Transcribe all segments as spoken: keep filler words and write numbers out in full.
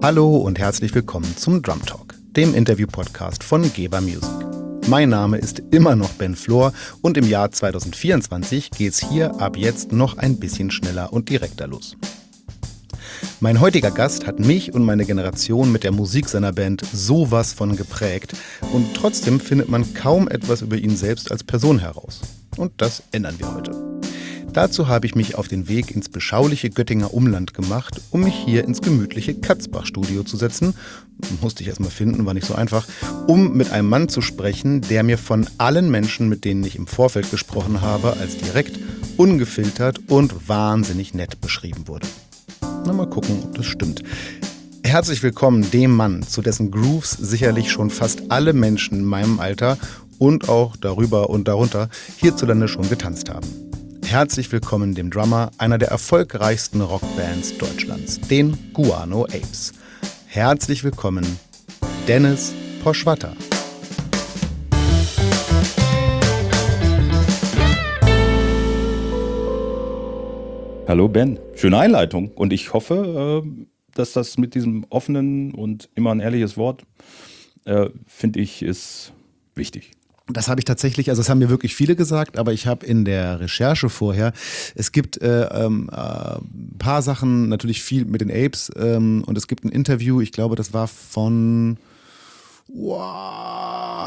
Hallo und herzlich willkommen zum Drum Talk, dem Interview-Podcast von Geber Music. Mein Name ist immer noch Ben Flor und im Jahr zwanzig vierundzwanzig geht's hier ab jetzt noch ein bisschen schneller und direkter los. Mein heutiger Gast hat mich und meine Generation mit der Musik seiner Band sowas von geprägt und trotzdem findet man kaum etwas über ihn selbst als Person heraus. Und das ändern wir heute. Dazu habe ich mich auf den Weg ins beschauliche Göttinger Umland gemacht, um mich hier ins gemütliche Katzbach-Studio zu setzen. Musste ich erstmal finden, war nicht so einfach, um mit einem Mann zu sprechen, der mir von allen Menschen, mit denen ich im Vorfeld gesprochen habe, als direkt, ungefiltert und wahnsinnig nett beschrieben wurde. Na, mal gucken, ob das stimmt. Herzlich willkommen dem Mann, zu dessen Grooves sicherlich schon fast alle Menschen in meinem Alter und auch darüber und darunter hierzulande schon getanzt haben. Herzlich willkommen dem Drummer einer der erfolgreichsten Rockbands Deutschlands, den Guano Apes. Herzlich willkommen, Dennis Poschwatter. Hallo Ben, schöne Einleitung und ich hoffe, dass das mit diesem offenen und immer ein ehrliches Wort, finde ich, ist wichtig. Das habe ich tatsächlich, also das haben mir wirklich viele gesagt, aber ich habe in der Recherche vorher, es gibt äh, ähm, äh, ein paar Sachen, natürlich viel mit den Apes ähm, und es gibt ein Interview, ich glaube, das war von, wow,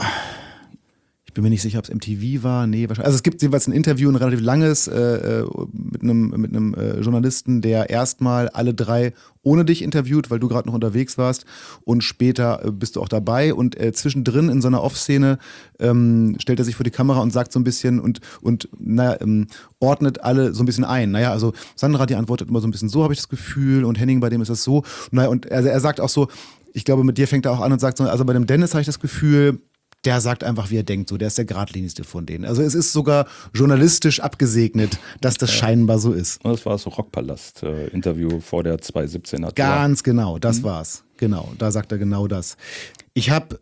ich bin mir nicht sicher, ob es M T V war, nee, wahrscheinlich. Also es gibt jeweils ein Interview, ein relativ langes, äh, mit einem, mit einem äh, Journalisten, der erstmal alle drei ohne dich interviewt, weil du gerade noch unterwegs warst und später äh, bist du auch dabei und äh, zwischendrin in so einer Off-Szene ähm, stellt er sich vor die Kamera und sagt so ein bisschen und, und naja, ähm, ordnet alle so ein bisschen ein. Naja, also Sandra, die antwortet immer so ein bisschen so, habe ich das Gefühl, und Henning, bei dem ist das so. Naja, und er, er sagt auch so, ich glaube, mit dir fängt er auch an und sagt so, also bei dem Dennis habe ich das Gefühl, der sagt einfach, wie er denkt, so, der ist der geradlinigste von denen. Also es ist sogar journalistisch abgesegnet, dass das scheinbar so ist. Das war das Rockpalast-Interview vor der zwanzig siebzehner. Ganz genau, das mhm. war's. Genau, da sagt er genau das. Ich habe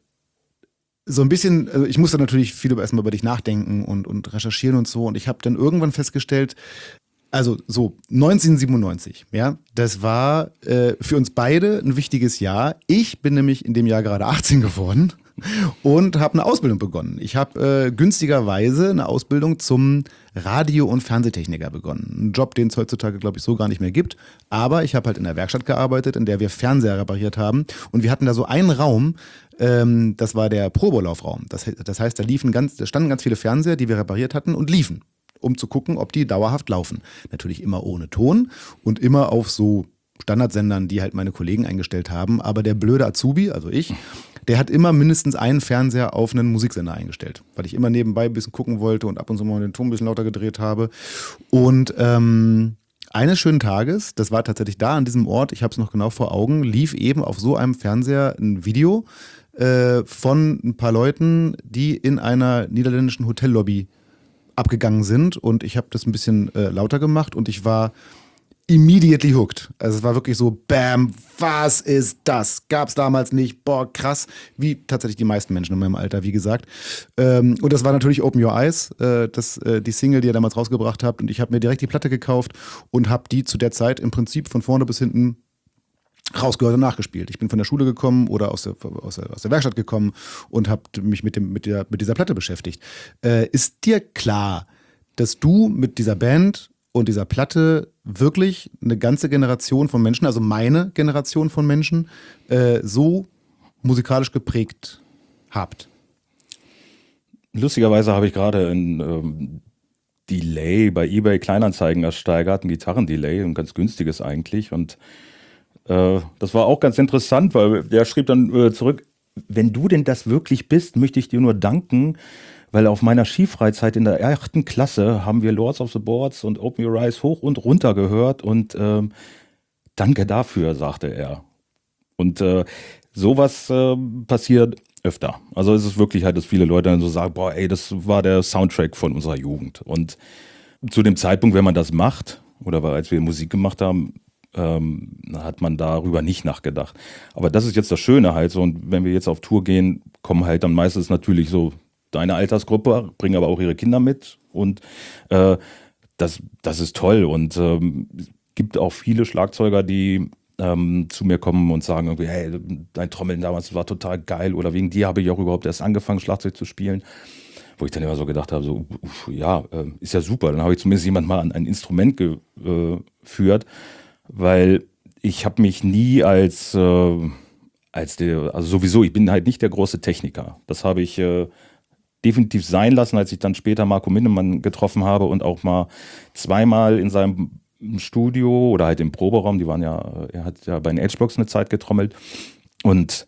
so ein bisschen, also ich musste natürlich viel erstmal über dich nachdenken und, und recherchieren und so, und ich habe dann irgendwann festgestellt, also so neunzehnhundertsiebenundneunzig, ja, das war äh, für uns beide ein wichtiges Jahr. Ich bin nämlich in dem Jahr gerade achtzehn geworden und habe eine Ausbildung begonnen. Ich habe äh, günstigerweise eine Ausbildung zum Radio- und Fernsehtechniker begonnen. Ein Job, den es heutzutage, glaube ich, so gar nicht mehr gibt. Aber ich habe halt in der Werkstatt gearbeitet, in der wir Fernseher repariert haben. Und wir hatten da so einen Raum, ähm, das war der Probelaufraum. Das, das heißt, da liefen ganz, da standen ganz viele Fernseher, die wir repariert hatten und liefen, um zu gucken, ob die dauerhaft laufen. Natürlich immer ohne Ton und immer auf so Standardsendern, die halt meine Kollegen eingestellt haben. Aber der blöde Azubi, also ich, der hat immer mindestens einen Fernseher auf einen Musiksender eingestellt, weil ich immer nebenbei ein bisschen gucken wollte und ab und zu mal den Ton ein bisschen lauter gedreht habe. Und ähm, eines schönen Tages, das war tatsächlich da an diesem Ort, ich habe es noch genau vor Augen, lief eben auf so einem Fernseher ein Video äh, von ein paar Leuten, die in einer niederländischen Hotellobby abgegangen sind, und ich habe das ein bisschen äh, lauter gemacht und ich war immediately hooked. Also es war wirklich so, bam, was ist das? Gab's damals nicht, boah, krass, wie tatsächlich die meisten Menschen in meinem Alter, wie gesagt. Ähm, und das war natürlich Open Your Eyes, äh, das, äh, die Single, die ihr damals rausgebracht habt, und ich habe mir direkt die Platte gekauft und habe die zu der Zeit im Prinzip von vorne bis hinten rausgehört und nachgespielt. Ich bin von der Schule gekommen oder aus der, aus der, aus der Werkstatt gekommen und habe mich mit, dem, mit, der, mit dieser Platte beschäftigt. Äh, ist dir klar, dass du mit dieser Band und dieser Platte wirklich eine ganze Generation von Menschen, also meine Generation von Menschen, äh, so musikalisch geprägt habt? Lustigerweise habe ich gerade ein ähm, Delay bei eBay Kleinanzeigen ersteigert, ein Gitarrendelay, ein ganz günstiges eigentlich. Und äh, das war auch ganz interessant, weil der schrieb dann äh, zurück, wenn du denn das wirklich bist, möchte ich dir nur danken, weil auf meiner Skifreizeit in der achten Klasse haben wir Lords of the Boards und Open Your Eyes hoch und runter gehört und ähm, danke dafür, sagte er. Und äh, sowas äh, passiert öfter. Also es ist wirklich halt, dass viele Leute dann so sagen, boah, ey, das war der Soundtrack von unserer Jugend. Und zu dem Zeitpunkt, wenn man das macht, oder als wir Musik gemacht haben, ähm, hat man darüber nicht nachgedacht. Aber das ist jetzt das Schöne halt so, und wenn wir jetzt auf Tour gehen, kommen halt dann meistens natürlich so deine Altersgruppe, bringen aber auch ihre Kinder mit, und äh, das, das ist toll, und ähm, gibt auch viele Schlagzeuger, die ähm, zu mir kommen und sagen irgendwie, hey, dein Trommeln damals war total geil oder wegen dir habe ich auch überhaupt erst angefangen, Schlagzeug zu spielen. Wo ich dann immer so gedacht habe, so, uff, ja, äh, ist ja super. Dann habe ich zumindest jemand mal an ein Instrument geführt, weil ich habe mich nie als, äh, als der, also sowieso, ich bin halt nicht der große Techniker. Das habe ich äh, definitiv sein lassen, als ich dann später Marco Minnemann getroffen habe und auch mal zweimal in seinem Studio oder halt im Proberaum, die waren ja, er hat ja bei den H-Blocks eine Zeit getrommelt und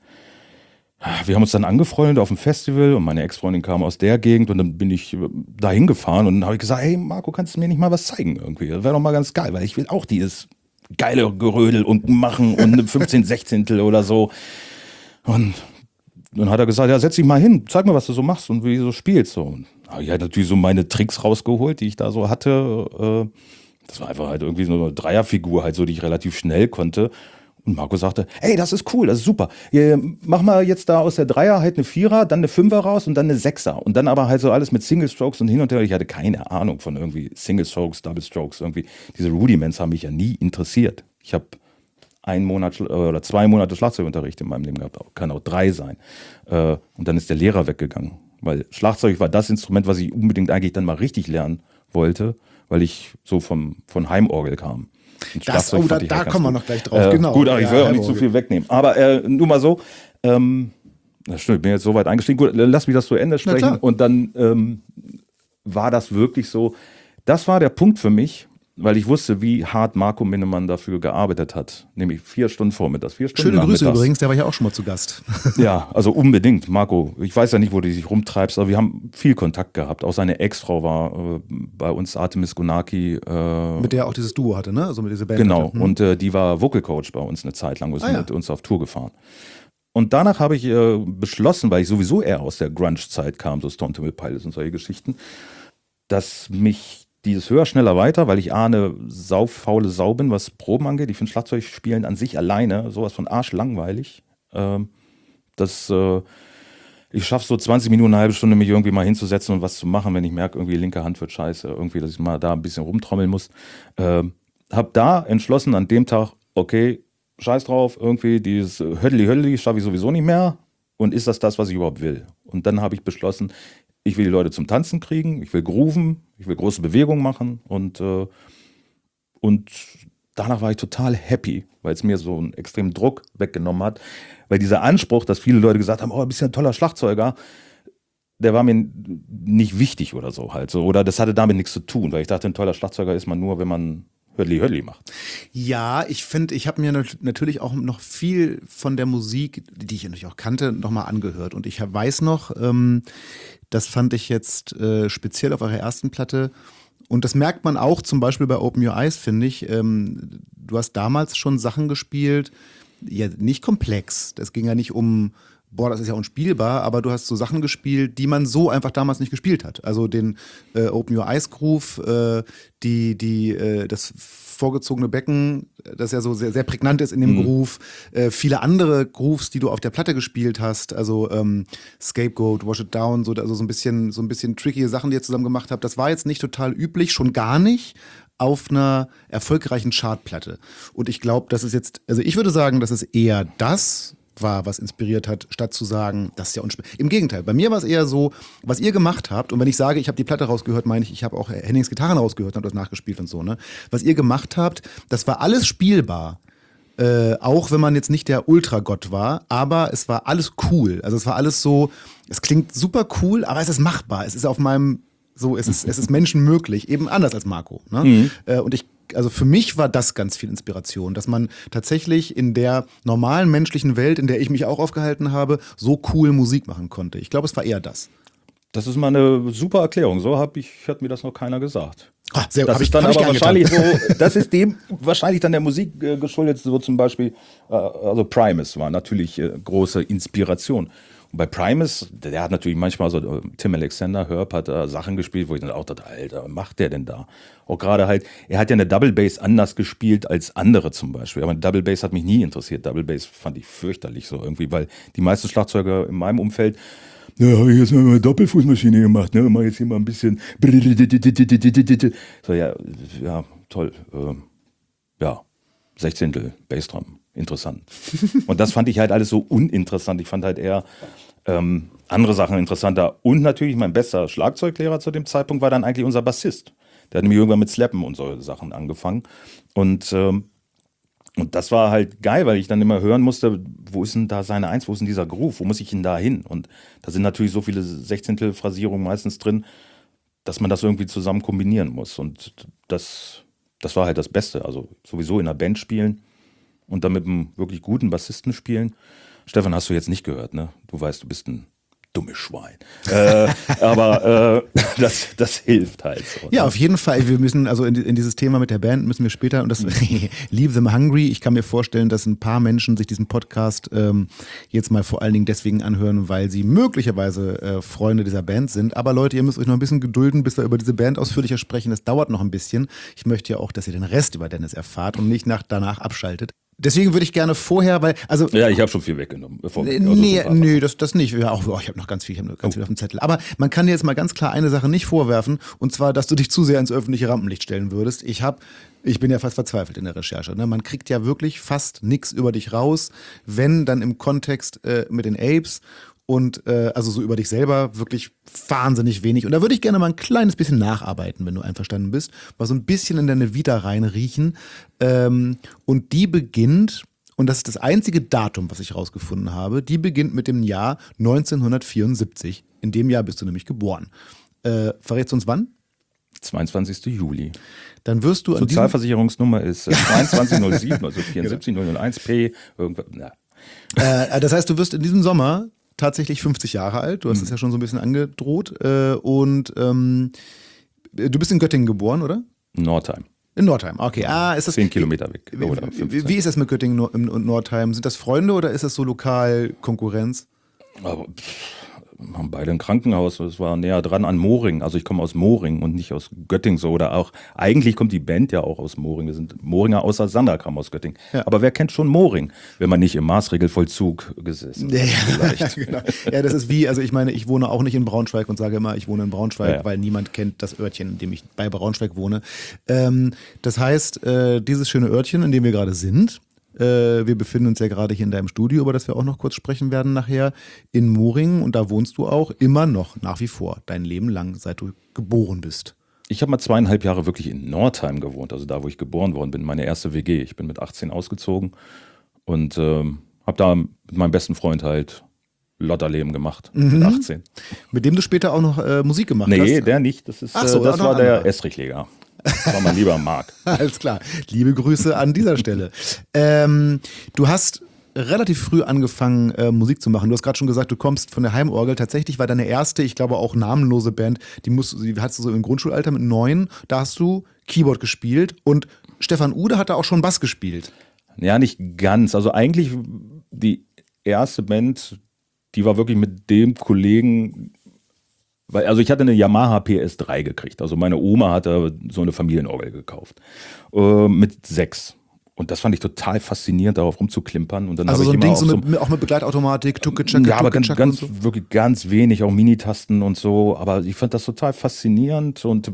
wir haben uns dann angefreundet auf dem Festival und meine Ex-Freundin kam aus der Gegend und dann bin ich da hingefahren und dann habe ich gesagt, hey Marco, kannst du mir nicht mal was zeigen irgendwie? Das wäre doch mal ganz geil, weil ich will auch dieses geile Gerödel und machen und eine fünfzehn Sechzehntel oder so. Und dann hat er gesagt, ja, setz dich mal hin, zeig mir, was du so machst und wie du so spielst. So. Und habe ich halt natürlich so meine Tricks rausgeholt, die ich da so hatte. Das war einfach halt irgendwie so eine Dreierfigur, halt so, die ich relativ schnell konnte. Und Marco sagte, hey, das ist cool, das ist super. Mach mal jetzt da aus der Dreier halt eine Vierer, dann eine Fünfer raus und dann eine Sechser. Und dann aber halt so alles mit Single Strokes und hin und her. Ich hatte keine Ahnung von irgendwie Single Strokes, Double Strokes. Irgendwie. Diese Rudiments haben mich ja nie interessiert. Ich habe einen Monat oder zwei Monate Schlagzeugunterricht in meinem Leben gehabt. Kann auch drei sein. Und dann ist der Lehrer weggegangen. Weil Schlagzeug war das Instrument, was ich unbedingt eigentlich dann mal richtig lernen wollte, weil ich so vom, von Heimorgel kam. Das, oh, da, da kommen wir noch gleich drauf, äh, genau. Gut, aber ich will ja, auch nicht zu viel wegnehmen. Aber äh, nur mal so, ähm, das stimmt, ich bin jetzt so weit eingestiegen. Gut, lass mich das zu Ende sprechen. Und dann ähm, war das wirklich so, das war der Punkt für mich, weil ich wusste, wie hart Marco Minnemann dafür gearbeitet hat. Nämlich vier Stunden vormittags, vier Stunden Schöne Grüße nachmittags. übrigens, der war ja auch schon mal zu Gast. Ja, also unbedingt, Marco. Ich weiß ja nicht, wo du dich rumtreibst, aber wir haben viel Kontakt gehabt. Auch seine Ex-Frau war äh, bei uns, Artemis Gunaki. Äh, mit der er auch dieses Duo hatte, ne? Also mit dieser Band. Genau, hatte. Hm. und äh, die war Vocal Coach bei uns eine Zeit lang, ist Ah, ja. mit uns auf Tour gefahren. Und danach habe ich äh, beschlossen, weil ich sowieso eher aus der Grunge-Zeit kam, so Stone Temple Pilots und solche Geschichten, dass mich dieses höher, schneller, weiter, weil ich A, eine saufaule Sau bin, was Proben angeht. Ich finde Schlagzeugspielen an sich alleine sowas von arschlangweilig. Ähm, das, äh, ich schaffe so zwanzig Minuten, eine halbe Stunde, mich irgendwie mal hinzusetzen und was zu machen, wenn ich merke, irgendwie linke Hand wird scheiße, irgendwie, dass ich mal da ein bisschen rumtrommeln muss. Ähm, hab da entschlossen an dem Tag, okay, scheiß drauf, irgendwie dieses Hödeli-Hödeli schaffe ich sowieso nicht mehr. Und ist das das, was ich überhaupt will? Und dann habe ich beschlossen, ich will die Leute zum Tanzen kriegen, ich will grooven, ich will große Bewegungen machen und, äh, und danach war ich total happy, weil es mir so einen extremen Druck weggenommen hat, weil dieser Anspruch, dass viele Leute gesagt haben, oh, du bist ja ein toller Schlagzeuger, der war mir nicht wichtig oder so halt so, oder das hatte damit nichts zu tun, weil ich dachte, ein toller Schlagzeuger ist man nur, wenn man Hödli Hödli macht. Ja, ich finde, ich habe mir natürlich auch noch viel von der Musik, die ich natürlich auch kannte, nochmal angehört. Und ich weiß noch, ähm, das fand ich jetzt äh, speziell auf eurer ersten Platte. Und das merkt man auch zum Beispiel bei Open Your Eyes, finde ich. Ähm, du hast damals schon Sachen gespielt, ja, nicht komplex. Das ging ja nicht um, boah, das ist ja unspielbar, aber du hast so Sachen gespielt, die man so einfach damals nicht gespielt hat. Also den äh, Open Your Eyes Groove, äh, die, die, äh, das vorgezogene Becken, das ja so sehr, sehr prägnant ist in dem mhm. Groove. Äh, viele andere Grooves, die du auf der Platte gespielt hast, also ähm, Scapegoat, Wash It Down, so, also so ein bisschen, so ein bisschen tricky Sachen, die ihr zusammen gemacht habt. Das war jetzt nicht total üblich, schon gar nicht auf einer erfolgreichen Chartplatte. Und ich glaube, das ist jetzt, also ich würde sagen, das ist eher das war, was inspiriert hat, statt zu sagen, das ist ja unspielbar. Im Gegenteil, bei mir war es eher so, was ihr gemacht habt, und wenn ich sage, ich habe die Platte rausgehört, meine ich, ich habe auch Hennings Gitarren rausgehört und das nachgespielt und so, ne? Was ihr gemacht habt, das war alles spielbar. Äh, auch wenn man jetzt nicht der Ultragott war, aber es war alles cool. Also es war alles so, es klingt super cool, aber es ist machbar. Es ist auf meinem, so, es ist, es ist menschenmöglich, eben anders als Marco. Ne? Mhm. Äh, und ich Also für mich war das ganz viel Inspiration, dass man tatsächlich in der normalen menschlichen Welt, in der ich mich auch aufgehalten habe, so cool Musik machen konnte. Ich glaube, es war eher das. Das ist mal eine super Erklärung. So hab ich, hat mir das noch keiner gesagt. Ah, sehr, das ist ich, dann aber wahrscheinlich so, getan. das ist dem wahrscheinlich dann der Musik äh, geschuldet, so zum Beispiel, äh, also Primus war natürlich äh, große Inspiration. Und bei Primus, der hat natürlich manchmal so, äh, Tim Alexander, Herb hat äh, Sachen gespielt, wo ich dann auch dachte, Alter, was macht der denn da? Auch gerade halt, er hat ja eine Double Bass anders gespielt als andere zum Beispiel. Aber Double Bass hat mich nie interessiert. Double Bass fand ich fürchterlich so irgendwie, weil die meisten Schlagzeuger in meinem Umfeld, ja, habe ich jetzt mal eine Doppelfußmaschine gemacht, ne? Mach jetzt hier mal ein bisschen. So, ja, ja, toll. Ähm, ja. Sechzehntel Bassdrum, interessant. Und das fand ich halt alles so uninteressant. Ich fand halt eher ähm, andere Sachen interessanter. Und natürlich mein bester Schlagzeuglehrer zu dem Zeitpunkt war dann eigentlich unser Bassist. Der hat nämlich irgendwann mit Slappen und so Sachen angefangen. Und, ähm, und das war halt geil, weil ich dann immer hören musste, wo ist denn da seine Eins, wo ist denn dieser Groove, wo muss ich denn da hin? Und da sind natürlich so viele Sechzehntel-Phrasierungen meistens drin, dass man das irgendwie zusammen kombinieren muss. Und das, das war halt das Beste. Also sowieso in einer Band spielen und dann mit einem wirklich guten Bassisten spielen. Stefan, hast du jetzt nicht gehört, ne? Du weißt, du bist ein dummes Schwein. äh, aber äh, das, das hilft halt so. Ja, auf jeden Fall. Wir müssen, also in, in dieses Thema mit der Band müssen wir später, und das Leave Them Hungry. Ich kann mir vorstellen, dass ein paar Menschen sich diesen Podcast ähm, jetzt mal vor allen Dingen deswegen anhören, weil sie möglicherweise äh, Freunde dieser Band sind. Aber Leute, ihr müsst euch noch ein bisschen gedulden, bis wir über diese Band ausführlicher sprechen. Das dauert noch ein bisschen. Ich möchte ja auch, dass ihr den Rest über Dennis erfahrt und nicht nach, danach abschaltet. Deswegen würde ich gerne vorher, weil, also. Ja, ich habe schon viel weggenommen. Bevor nee, nee, nee das, das nicht. Ja, auch, oh, ich habe noch ganz viel, ich habe noch ganz oh. viel auf dem Zettel. Aber man kann dir jetzt mal ganz klar eine Sache nicht vorwerfen, und zwar, dass du dich zu sehr ins öffentliche Rampenlicht stellen würdest. Ich habe, ich bin ja fast verzweifelt in der Recherche. Ne? Man kriegt ja wirklich fast nichts über dich raus, wenn dann im Kontext äh, mit den Apes. Und äh, also so über dich selber wirklich wahnsinnig wenig. Und da würde ich gerne mal ein kleines bisschen nacharbeiten, wenn du einverstanden bist. Mal so ein bisschen in deine Vita reinriechen. Ähm, und die beginnt, und das ist das einzige Datum, was ich rausgefunden habe, die beginnt mit dem Jahr neunzehnhundertvierundsiebzig. In dem Jahr bist du nämlich geboren. Äh, verrätst du uns wann? zweiundzwanzigsten Juli. Dann wirst du an Sozialversicherungsnummer ist äh, zweiundzwanzig null sieben, also vierundsiebzig null null eins P. Irgendwas, na. Äh, das heißt, du wirst in diesem Sommer tatsächlich fünfzig Jahre alt. Du hast es mhm. ja schon so ein bisschen angedroht. Äh, und ähm, du bist in Göttingen geboren, oder? Nordheim. In Nordheim, okay. Ah, ist das, Zehn Kilometer weg. Wie, oder wie, wie ist das mit Göttingen und Nordheim? Sind das Freunde oder ist das so Lokalkonkurrenz? Aber pff, haben beide ein Krankenhaus. Das war näher dran an Moring. Also ich komme aus Moring und nicht aus Göttingen so. Oder auch, eigentlich kommt die Band ja auch aus Moring. Wir sind Moringer, außer Sander kam aus Göttingen. Ja. Aber wer kennt schon Moring, wenn man nicht im Maßregelvollzug gesessen ja, ja, genau. Ja, das ist wie, also ich meine, ich wohne auch nicht in Braunschweig und sage immer, ich wohne in Braunschweig, ja, ja. weil niemand kennt das Örtchen, in dem ich bei Braunschweig wohne. Ähm, das heißt, äh, dieses schöne Örtchen, in dem wir gerade sind, wir befinden uns ja gerade hier in deinem Studio, über das wir auch noch kurz sprechen werden nachher, in Moring. Und da wohnst du auch immer noch, nach wie vor, dein Leben lang, seit du geboren bist. Ich habe mal zweieinhalb Jahre wirklich in Nordheim gewohnt, also da, wo ich geboren worden bin, meine erste W G. Ich bin mit achtzehn ausgezogen und ähm, habe da mit meinem besten Freund halt Lotterleben gemacht, mhm. mit achtzehn. Mit dem du später auch noch äh, Musik gemacht nee, hast? Nee, der nicht. Das, ist, Ach so, äh, das war der Estrichleger. Das war mein lieber Marc. Alles klar. Liebe Grüße an dieser Stelle. Ähm, du hast relativ früh angefangen, äh, Musik zu machen. Du hast gerade schon gesagt, du kommst von der Heimorgel. Tatsächlich war deine erste, ich glaube auch namenlose Band, die, musst, die hattest du so im Grundschulalter mit neun. Da hast du Keyboard gespielt und Stefan Ude hat da auch schon Bass gespielt. Ja, nicht ganz. Also eigentlich die erste Band, die war wirklich mit dem Kollegen. Weil, also ich hatte eine Yamaha P S drei gekriegt. Also meine Oma hatte so eine Familienorgel gekauft. Äh, mit sechs. Und das fand ich total faszinierend, darauf rumzuklimpern. Und dann also so ein ich Ding so so mit, auch mit Begleitautomatik, Tucke-Chacke, ja, aber ganz, Tucke-Chacke ganz und so. wirklich ganz wenig, auch Minitasten und so. Aber ich fand das total faszinierend und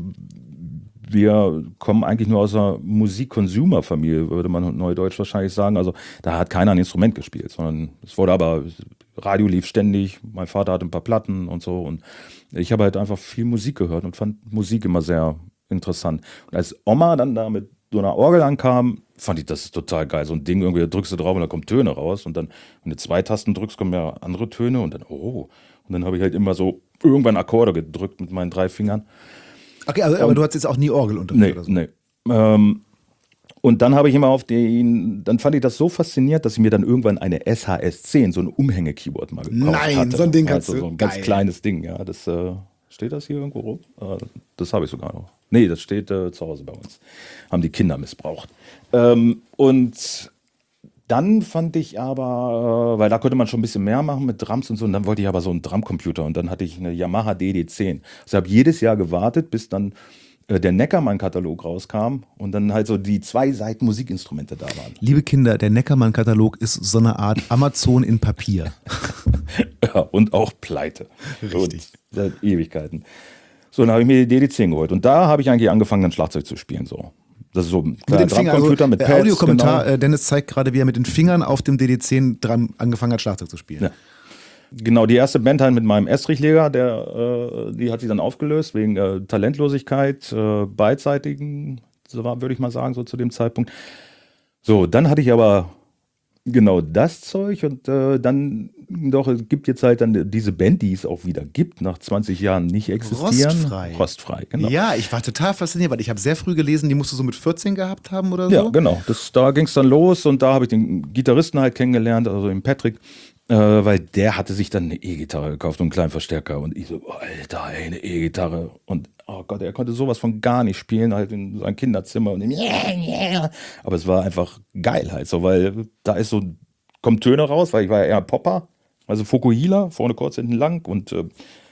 wir kommen eigentlich nur aus einer Musik-Consumer-Familie, würde man neudeutsch wahrscheinlich sagen. Also da hat keiner ein Instrument gespielt, sondern es wurde aber, Radio lief ständig, mein Vater hatte ein paar Platten und so und ich habe halt einfach viel Musik gehört und fand Musik immer sehr interessant. Und als Oma dann da mit so einer Orgel ankam, fand ich das total geil. So ein Ding, irgendwie da drückst du drauf und da kommen Töne raus und dann, wenn du zwei Tasten drückst, kommen ja andere Töne und dann, oh. Und dann habe ich halt immer so irgendwann Akkorde gedrückt mit meinen drei Fingern. Okay, also, aber und, du hattest jetzt auch nie Orgelunterricht nee, oder so? Nee, ähm, und dann habe ich immer auf den, dann fand ich das so faszinierend, dass ich mir dann irgendwann eine S H S zehn, so ein Umhänge-Keyboard mal gekauft Nein, hatte. so ein Ding kannst also du. So ein ganz geil. kleines Ding, ja. Das, äh, steht das hier irgendwo rum? Äh, das habe ich sogar noch. Nee, das steht äh, zu Hause bei uns. Haben die Kinder missbraucht. Ähm, und dann fand ich aber, äh, weil da konnte man schon ein bisschen mehr machen mit Drums und so, und dann wollte ich aber so einen Drumcomputer und dann hatte ich eine Yamaha D D zehn. Also ich habe jedes Jahr gewartet, bis dann äh, der Neckermann-Katalog rauskam und dann halt so die zwei Seiten Musikinstrumente da waren. Liebe Kinder, der Neckermann-Katalog ist so eine Art Amazon in Papier. Ja, und auch pleite. Richtig. Und seit Ewigkeiten. So, dann habe ich mir die D D zehn geholt und da habe ich eigentlich angefangen, dann Schlagzeug zu spielen. So. Das ist so ein Mit den Fingern, Drumcomputer also, mit äh, Pads. Audiokommentar, Genau. äh, Dennis zeigt gerade, wie er mit den Fingern auf dem D D zehn dran angefangen hat, Schlagzeug zu spielen. Ja. Genau, die erste Band halt mit meinem Estrich-Leger, der, äh, die hat sich dann aufgelöst wegen äh, Talentlosigkeit, äh, beidseitigen, so war, würde ich mal sagen, so zu dem Zeitpunkt. So, dann hatte ich aber genau das Zeug und äh, dann doch, es gibt jetzt halt dann diese Band, die es auch wieder gibt, nach zwanzig Jahren nicht existieren. Rostfrei. Rostfrei, genau. Ja, ich war total fasziniert, weil ich habe sehr früh gelesen, die musst du so mit vierzehn gehabt haben oder so. Ja, genau. Das, da ging es dann los und da habe ich den Gitarristen halt kennengelernt, also den Patrick, äh, weil der hatte sich dann eine E-Gitarre gekauft und einen kleinen Verstärker und ich so, oh, Alter, ey, eine E-Gitarre und oh Gott, er konnte sowas von gar nicht spielen, halt in seinem Kinderzimmer und yeah, yeah. Aber es war einfach geil halt so, weil da ist so, kommen Töne raus, weil ich war ja eher Popper, also Fukuhila, vorne kurz, hinten lang und äh,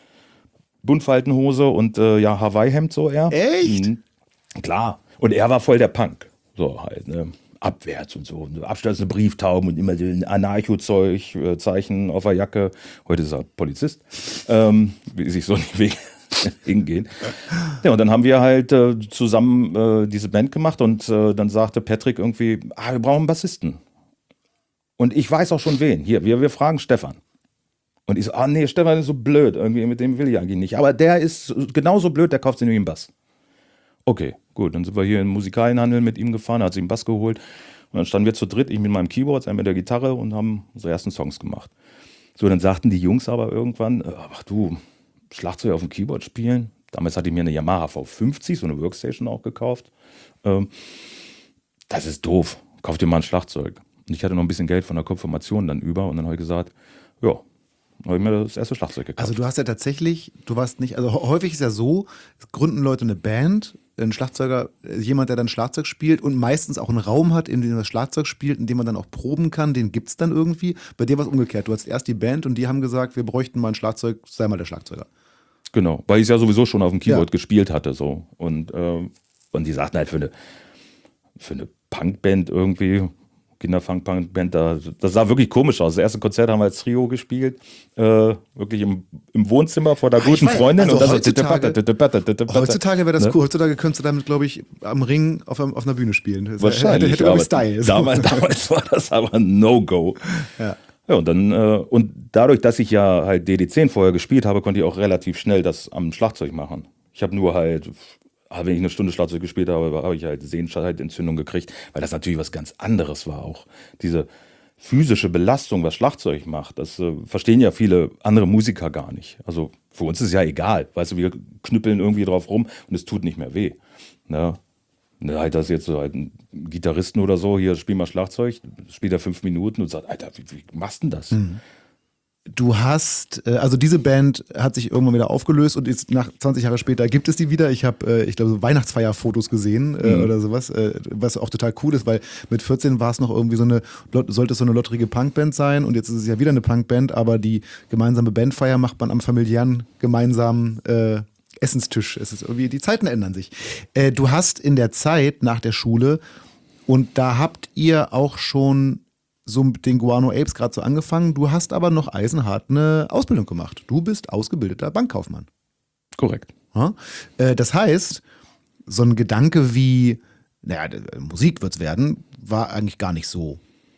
Buntfaltenhose und äh, ja, Hawaii-Hemd so eher. Echt? Mhm. Klar. Und er war voll der Punk. So halt, ne? Abwärts und so. Abstürzende Brieftauben und immer so ein Anarcho-Zeug, äh, Zeichen auf der Jacke. Heute ist er Polizist. Ähm, wie sich so nicht Weg hingehen. Ja, und dann haben wir halt äh, zusammen äh, diese Band gemacht und äh, dann sagte Patrick irgendwie, ah, wir brauchen einen Bassisten. Und ich weiß auch schon wen. Hier, wir, wir fragen Stefan. Und ich so, ah nee, Stefan ist so blöd, irgendwie mit dem will ich eigentlich nicht. Aber der ist genauso blöd, der kauft sich nämlich einen Bass. Okay, gut, dann sind wir hier in den Musikalienhandel mit ihm gefahren, er hat sich einen Bass geholt. Und dann standen wir zu dritt, ich mit meinem Keyboard, er mit der Gitarre und haben unsere ersten Songs gemacht. So, dann sagten die Jungs aber irgendwann, ach du, Schlagzeug auf dem Keyboard spielen? Damals hatte ich mir eine Yamaha V fünfzig, so eine Workstation auch gekauft. Ähm, das ist doof, kauf dir mal ein Schlagzeug. Und ich hatte noch ein bisschen Geld von der Konfirmation dann über und dann habe ich gesagt, ja, habe ich mir das erste Schlagzeug gekauft. Also du hast ja tatsächlich, du warst nicht, also häufig ist ja so, gründen Leute eine Band, ein Schlagzeuger, jemand, der dann Schlagzeug spielt und meistens auch einen Raum hat, in dem das Schlagzeug spielt, in dem man dann auch proben kann, den gibt es dann irgendwie. Bei dir war es umgekehrt, du hast erst die Band und die haben gesagt, wir bräuchten mal ein Schlagzeug, sei mal der Schlagzeuger. Genau, weil ich es ja sowieso schon auf dem Keyboard Ja. gespielt hatte. So. Und, äh, und die sagten halt für eine, für eine Punkband irgendwie, Kinderfunk-Punkband, da, das sah wirklich komisch aus. Das erste Konzert haben wir als Trio gespielt, äh, wirklich im, im Wohnzimmer vor der Ah, guten ich weiß, Freundin. also und das heutzutage- Heutzutage wäre das Ne? cool, heutzutage könntest du damit, glaube ich, am Ring auf, auf einer Bühne spielen. Das Wahrscheinlich. Hätte, hätte aber Style. Damals, damals war das aber ein No-Go. Ja. Ja, und dann, äh, und dadurch, dass ich ja halt D D zehn vorher gespielt habe, konnte ich auch relativ schnell das am Schlagzeug machen. Ich habe nur halt, wenn ich eine Stunde Schlagzeug gespielt habe, habe ich halt Sehenscheidentzündung gekriegt, weil das natürlich was ganz anderes war auch. Diese physische Belastung, was Schlagzeug macht, das äh, verstehen ja viele andere Musiker gar nicht. Also für uns ist es ja egal, weißt du, wir knüppeln irgendwie drauf rum und es tut nicht mehr weh. Ne? Ne, halt das jetzt so halt ein Gitarristen oder so, hier spiel mal Schlagzeug, spielt er fünf Minuten und sagt, Alter, wie, wie machst du denn das? Mhm. Du hast, äh, also diese Band hat sich irgendwann wieder aufgelöst und jetzt nach zwanzig Jahre später gibt es die wieder. Ich habe, äh, ich glaube, so Weihnachtsfeierfotos gesehen äh, Mhm. oder sowas, äh, was auch total cool ist, weil mit vierzehn war es noch irgendwie so eine, sollte es so eine lotterige Punkband sein und jetzt ist es ja wieder eine Punkband, aber die gemeinsame Bandfeier macht man am familiären gemeinsamen äh, Essenstisch. Es ist irgendwie, die Zeiten ändern sich. Äh, du hast in der Zeit nach der Schule und da habt ihr auch schon so mit den Guano Apes gerade so angefangen. Du hast aber noch eisenhart eine Ausbildung gemacht. Du bist ausgebildeter Bankkaufmann. Korrekt. Ja? Äh, das heißt, so ein Gedanke wie, naja, Musik wird's werden, war eigentlich gar nicht so.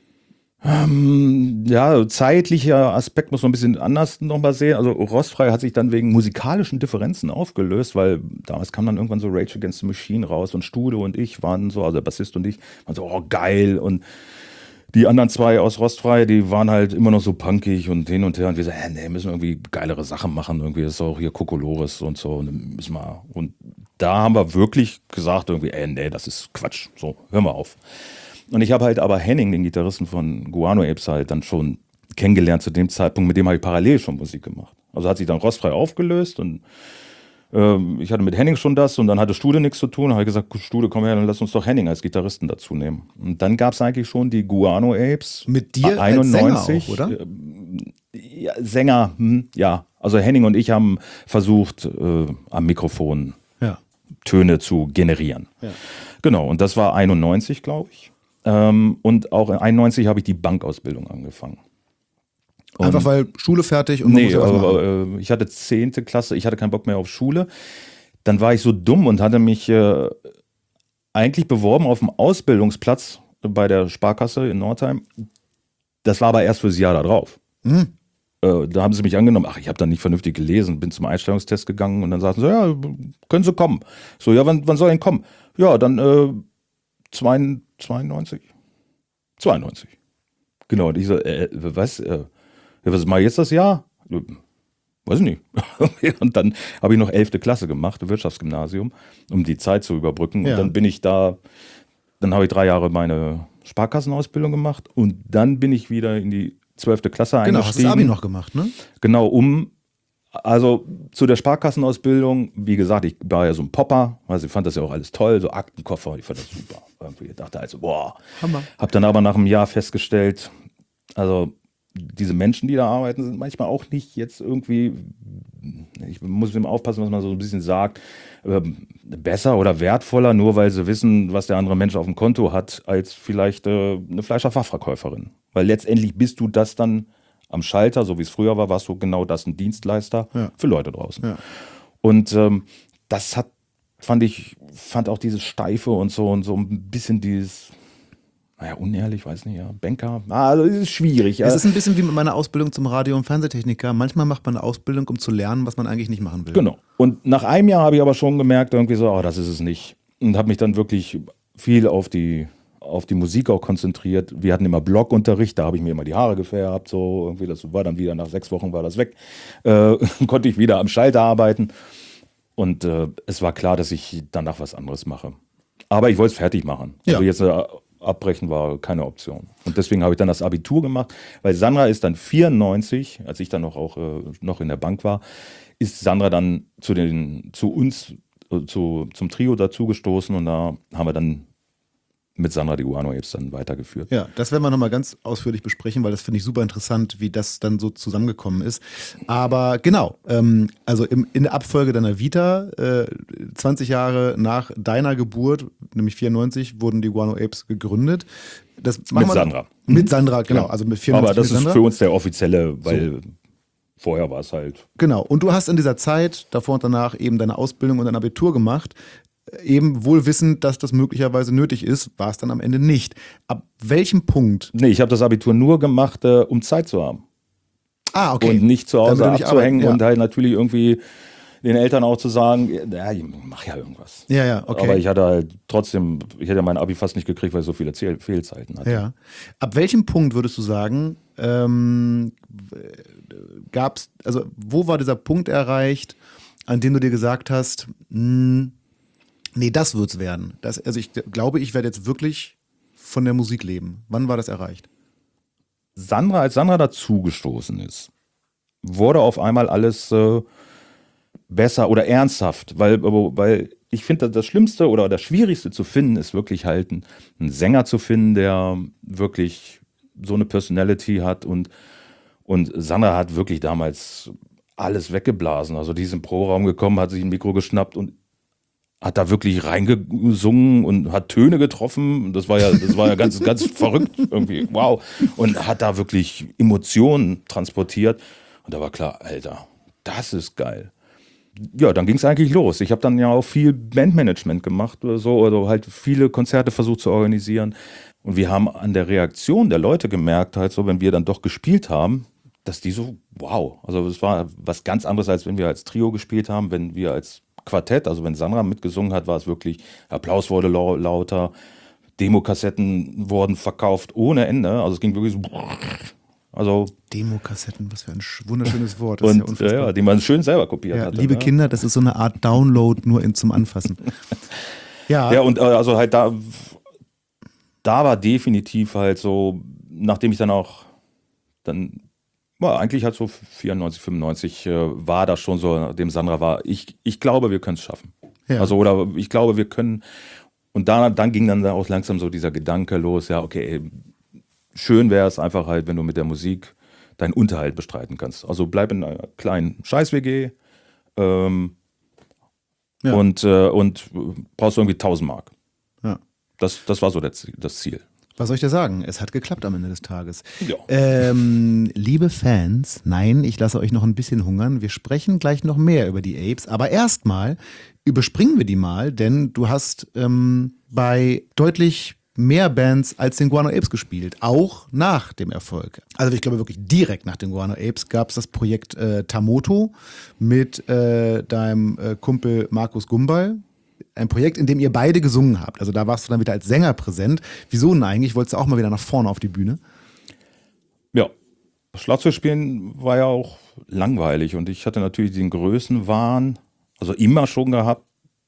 Ähm, ja, zeitlicher Aspekt muss man ein bisschen anders nochmal sehen. Also Rostfrei hat sich dann wegen musikalischen Differenzen aufgelöst, weil damals kam dann irgendwann so Rage Against the Machine raus und Stude und ich waren so, also der Bassist und ich, waren so, oh geil, und die anderen zwei aus Rostfrei, die waren halt immer noch so punkig und hin und her und wir so, äh, nee, müssen wir irgendwie geilere Sachen machen, irgendwie das ist auch hier Kokolores und so und dann müssen wir, und da haben wir wirklich gesagt irgendwie, ey, nee, das ist Quatsch, so, hör mal auf. Und ich habe halt aber Henning, den Gitarristen von Guano Apes, halt dann schon kennengelernt zu dem Zeitpunkt, mit dem habe ich parallel schon Musik gemacht. Also hat sich dann Rostfrei aufgelöst und ähm, ich hatte mit Henning schon das und dann hatte Stude nichts zu tun. Da habe ich gesagt, Stude, komm her, dann lass uns doch Henning als Gitarristen dazu nehmen. Und dann gab es eigentlich schon die Guano Apes. Mit dir einundneunzig, als Sänger auch, oder? Äh, ja, Sänger, hm, ja. Also Henning und ich haben versucht, äh, am Mikrofon Ja. Töne zu generieren. Ja. Genau, und das war einundneunzig, glaube ich. Ähm, und auch in einundneunzig habe ich die Bankausbildung angefangen. Und Einfach weil Schule fertig und man nee, muss ja was machen. aber, äh, ich hatte zehnte Klasse, ich hatte keinen Bock mehr auf Schule. Dann war ich so dumm und hatte mich äh, eigentlich beworben auf dem Ausbildungsplatz bei der Sparkasse in Nordheim. Das war aber erst fürs Jahr da drauf. Mhm. Äh, da haben sie mich angenommen. Ach, ich habe dann nicht vernünftig gelesen, bin zum Einstellungstest gegangen und dann sagten sie, ja, können Sie kommen. So, ja, wann, wann soll ich denn kommen? Ja, dann äh, zweiundneunzig. zweiundneunzig. Genau, und ich so, äh, was, äh, was mache ich jetzt das Jahr? Weiß ich nicht. Und dann habe ich noch elfte Klasse gemacht, Wirtschaftsgymnasium, um die Zeit zu überbrücken. Ja. Und dann bin ich da, dann habe ich drei Jahre meine Sparkassenausbildung gemacht und dann bin ich wieder in die zwölfte Klasse Genau, hast eingestiegen. das Abi noch gemacht, ne? Genau, um, also zu der Sparkassenausbildung, wie gesagt, ich war ja so ein Popper, also ich fand das ja auch alles toll, so Aktenkoffer, ich fand das super. Irgendwie dachte also, boah. Hammer. Hab dann aber nach einem Jahr festgestellt, also diese Menschen, die da arbeiten, sind manchmal auch nicht jetzt irgendwie, ich muss immer aufpassen, was man so ein bisschen sagt, besser oder wertvoller, nur weil sie wissen, was der andere Mensch auf dem Konto hat, als vielleicht äh, eine Fleischerfachverkäuferin. Weil letztendlich bist du das dann am Schalter, so wie es früher war, warst du genau das, ein Dienstleister Ja. für Leute draußen. Ja. Und ähm, das hat, fand ich, fand auch dieses Steife und so und so ein bisschen dieses, naja, unehrlich, weiß nicht, ja, Banker, ah, also es ist schwierig. Ja. Es ist ein bisschen wie mit meiner Ausbildung zum Radio- und Fernsehtechniker. Manchmal macht man eine Ausbildung, um zu lernen, was man eigentlich nicht machen will. Genau. Und nach einem Jahr habe ich aber schon gemerkt, irgendwie so, oh, das ist es nicht. Und habe mich dann wirklich viel auf die, auf die Musik auch konzentriert. Wir hatten immer Blockunterricht, da habe ich mir immer die Haare gefärbt, so irgendwie, das war dann wieder, nach sechs Wochen war das weg. Äh, konnte ich wieder am Schalter arbeiten. Und äh, es war klar, dass ich danach was anderes mache. Aber ich wollte es fertig machen. Ja. Also jetzt äh, abbrechen war keine Option. Und deswegen habe ich dann das Abitur gemacht, weil Sandra ist dann vierundneunzig, als ich dann noch auch äh, noch in der Bank war, ist Sandra dann zu den zu uns äh, zu, zum Trio dazugestoßen und da haben wir dann mit Sandra die Guano Apes dann weitergeführt. Ja, das werden wir nochmal ganz ausführlich besprechen, weil das finde ich super interessant, wie das dann so zusammengekommen ist. Aber genau, ähm, also im, in der Abfolge deiner Vita, äh, zwanzig Jahre nach deiner Geburt, nämlich vierundneunzig, wurden die Guano Apes gegründet. Das machen Mit wir- Sandra. Mit Sandra, genau. Also mit vierundneunzig Aber das mit ist Sandra. für uns der offizielle, weil vorher war es halt. Genau. Und du hast in dieser Zeit, davor und danach, eben deine Ausbildung und dein Abitur gemacht. Eben wohl wissend, dass das möglicherweise nötig ist, war es dann am Ende nicht. Ab welchem Punkt? Nee, ich habe das Abitur nur gemacht, äh, um Zeit zu haben. Ah, okay. Und nicht zu Damit Hause du nicht abzuhängen arbeiten, ja. und halt natürlich irgendwie den Eltern auch zu sagen, ja, ich mach ja irgendwas. Ja, ja, okay. Aber ich hatte halt trotzdem, ich hätte mein Abi fast nicht gekriegt, weil ich so viele Fehl- Fehlzeiten hatte. Ja. Ab welchem Punkt würdest du sagen, ähm, gab es, also wo war dieser Punkt erreicht, an dem du dir gesagt hast, mh, nee, das wird's werden. Das, also ich glaube, ich werde jetzt wirklich von der Musik leben. Wann war das erreicht? Sandra, als Sandra dazugestoßen ist, wurde auf einmal alles äh, besser oder ernsthaft, weil, weil ich finde, das Schlimmste oder das Schwierigste zu finden ist wirklich halt einen, einen Sänger zu finden, der wirklich so eine Personality hat und, und Sandra hat wirklich damals alles weggeblasen. Also die ist im Proberaum gekommen, hat sich ein Mikro geschnappt und hat da wirklich reingesungen und hat Töne getroffen. Das war ja, das war ja ganz, ganz verrückt irgendwie. Wow. Und hat da wirklich Emotionen transportiert. Und da war klar, Alter, das ist geil. Ja, dann ging es eigentlich los. Ich habe dann ja auch viel Bandmanagement gemacht oder so, oder halt viele Konzerte versucht zu organisieren. Und wir haben an der Reaktion der Leute gemerkt, halt so, wenn wir dann doch gespielt haben, dass die so, wow. Also es war was ganz anderes, als wenn wir als Trio gespielt haben, wenn wir als Quartett, also wenn Sandra mitgesungen hat, war es wirklich, Applaus wurde lau lauter, Demokassetten wurden verkauft ohne Ende, also es ging wirklich so, also Demokassetten, was für ein sch- wunderschönes Wort. Das ist ja und unfassbar. ja, die man schön selber kopiert Ja, hatte. liebe ne? Kinder, das ist so eine Art Download nur in, zum Anfassen. Ja, Ja, und äh, also halt da, da war definitiv halt so, nachdem ich dann auch, dann, ja, eigentlich halt so vierundneunzig, fünfundneunzig äh, war das schon so, nachdem Sandra war, ich, ich glaube, wir können es schaffen. Ja. Also, oder ich glaube, wir können, und da, dann ging dann auch langsam so dieser Gedanke los, ja, okay, schön wäre es einfach halt, wenn du mit der Musik deinen Unterhalt bestreiten kannst. Also bleib in einer kleinen Scheiß-W G ähm, Ja. und, äh, und brauchst irgendwie tausend Mark. ja. Das, das war so das, das Ziel. Was soll ich dir sagen? Es hat geklappt am Ende des Tages. Ja. Ähm, liebe Fans, nein, ich lasse euch noch ein bisschen hungern. Wir sprechen gleich noch mehr über die Apes, aber erstmal überspringen wir die mal, denn du hast ähm, bei deutlich mehr Bands als den Guano Apes gespielt, auch nach dem Erfolg. Also ich glaube wirklich direkt nach den Guano Apes gab es das Projekt äh, Tamoto mit äh, deinem äh, Kumpel Markus Gumbal. Ein Projekt, in dem ihr beide gesungen habt. Also da warst du dann wieder als Sänger präsent. Wieso denn eigentlich? Wolltest du auch mal wieder nach vorne auf die Bühne? Ja, Schlagzeug spielen war ja auch langweilig und ich hatte natürlich den Größenwahn, also immer schon gehabt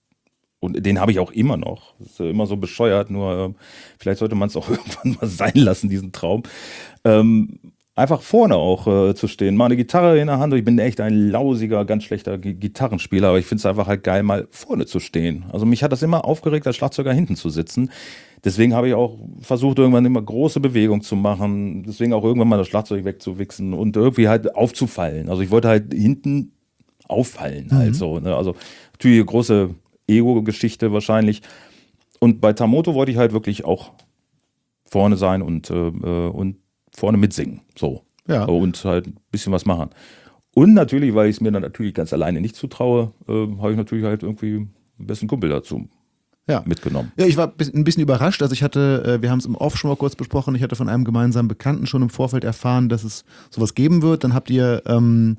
und den habe ich auch immer noch. Das ist ja immer so bescheuert, nur äh, vielleicht sollte man es auch irgendwann mal sein lassen, diesen Traum. Ähm, einfach vorne auch äh, zu stehen, mal eine Gitarre in der Hand. Ich bin echt ein lausiger, ganz schlechter G- Gitarrenspieler, aber ich finde es einfach halt geil, mal vorne zu stehen. Also mich hat das immer aufgeregt, als Schlagzeuger hinten zu sitzen. Deswegen habe ich auch versucht, irgendwann immer große Bewegungen zu machen. Deswegen auch irgendwann mal das Schlagzeug wegzuwichsen und irgendwie halt aufzufallen. Also ich wollte halt hinten auffallen halt Mhm. so. Ne? Also natürlich eine große Ego-Geschichte wahrscheinlich. Und bei Tamoto wollte ich halt wirklich auch vorne sein und, äh, und vorne mitsingen. So. Ja. Und halt ein bisschen was machen. Und natürlich, weil ich es mir dann natürlich ganz alleine nicht zutraue, äh, habe ich natürlich halt irgendwie einen besten Kumpel dazu Ja. mitgenommen. Ja, ich war ein bisschen überrascht. Also ich hatte, äh, wir haben es im Off schon mal kurz besprochen, ich hatte von einem gemeinsamen Bekannten schon im Vorfeld erfahren, dass es sowas geben wird. Dann habt ihr ähm,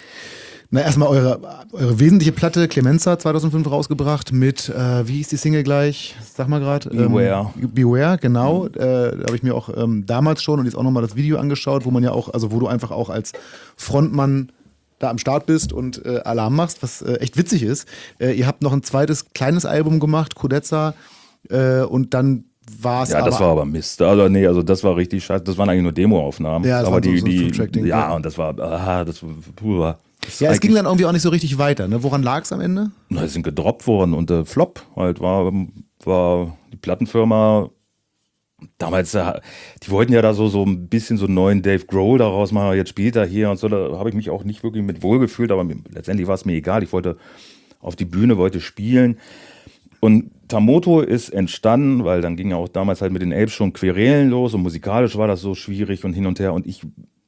na erstmal eure, eure wesentliche Platte Clemenza zweitausendfünf rausgebracht mit, äh, wie hieß die Single gleich? Sag mal gerade. Beware. Ähm, Beware, genau. Äh, da habe ich mir auch ähm, damals schon und jetzt auch nochmal das Video angeschaut, wo man ja auch, also wo du einfach auch als Frontmann da am Start bist und äh, Alarm machst, was äh, echt witzig ist. Äh, ihr habt noch ein zweites kleines Album gemacht, Kudetza, äh, und dann war es Ja, aber... das war aber Mist. Also nee, also das war richtig scheiße. Das waren eigentlich nur Demoaufnahmen. Ja, das aber war so- die, so ein die, Fünf-Track-Ding, ja, ja. und das war, ah, das war, puh, das Ja, es ging eigentlich- dann irgendwie auch nicht so richtig weiter. Ne? Woran lag es am Ende? Na, es sind gedroppt worden und äh, Flop halt war, war die Plattenfirma damals, äh, die wollten ja da so, so ein bisschen so einen neuen Dave Grohl daraus machen, jetzt spielt er hier und so, da habe ich mich auch nicht wirklich mit wohlgefühlt, aber mir, letztendlich war es mir egal, ich wollte auf die Bühne, wollte spielen und Tamoto ist entstanden, weil dann ging ja auch damals halt mit den Apes schon Querelen los und musikalisch war das so schwierig und hin und her und ich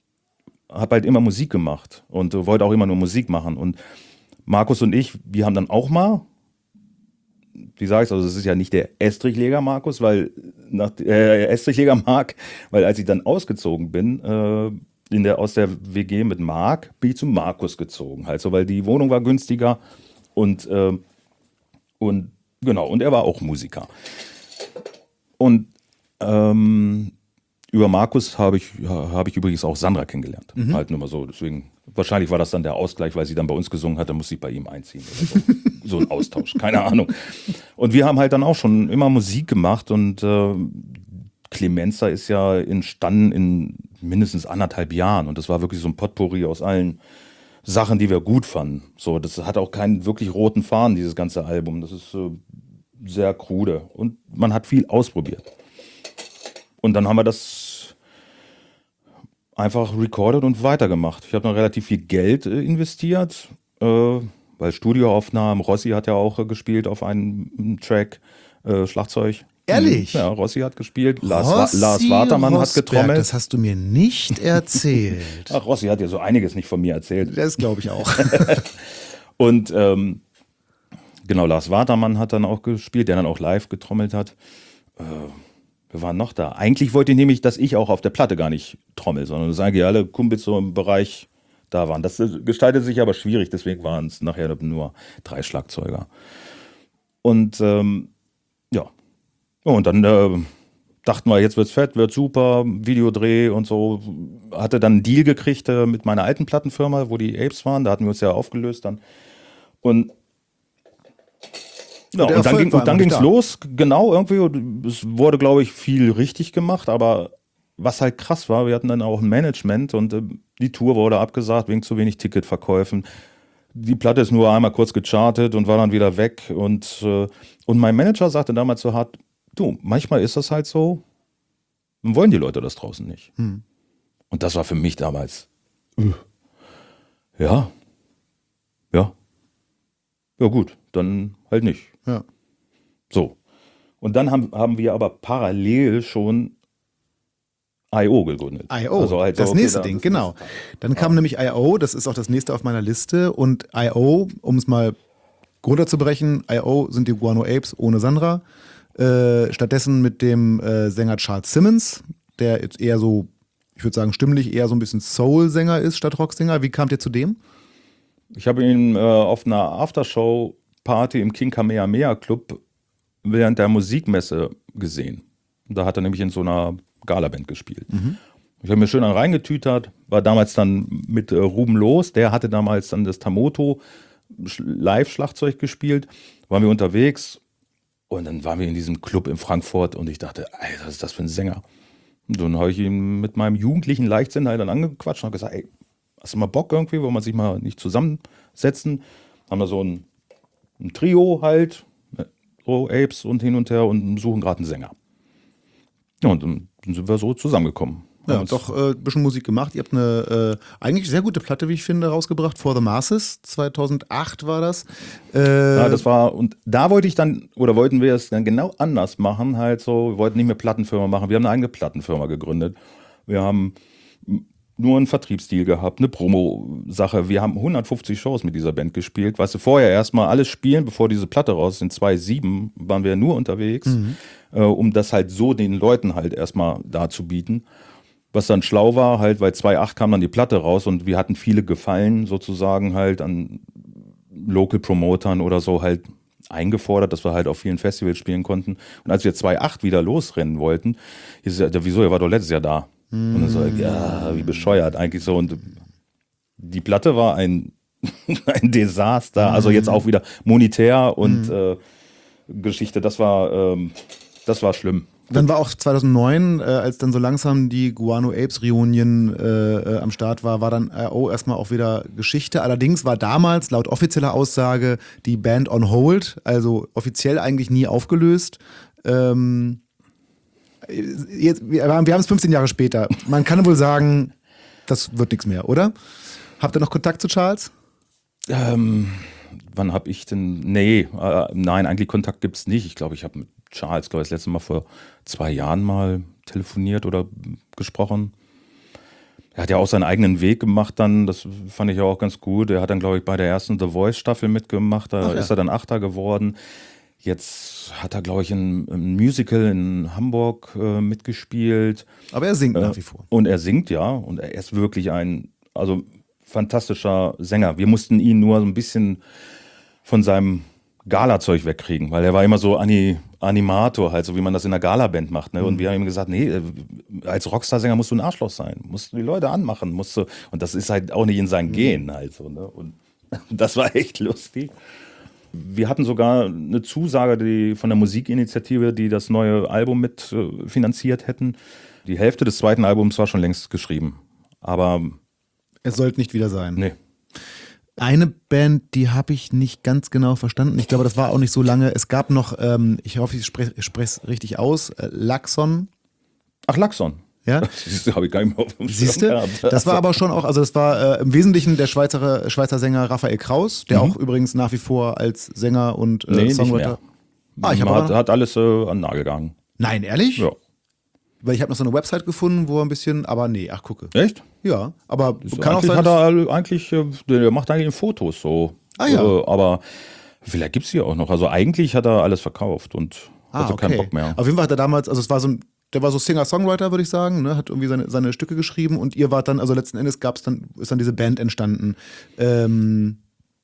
habe halt immer Musik gemacht und äh, wollte auch immer nur Musik machen und Markus und ich, wir haben dann auch mal, wie sage ich also es ist ja nicht der Estrichleger Markus, weil nach äh, Estrichleger Mark, weil als ich dann ausgezogen bin, äh, in der, aus der W G mit Mark, bin ich zu Markus gezogen, halt so, weil die Wohnung war günstiger und, äh, und genau, und er war auch Musiker. Und ähm, über Markus habe ich, ja, habe ich übrigens auch Sandra kennengelernt. Halt nur mal so. Deswegen, wahrscheinlich war das dann der Ausgleich, weil sie dann bei uns gesungen hat, dann musste ich bei ihm einziehen. Oder so. So ein Austausch, keine Ahnung. Und wir haben halt dann auch schon immer Musik gemacht und äh, Clemenza ist ja entstanden in mindestens anderthalb Jahren. Und das war wirklich so ein Potpourri aus allen Sachen, die wir gut fanden. So, das hat auch keinen wirklich roten Faden, dieses ganze Album. Das ist äh, sehr krude. Und man hat viel ausprobiert. Und dann haben wir das einfach recorded und weitergemacht. Ich habe noch relativ viel Geld äh, investiert, äh, weil Studioaufnahmen, Rossi hat ja auch äh, gespielt auf einem Track, äh, Schlagzeug. Ehrlich? Ja, Rossi hat gespielt, Lars, Wa- Rossi Lars Watermann hat Rosberg, getrommelt. Das hast du mir nicht erzählt. Ach, Rossi hat ja so einiges nicht von mir erzählt. Das glaube ich auch. Und ähm, genau, Lars Watermann hat dann auch gespielt, der dann auch live getrommelt hat. Äh, wir waren noch da. Eigentlich wollte ich nämlich, dass ich auch auf der Platte gar nicht trommel, sondern dass eigentlich alle Kumpels so im Bereich da waren. Das gestaltet sich aber schwierig, deswegen waren es nachher nur drei Schlagzeuger. Und ähm, ja, und dann äh, dachten wir, jetzt wird's fett, wird super, Videodreh und so. Hatte dann einen Deal gekriegt äh, mit meiner alten Plattenfirma, wo die Apes waren. Da hatten wir uns ja aufgelöst dann. Und ja, Und der und dann Erfolg ging war und dann einfach ging's da. los, genau irgendwie. Und es wurde, glaube ich, viel richtig gemacht, aber was halt krass war, wir hatten dann auch ein Management und äh, die Tour wurde abgesagt wegen zu wenig Ticketverkäufen. Die Platte ist nur einmal kurz gechartet und war dann wieder weg. Und, äh, und mein Manager sagte damals so hart, du, manchmal ist das halt so, dann wollen die Leute das draußen nicht. Hm. Und das war für mich damals, äh, ja, ja, ja gut, dann halt nicht. Ja. So. Und dann haben, haben wir aber parallel schon I O gegründet. I O, also halt das so, okay, nächste da, Ding, das genau. nächste. Dann kam nämlich I O, das ist auch das nächste auf meiner Liste. Und I O, um es mal runterzubrechen, I O sind die Guano Apes ohne Sandra. Äh, stattdessen mit dem äh, Sänger Charles Simmons, der jetzt eher so, ich würde sagen, stimmlich eher so ein bisschen Soul-Sänger ist statt Rocksänger. Wie kamt ihr zu dem? Ich habe ihn äh, auf einer Aftershow-Party im King Kamehameha Club während der Musikmesse gesehen. Da hat er nämlich in so einer Galaband gespielt. Mhm. Ich habe mir schön dann reingetütert, war damals dann mit äh, Ruben Los, der hatte damals dann das Tamoto Live-Schlagzeug gespielt, waren wir unterwegs und dann waren wir in diesem Club in Frankfurt und ich dachte, ey, was ist das für ein Sänger? Und dann habe ich ihn mit meinem jugendlichen Leichtsinn halt dann angequatscht und habe gesagt, ey, hast du mal Bock irgendwie, wollen wir sich mal nicht zusammensetzen? Haben wir so ein, ein Trio halt, so Apes und hin und her und suchen gerade einen Sänger. Ja, und dann sind wir so zusammengekommen. Ja, und doch äh, ein bisschen Musik gemacht. Ihr habt eine äh, eigentlich sehr gute Platte, wie ich finde, rausgebracht. For the Masses, zweitausendacht war das. Äh, ja, das war, und da wollte ich dann, oder wollten wir es dann genau anders machen, halt so, wir wollten nicht mehr Plattenfirma machen, wir haben eine eigene Plattenfirma gegründet. Wir haben nur einen Vertriebsstil gehabt, eine Promo-Sache. Wir haben hundertfünfzig Shows mit dieser Band gespielt. Weißt du, vorher erstmal alles spielen, bevor diese Platte raus ist. In zweitausendsieben waren wir nur unterwegs, mhm. äh, um das halt so den Leuten halt erstmal darzubieten. Was dann schlau war, halt, weil zweitausendacht kam dann die Platte raus und wir hatten viele Gefallen sozusagen halt an Local Promotern oder so halt eingefordert, dass wir halt auf vielen Festivals spielen konnten. Und als wir zweitausendacht wieder losrennen wollten, hieß es ja, wieso, er war doch letztes Jahr da. Mm. Und dann so, ja, wie bescheuert eigentlich so. Und die Platte war ein, ein Desaster, mm. also jetzt auch wieder monetär und mm. äh, Geschichte, das war, ähm, das war schlimm. Dann war auch zweitausendneun, äh, als dann so langsam die Guano Apes Reunion äh, äh, am Start war, war dann I O erstmal auch wieder Geschichte. Allerdings war damals laut offizieller Aussage die Band on hold, also offiziell eigentlich nie aufgelöst. Ähm, jetzt, wir wir haben es fünfzehn Jahre später. Man kann wohl sagen, das wird nichts mehr, oder? Habt ihr noch Kontakt zu Charles? Ähm, wann habe ich denn? Nee, äh, nein, eigentlich Kontakt gibt es nicht. Ich glaube, ich habe mit Charles, glaube ich, das letzte Mal vor zwei Jahren mal telefoniert oder gesprochen. Er hat ja auch seinen eigenen Weg gemacht dann, das fand ich ja auch ganz gut. Er hat dann, glaube ich, bei der ersten The Voice-Staffel mitgemacht, da Ach, ist ja. er dann Achter geworden. Jetzt hat er, glaube ich, ein, ein Musical in Hamburg äh, mitgespielt. Aber er singt äh, nach wie vor. Und er singt, ja, und er ist wirklich ein, also fantastischer Sänger. Wir mussten ihn nur so ein bisschen von seinem Gala-Zeug wegkriegen, weil er war immer so Ani- Animator, halt, so wie man das in einer Gala-Band macht. Ne? Und mhm. wir haben ihm gesagt, nee, als Rockstar-Sänger musst du ein Arschloch sein, musst du die Leute anmachen, musst du, und das ist halt auch nicht in seinen mhm. Gen halt so. Ne? Und das war echt lustig. Wir hatten sogar eine Zusage die, von der Musikinitiative, die das neue Album mit äh, finanziert hätten. Die Hälfte des zweiten Albums war schon längst geschrieben, aber es sollte nicht wieder sein. Nee. Eine Band, die habe ich nicht ganz genau verstanden. Ich glaube, das war auch nicht so lange. Es gab noch, ähm, ich hoffe, ich spreche es richtig aus, äh, Laxon. Ach, Laxon. Ja? Das habe ich gar nicht mehr auf dem Siehst du? Das war aber schon auch, also das war äh, im Wesentlichen der Schweizer, Schweizer Sänger Raphael Kraus, der mhm. auch übrigens nach wie vor als Sänger und äh, nee, Songwriter. Ah, ich hat, hat alles äh, an den Nagel gegangen. Nein, ehrlich? Ja. Weil ich habe noch so eine Website gefunden, wo er ein bisschen, aber nee, ach gucke. Echt? Ja, aber so kann auch sein. Hat er eigentlich, der macht eigentlich Fotos so. Ah ja. Äh, aber vielleicht gibt es die auch noch. Also eigentlich hat er alles verkauft und ah, hatte okay. keinen Bock mehr. Auf jeden Fall hat er damals, also es war so ein, der war so Singer-Songwriter, würde ich sagen, ne? Hat irgendwie seine, seine Stücke geschrieben und ihr wart dann, also letzten Endes gab's dann, ist dann diese Band entstanden. Ähm,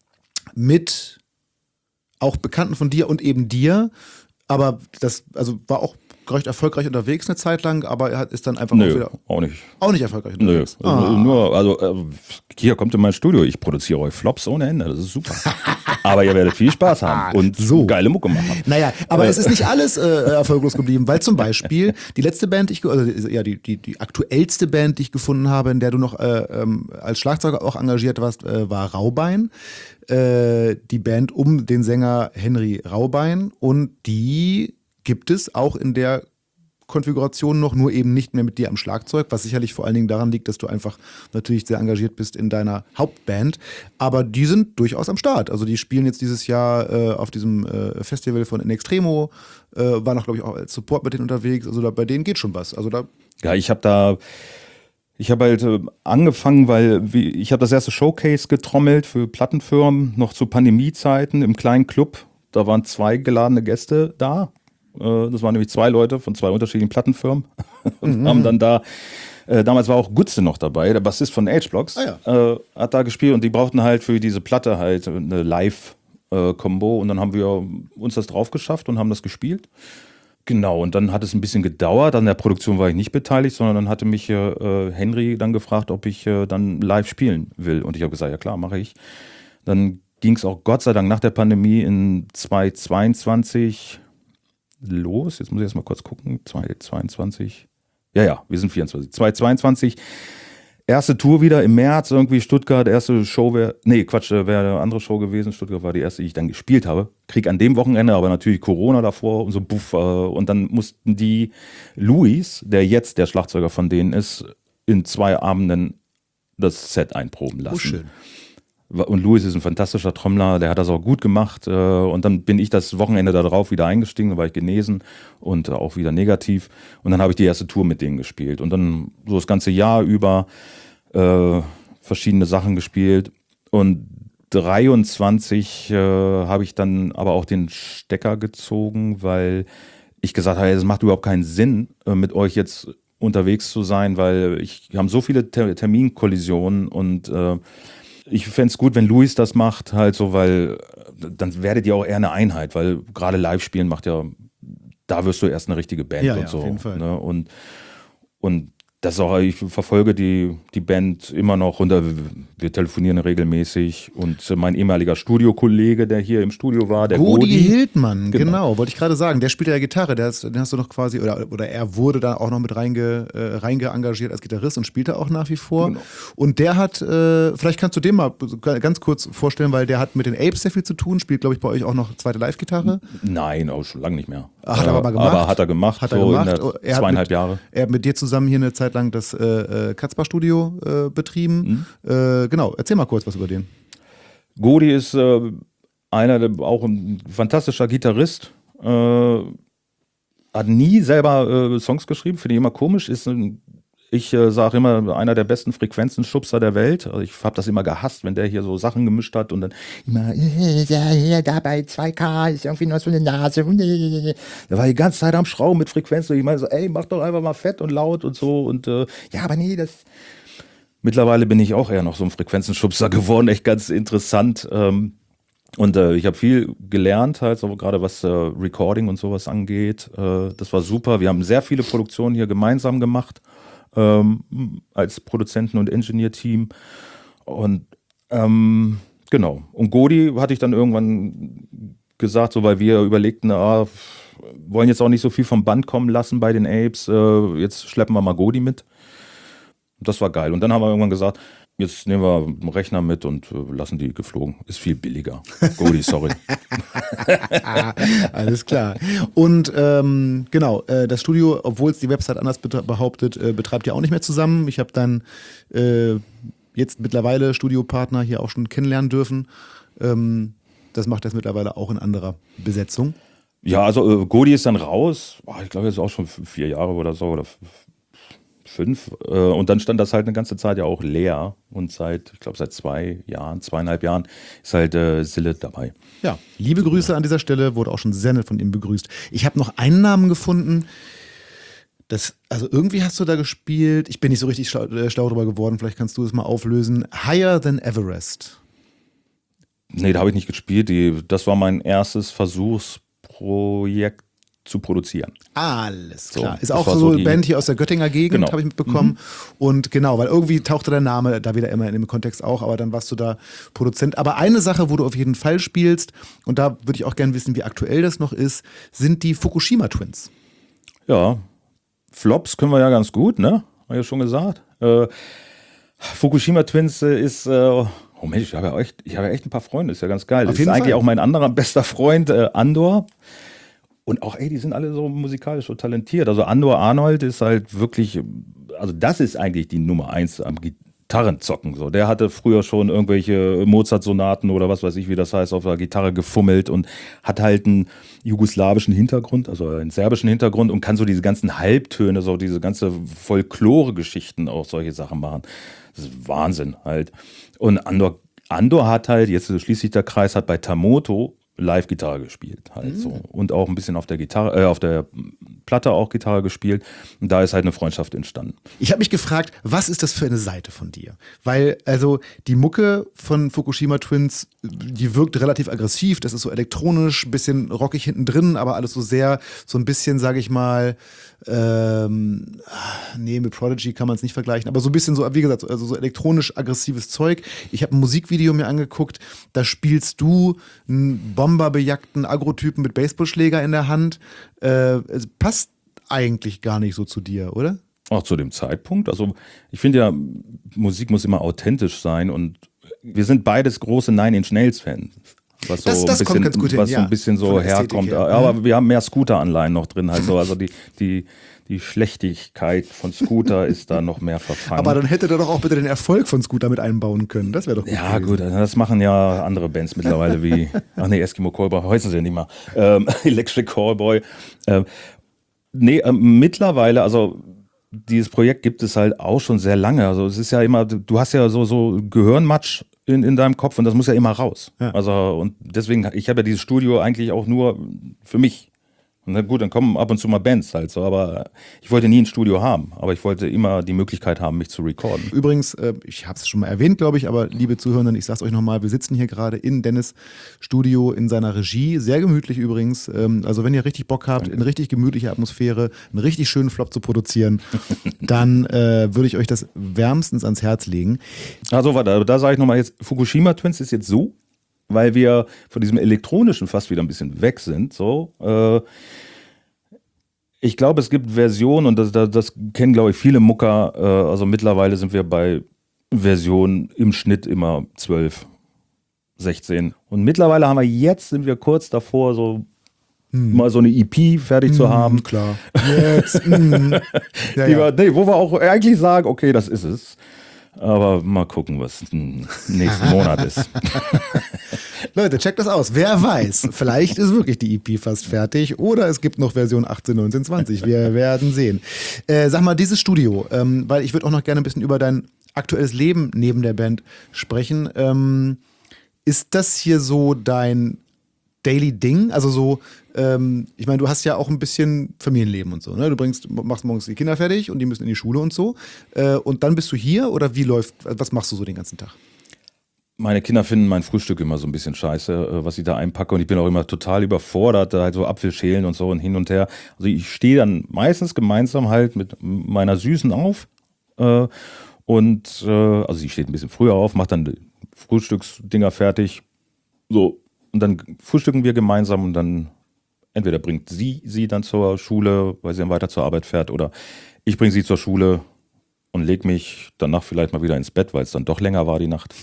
mit auch Bekannten von dir und eben dir. Aber das, also war auch recht erfolgreich unterwegs eine Zeit lang, aber er hat, ist dann einfach Nö, auch wieder. auch nicht. Auch nicht erfolgreich unterwegs. Nö. Ah. Nur, also äh, hier kommt in mein Studio, ich produziere euch Flops ohne Ende, das ist super. Aber ihr werdet viel Spaß haben und so geile Mucke machen. Naja, aber äh. es ist nicht alles äh, erfolglos geblieben, weil zum Beispiel die letzte Band, die ich, also ja, die, die, die aktuellste Band, die ich gefunden habe, in der du noch äh, ähm, als Schlagzeuger auch engagiert warst, äh, war Raubein. Äh, die Band um den Sänger Henry Raubein und die gibt es auch in der Konfiguration noch, nur eben nicht mehr mit dir am Schlagzeug, was sicherlich vor allen Dingen daran liegt, dass du einfach natürlich sehr engagiert bist in deiner Hauptband. Aber die sind durchaus am Start. Also die spielen jetzt dieses Jahr äh, auf diesem äh, Festival von In Extremo, äh, war noch, glaube ich, auch als Support mit denen unterwegs. Also da, bei denen geht schon was. Also da Ja, ich habe da, ich habe halt äh, angefangen, weil wie, ich habe das erste Showcase getrommelt für Plattenfirmen, noch zu Pandemiezeiten im kleinen Club. Da waren zwei geladene Gäste da. Äh, das waren nämlich zwei Leute von zwei unterschiedlichen Plattenfirmen und Mhm. haben dann da, äh, damals war auch Gutze noch dabei, der Bassist von H-Blocks, Ah, ja. äh, hat da gespielt und die brauchten halt für diese Platte halt eine Live-Kombo und dann haben wir uns das drauf geschafft und haben das gespielt. Genau, und dann hat es ein bisschen gedauert. An der Produktion war ich nicht beteiligt, sondern dann hatte mich äh, Henry dann gefragt, ob ich äh, dann live spielen will. Und ich habe gesagt, ja klar, mache ich. Dann ging es auch Gott sei Dank nach der Pandemie in zweitausendzweiundzwanzig los. Jetzt muss ich erst mal kurz gucken. zweitausendzweiundzwanzig. Ja, ja, wir sind vierundzwanzig. zweitausendzweiundzwanzig. Erste Tour wieder im März, irgendwie Stuttgart, erste Show wäre, nee, Quatsch, wäre eine andere Show gewesen. Stuttgart war die erste, die ich dann gespielt habe. Krieg an dem Wochenende, aber natürlich Corona davor und so, buff. Äh, und dann mussten die, Luis, der jetzt der Schlagzeuger von denen ist, in zwei Abenden das Set einproben lassen. Oh, schön. Und Luis ist ein fantastischer Trommler, der hat das auch gut gemacht. Äh, und dann bin ich das Wochenende darauf wieder eingestiegen, da war ich genesen und auch wieder negativ. Und dann habe ich die erste Tour mit denen gespielt. Und dann so das ganze Jahr über äh, verschiedene Sachen gespielt. Und dreiundzwanzig äh, habe ich dann aber auch den Stecker gezogen, weil ich gesagt habe, es macht überhaupt keinen Sinn, äh, mit euch jetzt unterwegs zu sein, weil ich wir haben so viele Ter- Terminkollisionen und äh, ich fände es gut, wenn Luis das macht, halt so, weil dann werdet ihr auch eher eine Einheit, weil gerade Live-Spielen macht ja, da wirst du erst eine richtige Band Ja, und ja, so. auf jeden Fall. Ne? Und, und das ist auch, ich verfolge die, die Band immer noch und äh, wir telefonieren regelmäßig. Und äh, mein ehemaliger Studiokollege, der hier im Studio war, der Godi Godi, Hildmann, genau, Genau. wollte ich gerade sagen. Der spielt ja Gitarre, der ist, den hast du noch quasi, oder, oder er wurde da auch noch mit reinge, äh, reinge-engagiert als Gitarrist und spielt da auch nach wie vor. Genau. Und der hat, äh, vielleicht kannst du den mal ganz kurz vorstellen, weil der hat mit den Apes sehr viel zu tun, spielt, glaube ich, bei euch auch noch zweite Live-Gitarre. Nein, auch schon lange nicht mehr. Ach, hat er aber mal gemacht? Aber hat er gemacht, Hat er so gemacht. in der Er hat zweieinhalb mit, Jahre. Er hat mit dir zusammen hier eine Zeit lang das äh, Katzbar-Studio äh, betrieben. Mhm. Äh, genau, erzähl mal kurz was über den. Godi ist äh, einer, der, auch ein fantastischer Gitarrist. Äh, hat nie selber äh, Songs geschrieben, finde ich immer komisch. Ist ein, ich äh, sage immer, einer der besten Frequenzenschubser der Welt. Also ich habe das immer gehasst, wenn der hier so Sachen gemischt hat und dann immer, äh, ja, ja, da bei zwei K ist irgendwie noch so eine Nase. Da war die ganze Zeit am Schrauben mit Frequenzen. Ich meine so, ey, mach doch einfach mal fett und laut und so. Und äh, ja, aber nee, das. Mittlerweile bin ich auch eher noch so ein Frequenzenschubser geworden, echt ganz interessant. Ähm, und äh, ich habe viel gelernt, halt, so gerade was äh, Recording und sowas angeht. Äh, das war super. Wir haben sehr viele Produktionen hier gemeinsam gemacht, ähm, als Produzenten- und Engineer-Team. Und ähm, genau. Und Godi hatte ich dann irgendwann gesagt, so weil wir überlegten, ah, wollen jetzt auch nicht so viel vom Band kommen lassen bei den Apes. Äh, jetzt schleppen wir mal Godi mit. Das war geil. Und dann haben wir irgendwann gesagt, jetzt nehmen wir einen Rechner mit und äh, lassen die geflogen. Ist viel billiger. Godi, sorry. Alles klar. Und ähm, genau, äh, das Studio, obwohl es die Website anders bet- behauptet, äh, betreibt ihr auch nicht mehr zusammen. Ich habe dann äh, jetzt mittlerweile Studiopartner hier auch schon kennenlernen dürfen. Ähm, das macht das mittlerweile auch in anderer Besetzung. Ja, also äh, Godi ist dann raus. Boah, ich glaube, jetzt auch schon f- vier Jahre oder so oder f- fünf. Äh, und dann stand das halt eine ganze Zeit ja auch leer. Und seit, ich glaube, seit zwei Jahren, zweieinhalb Jahren ist halt äh, Sille dabei. Ja, liebe Grüße an dieser Stelle, wurde auch schon sehr nett von ihm begrüßt. Ich habe noch einen Namen gefunden. Das, also irgendwie hast du da gespielt. Ich bin nicht so richtig schlau, äh, schlau drüber geworden. Vielleicht kannst du es mal auflösen. Higher Than Everest. Nee, da habe ich nicht gespielt. Die, das war mein erstes Versuchsprojekt zu produzieren. Alles So, klar. Ist das auch war so so eine die- Band hier aus der Göttinger Gegend, Genau. habe ich mitbekommen. Und genau, weil irgendwie tauchte der Name da wieder immer in dem Kontext auch, aber dann warst du da Produzent. Aber eine Sache, wo du auf jeden Fall spielst, und da würde ich auch gerne wissen, wie aktuell das noch ist, sind die Fukushima Twins. Ja, Flops können wir ja ganz gut, ne? Haben wir ja schon gesagt. Äh, Fukushima Twins äh, ist, äh, oh Mensch, ich habe ja echt, ich habe ja echt ein paar Freunde, ist ja ganz geil. Auf Das jeden ist eigentlich Fall. auch mein anderer bester Freund, äh, Andor. Und auch, ey, die sind alle so musikalisch so talentiert. Also Andor Arnold ist halt wirklich, also das ist eigentlich die Nummer eins am Gitarren zocken. So. Der hatte früher schon irgendwelche Mozart-Sonaten oder was weiß ich, wie das heißt, auf der Gitarre gefummelt und hat halt einen jugoslawischen Hintergrund, also einen serbischen Hintergrund und kann so diese ganzen Halbtöne, so diese ganze Folklore-Geschichten auch solche Sachen machen. Das ist Wahnsinn halt. Und Andor, Andor hat halt, jetzt schließt sich der Kreis, hat bei Tamoto Live-Gitarre gespielt halt mhm. so und auch ein bisschen auf der Gitarre, äh, auf der Platte auch Gitarre gespielt und da ist halt eine Freundschaft entstanden. Ich habe mich gefragt, was ist das für eine Seite von dir? Weil also die Mucke von Fukushima Twins, die wirkt relativ aggressiv, das ist so elektronisch, ein bisschen rockig hinten drin, aber alles so sehr, so ein bisschen, sage ich mal, ähm, nee, mit Prodigy kann man es nicht vergleichen, aber so ein bisschen so, wie gesagt, also so elektronisch aggressives Zeug. Ich habe ein Musikvideo mir angeguckt, da spielst du einen bomberbejagten Agrotypen mit Baseballschläger in der Hand. Äh, es passt eigentlich gar nicht so zu dir, oder? Auch zu dem Zeitpunkt. Also ich finde ja, Musik muss immer authentisch sein und wir sind beides große Nine Inch Nails Fans. Was so das, das ein bisschen, kommt ganz gut hin, was ja. so ein bisschen so herkommt. Her. Aber mhm. wir haben mehr Scooter-Anleihen noch drin. Halt so. Also die, die, die Schlechtigkeit von Scooter ist da noch mehr verfangen. Aber dann hätte er doch auch bitte den Erfolg von Scooter mit einbauen können. Das wäre doch gut Ja gewesen. Gut, das machen ja andere Bands mittlerweile wie, ach nee, Eskimo Callboy, heißen sie ja nicht mal. Ähm, Electric Callboy. Ähm, nee, ähm, mittlerweile, also dieses Projekt gibt es halt auch schon sehr lange. Also es ist ja immer, du hast ja so, so Gehirnmatsch in, in deinem Kopf und das muss ja immer raus. Ja. Also und deswegen, ich habe ja dieses Studio eigentlich auch nur für mich. Und na gut, dann kommen ab und zu mal Bands halt so, aber ich wollte nie ein Studio haben, aber ich wollte immer die Möglichkeit haben, mich zu recorden. Übrigens, äh, ich habe es schon mal erwähnt, glaube ich, aber liebe Zuhörenden, ich sag's euch nochmal, wir sitzen hier gerade in Dennis' Studio in seiner Regie, sehr gemütlich übrigens, ähm, also wenn ihr richtig Bock habt, Danke. In richtig gemütliche Atmosphäre, einen richtig schönen Flop zu produzieren, dann äh, würde ich euch das wärmstens ans Herz legen. Also warte, da sage ich nochmal jetzt, Fukushima Twins ist jetzt so, weil wir von diesem elektronischen fast wieder ein bisschen weg sind. So, äh, ich glaube, es gibt Versionen und das, das, das kennen, glaube ich, viele Mucker. Äh, also mittlerweile sind wir bei Versionen im Schnitt immer zwölf, sechzehn. Und mittlerweile haben wir jetzt, sind wir kurz davor, so hm. mal so eine E P fertig hm, zu haben. Klar. Jetzt. mm. ja, Die ja. wir, nee, wo wir auch eigentlich sagen, okay, das ist es. Aber mal gucken, was nächsten Monat ist. Leute, checkt das aus. Wer weiß, vielleicht ist wirklich die E P fast fertig oder es gibt noch Version achtzehn, neunzehn, zwanzig. Wir werden sehen. Äh, sag mal, dieses Studio, ähm, weil ich würde auch noch gerne ein bisschen über dein aktuelles Leben neben der Band sprechen. Ähm, ist das hier so dein Daily Ding? Also so, ähm, ich meine, du hast ja auch ein bisschen Familienleben und so, ne? Du bringst, machst morgens die Kinder fertig und die müssen in die Schule und so. Äh, und dann bist du hier oder wie läuft, was machst du so den ganzen Tag? Meine Kinder finden mein Frühstück immer so ein bisschen scheiße, was ich da einpacke und ich bin auch immer total überfordert, halt so Apfel schälen und so und hin und her. Also ich stehe dann meistens gemeinsam halt mit meiner Süßen auf äh, und äh, also sie steht ein bisschen früher auf, macht dann Frühstücksdinger fertig, so und dann frühstücken wir gemeinsam und dann entweder bringt sie sie dann zur Schule, weil sie dann weiter zur Arbeit fährt oder ich bringe sie zur Schule und leg mich danach vielleicht mal wieder ins Bett, weil es dann doch länger war die Nacht.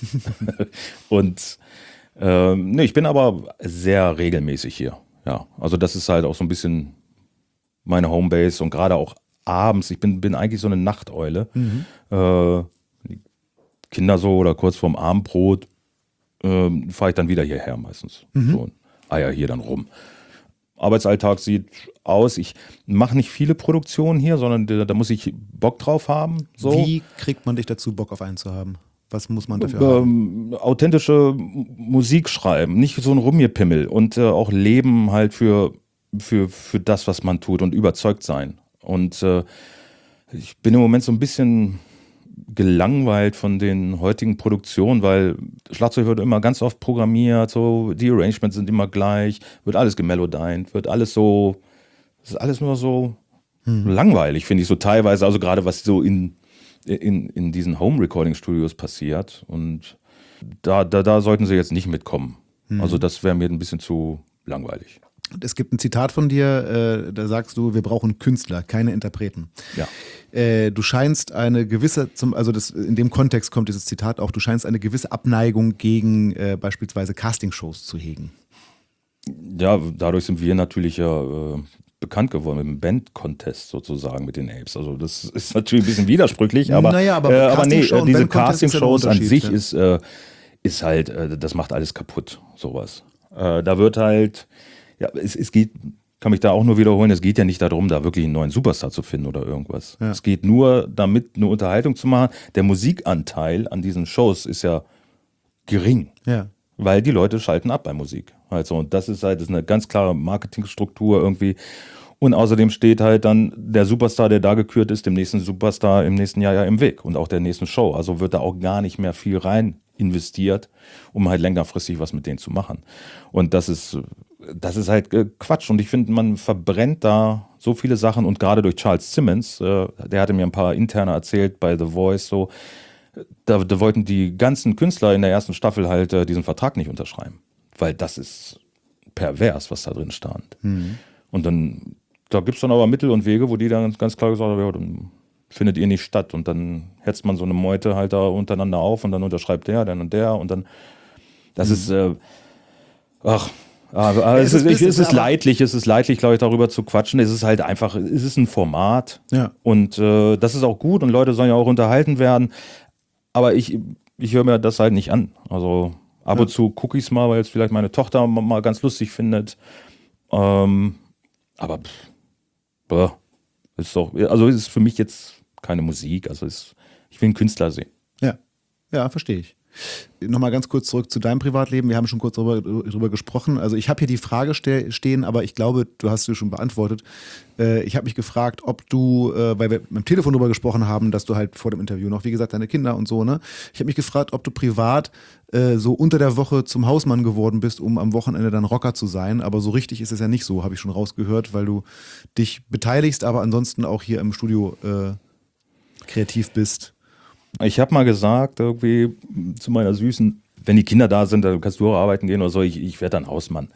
und ähm, nee, ich bin aber sehr regelmäßig hier. Ja, also das ist halt auch so ein bisschen meine Homebase und gerade auch abends. Ich bin, bin eigentlich so eine Nachteule. Mhm. Äh, die Kinder so oder kurz vorm Abendbrot äh, fahre ich dann wieder hierher meistens. Mhm. So, eier hier dann rum. Arbeitsalltag sieht aus, ich mache nicht viele Produktionen hier, sondern da, da muss ich Bock drauf haben. So. Wie kriegt man dich dazu, Bock auf einen zu haben? Was muss man dafür ähm, haben? Authentische Musik schreiben, nicht so ein Rumgepimmel und äh, auch leben halt für, für, für das, was man tut und überzeugt sein. Und äh, ich bin im Moment so ein bisschen gelangweilt von den heutigen Produktionen, weil Schlagzeug wird immer ganz oft programmiert, so die Arrangements sind immer gleich, wird alles gemelodined, wird alles so, das ist alles nur so hm. langweilig, finde ich so teilweise, also gerade was so in, in, in diesen Home-Recording-Studios passiert und da, da, da sollten sie jetzt nicht mitkommen. Hm. Also das wäre mir ein bisschen zu langweilig. Es gibt ein Zitat von dir, äh, da sagst du, wir brauchen Künstler, keine Interpreten. Ja. Äh, du scheinst eine gewisse, zum, also das, in dem Kontext kommt dieses Zitat auch, du scheinst eine gewisse Abneigung gegen äh, beispielsweise Castingshows zu hegen. Ja, dadurch sind wir natürlich ja äh, bekannt geworden mit dem Band-Contest sozusagen mit den Apes. Also das ist natürlich ein bisschen widersprüchlich, aber, naja, aber, äh, aber nee, Castingshow und diese Band-Contest ist ja Castingshows der an Unterschied, sich ja. ist, äh, ist halt, äh, das macht alles kaputt, sowas. Äh, da wird halt, ja, es, es geht, kann mich da auch nur wiederholen, es geht ja nicht darum, da wirklich einen neuen Superstar zu finden oder irgendwas. Ja. Es geht nur damit, eine Unterhaltung zu machen. Der Musikanteil an diesen Shows ist ja gering. Ja. Weil die Leute schalten ab bei Musik. Also, und das ist halt das ist eine ganz klare Marketingstruktur irgendwie. Und außerdem steht halt dann der Superstar, der da gekürt ist, dem nächsten Superstar im nächsten Jahr ja im Weg und auch der nächsten Show. Also wird da auch gar nicht mehr viel rein investiert, um halt längerfristig was mit denen zu machen. Und das ist, das ist halt Quatsch. Und ich finde, man verbrennt da so viele Sachen. Und gerade durch Charles Simmons, äh, der hatte mir ein paar interne erzählt bei The Voice, so, Da, da wollten die ganzen Künstler in der ersten Staffel halt äh, diesen Vertrag nicht unterschreiben. Weil das ist pervers, was da drin stand. Mhm. Und dann, da gibt es dann aber Mittel und Wege, wo die dann ganz klar gesagt haben, ja, dann findet ihr nicht statt. Und dann hetzt man so eine Meute halt da untereinander auf und dann unterschreibt der, der und der. Und dann, das mhm. ist, äh, ach, aber, aber ja, es, ist, es, ist, es ist leidlich, es ist leidlich, glaube ich, darüber zu quatschen. Es ist halt einfach, es ist ein Format. Ja. Und äh, das ist auch gut und Leute sollen ja auch unterhalten werden. Aber ich, ich höre mir das halt nicht an. Also ab und ja. zu gucke ich es mal, weil jetzt vielleicht meine Tochter mal ganz lustig findet. Ähm, aber pff, boah, ist doch, also ist es für mich jetzt keine Musik. Also ist, ich will einen Künstler sehen. Ja, ja, verstehe ich. Nochmal ganz kurz zurück zu deinem Privatleben. Wir haben schon kurz darüber, darüber gesprochen. Also ich habe hier die Frage ste- stehen, aber ich glaube, du hast sie schon beantwortet. Äh, ich habe mich gefragt, ob du, äh, weil wir am Telefon darüber gesprochen haben, dass du halt vor dem Interview noch, wie gesagt, deine Kinder und so, ne? Ich habe mich gefragt, ob du privat äh, so unter der Woche zum Hausmann geworden bist, um am Wochenende dann Rocker zu sein. Aber so richtig ist es ja nicht so, habe ich schon rausgehört, weil du dich beteiligst, aber ansonsten auch hier im Studio äh, kreativ bist. Ich habe mal gesagt, irgendwie zu meiner Süßen, wenn die Kinder da sind, dann kannst du auch arbeiten gehen oder so, ich, ich werde dann Hausmann.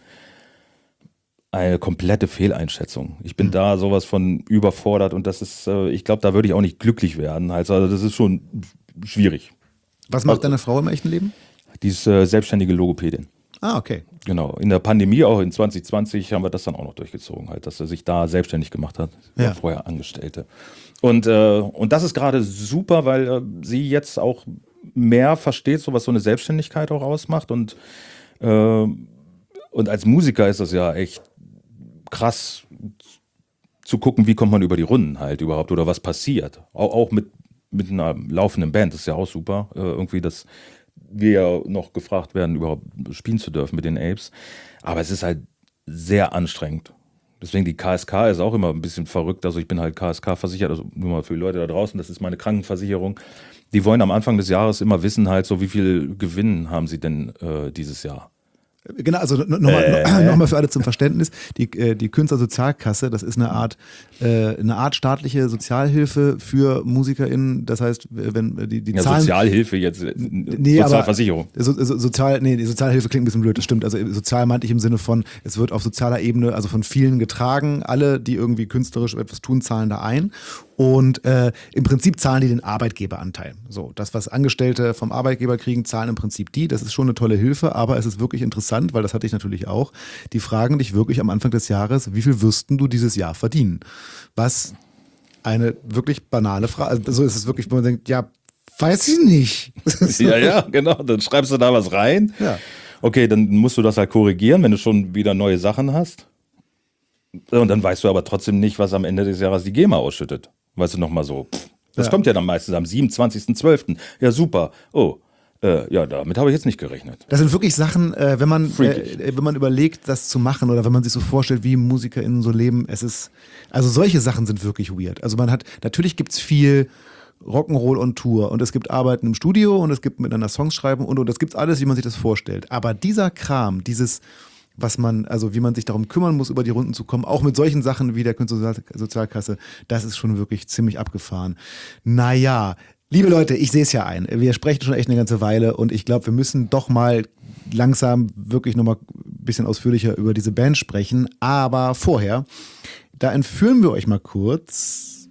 Eine komplette Fehleinschätzung. Ich bin mhm. da sowas von überfordert und das ist, ich glaube, da würde ich auch nicht glücklich werden. Also das ist schon schwierig. Was macht also, deine Frau im echten Leben? Die ist äh, selbstständige Logopädin. Ah, okay. Genau. In der Pandemie, auch in zwanzig zwanzig, haben wir das dann auch noch durchgezogen, halt, dass er sich da selbstständig gemacht hat. Ja. War vorher Angestellte. Und, äh, und das ist gerade super, weil äh, sie jetzt auch mehr versteht, so was so eine Selbstständigkeit auch ausmacht. Und, äh, und als Musiker ist das ja echt krass zu gucken, wie kommt man über die Runden halt überhaupt oder was passiert. Auch, auch mit, mit einer laufenden Band, das ist ja auch super. Äh, irgendwie, dass wir ja noch gefragt werden, überhaupt spielen zu dürfen mit den Apes. Aber es ist halt sehr anstrengend. Deswegen die K S K ist auch immer ein bisschen verrückt. Also ich bin halt K S K versichert, also nur mal für die Leute da draußen, das ist meine Krankenversicherung. Die wollen am Anfang des Jahres immer wissen halt so, wie viel Gewinn haben sie denn äh, dieses Jahr. Genau, also nochmal äh. noch mal für alle zum Verständnis, die, äh, die Künstlersozialkasse, das ist eine Art, äh, eine Art staatliche Sozialhilfe für MusikerInnen, das heißt, wenn die, die ja, Zahlen... Sozialhilfe jetzt, nee, Sozialversicherung. So, so, sozial, nee, die Sozialhilfe klingt ein bisschen blöd, das stimmt, also sozial meinte ich im Sinne von, es wird auf sozialer Ebene, also von vielen getragen, alle, die irgendwie künstlerisch etwas tun, zahlen da ein. Und äh, im Prinzip zahlen die den Arbeitgeberanteil. So, das, was Angestellte vom Arbeitgeber kriegen, zahlen im Prinzip die. Das ist schon eine tolle Hilfe, aber es ist wirklich interessant, weil das hatte ich natürlich auch. Die fragen dich wirklich am Anfang des Jahres, wie viel wirst du dieses Jahr verdienen? Was eine wirklich banale Frage, also so ist es wirklich, wo man denkt, ja, weiß ich nicht. Ja, ja, genau. Dann schreibst du da was rein. Ja. Okay, dann musst du das halt korrigieren, wenn du schon wieder neue Sachen hast. Und dann weißt du aber trotzdem nicht, was am Ende des Jahres die GEMA ausschüttet. Weißt du, nochmal so, pff, das ja. kommt ja dann meistens am siebenundzwanzigsten zwölften Ja, super. Oh, äh, ja, damit habe ich jetzt nicht gerechnet. Das sind wirklich Sachen, äh, wenn man äh, wenn man überlegt, das zu machen oder wenn man sich so vorstellt, wie MusikerInnen so leben, es ist, also solche Sachen sind wirklich weird. Also man hat, natürlich gibt es viel Rock'n'Roll on Tour und es gibt Arbeiten im Studio und es gibt miteinander Songs schreiben und, und das gibt alles, wie man sich das vorstellt. Aber dieser Kram, dieses was man, also wie man sich darum kümmern muss, über die Runden zu kommen, auch mit solchen Sachen wie der Künstlersozialkasse, das ist schon wirklich ziemlich abgefahren. Naja, liebe Leute, ich sehe es ja ein. Wir sprechen schon echt eine ganze Weile und ich glaube, wir müssen doch mal langsam wirklich nochmal ein bisschen ausführlicher über diese Band sprechen. Aber vorher, da entführen wir euch mal kurz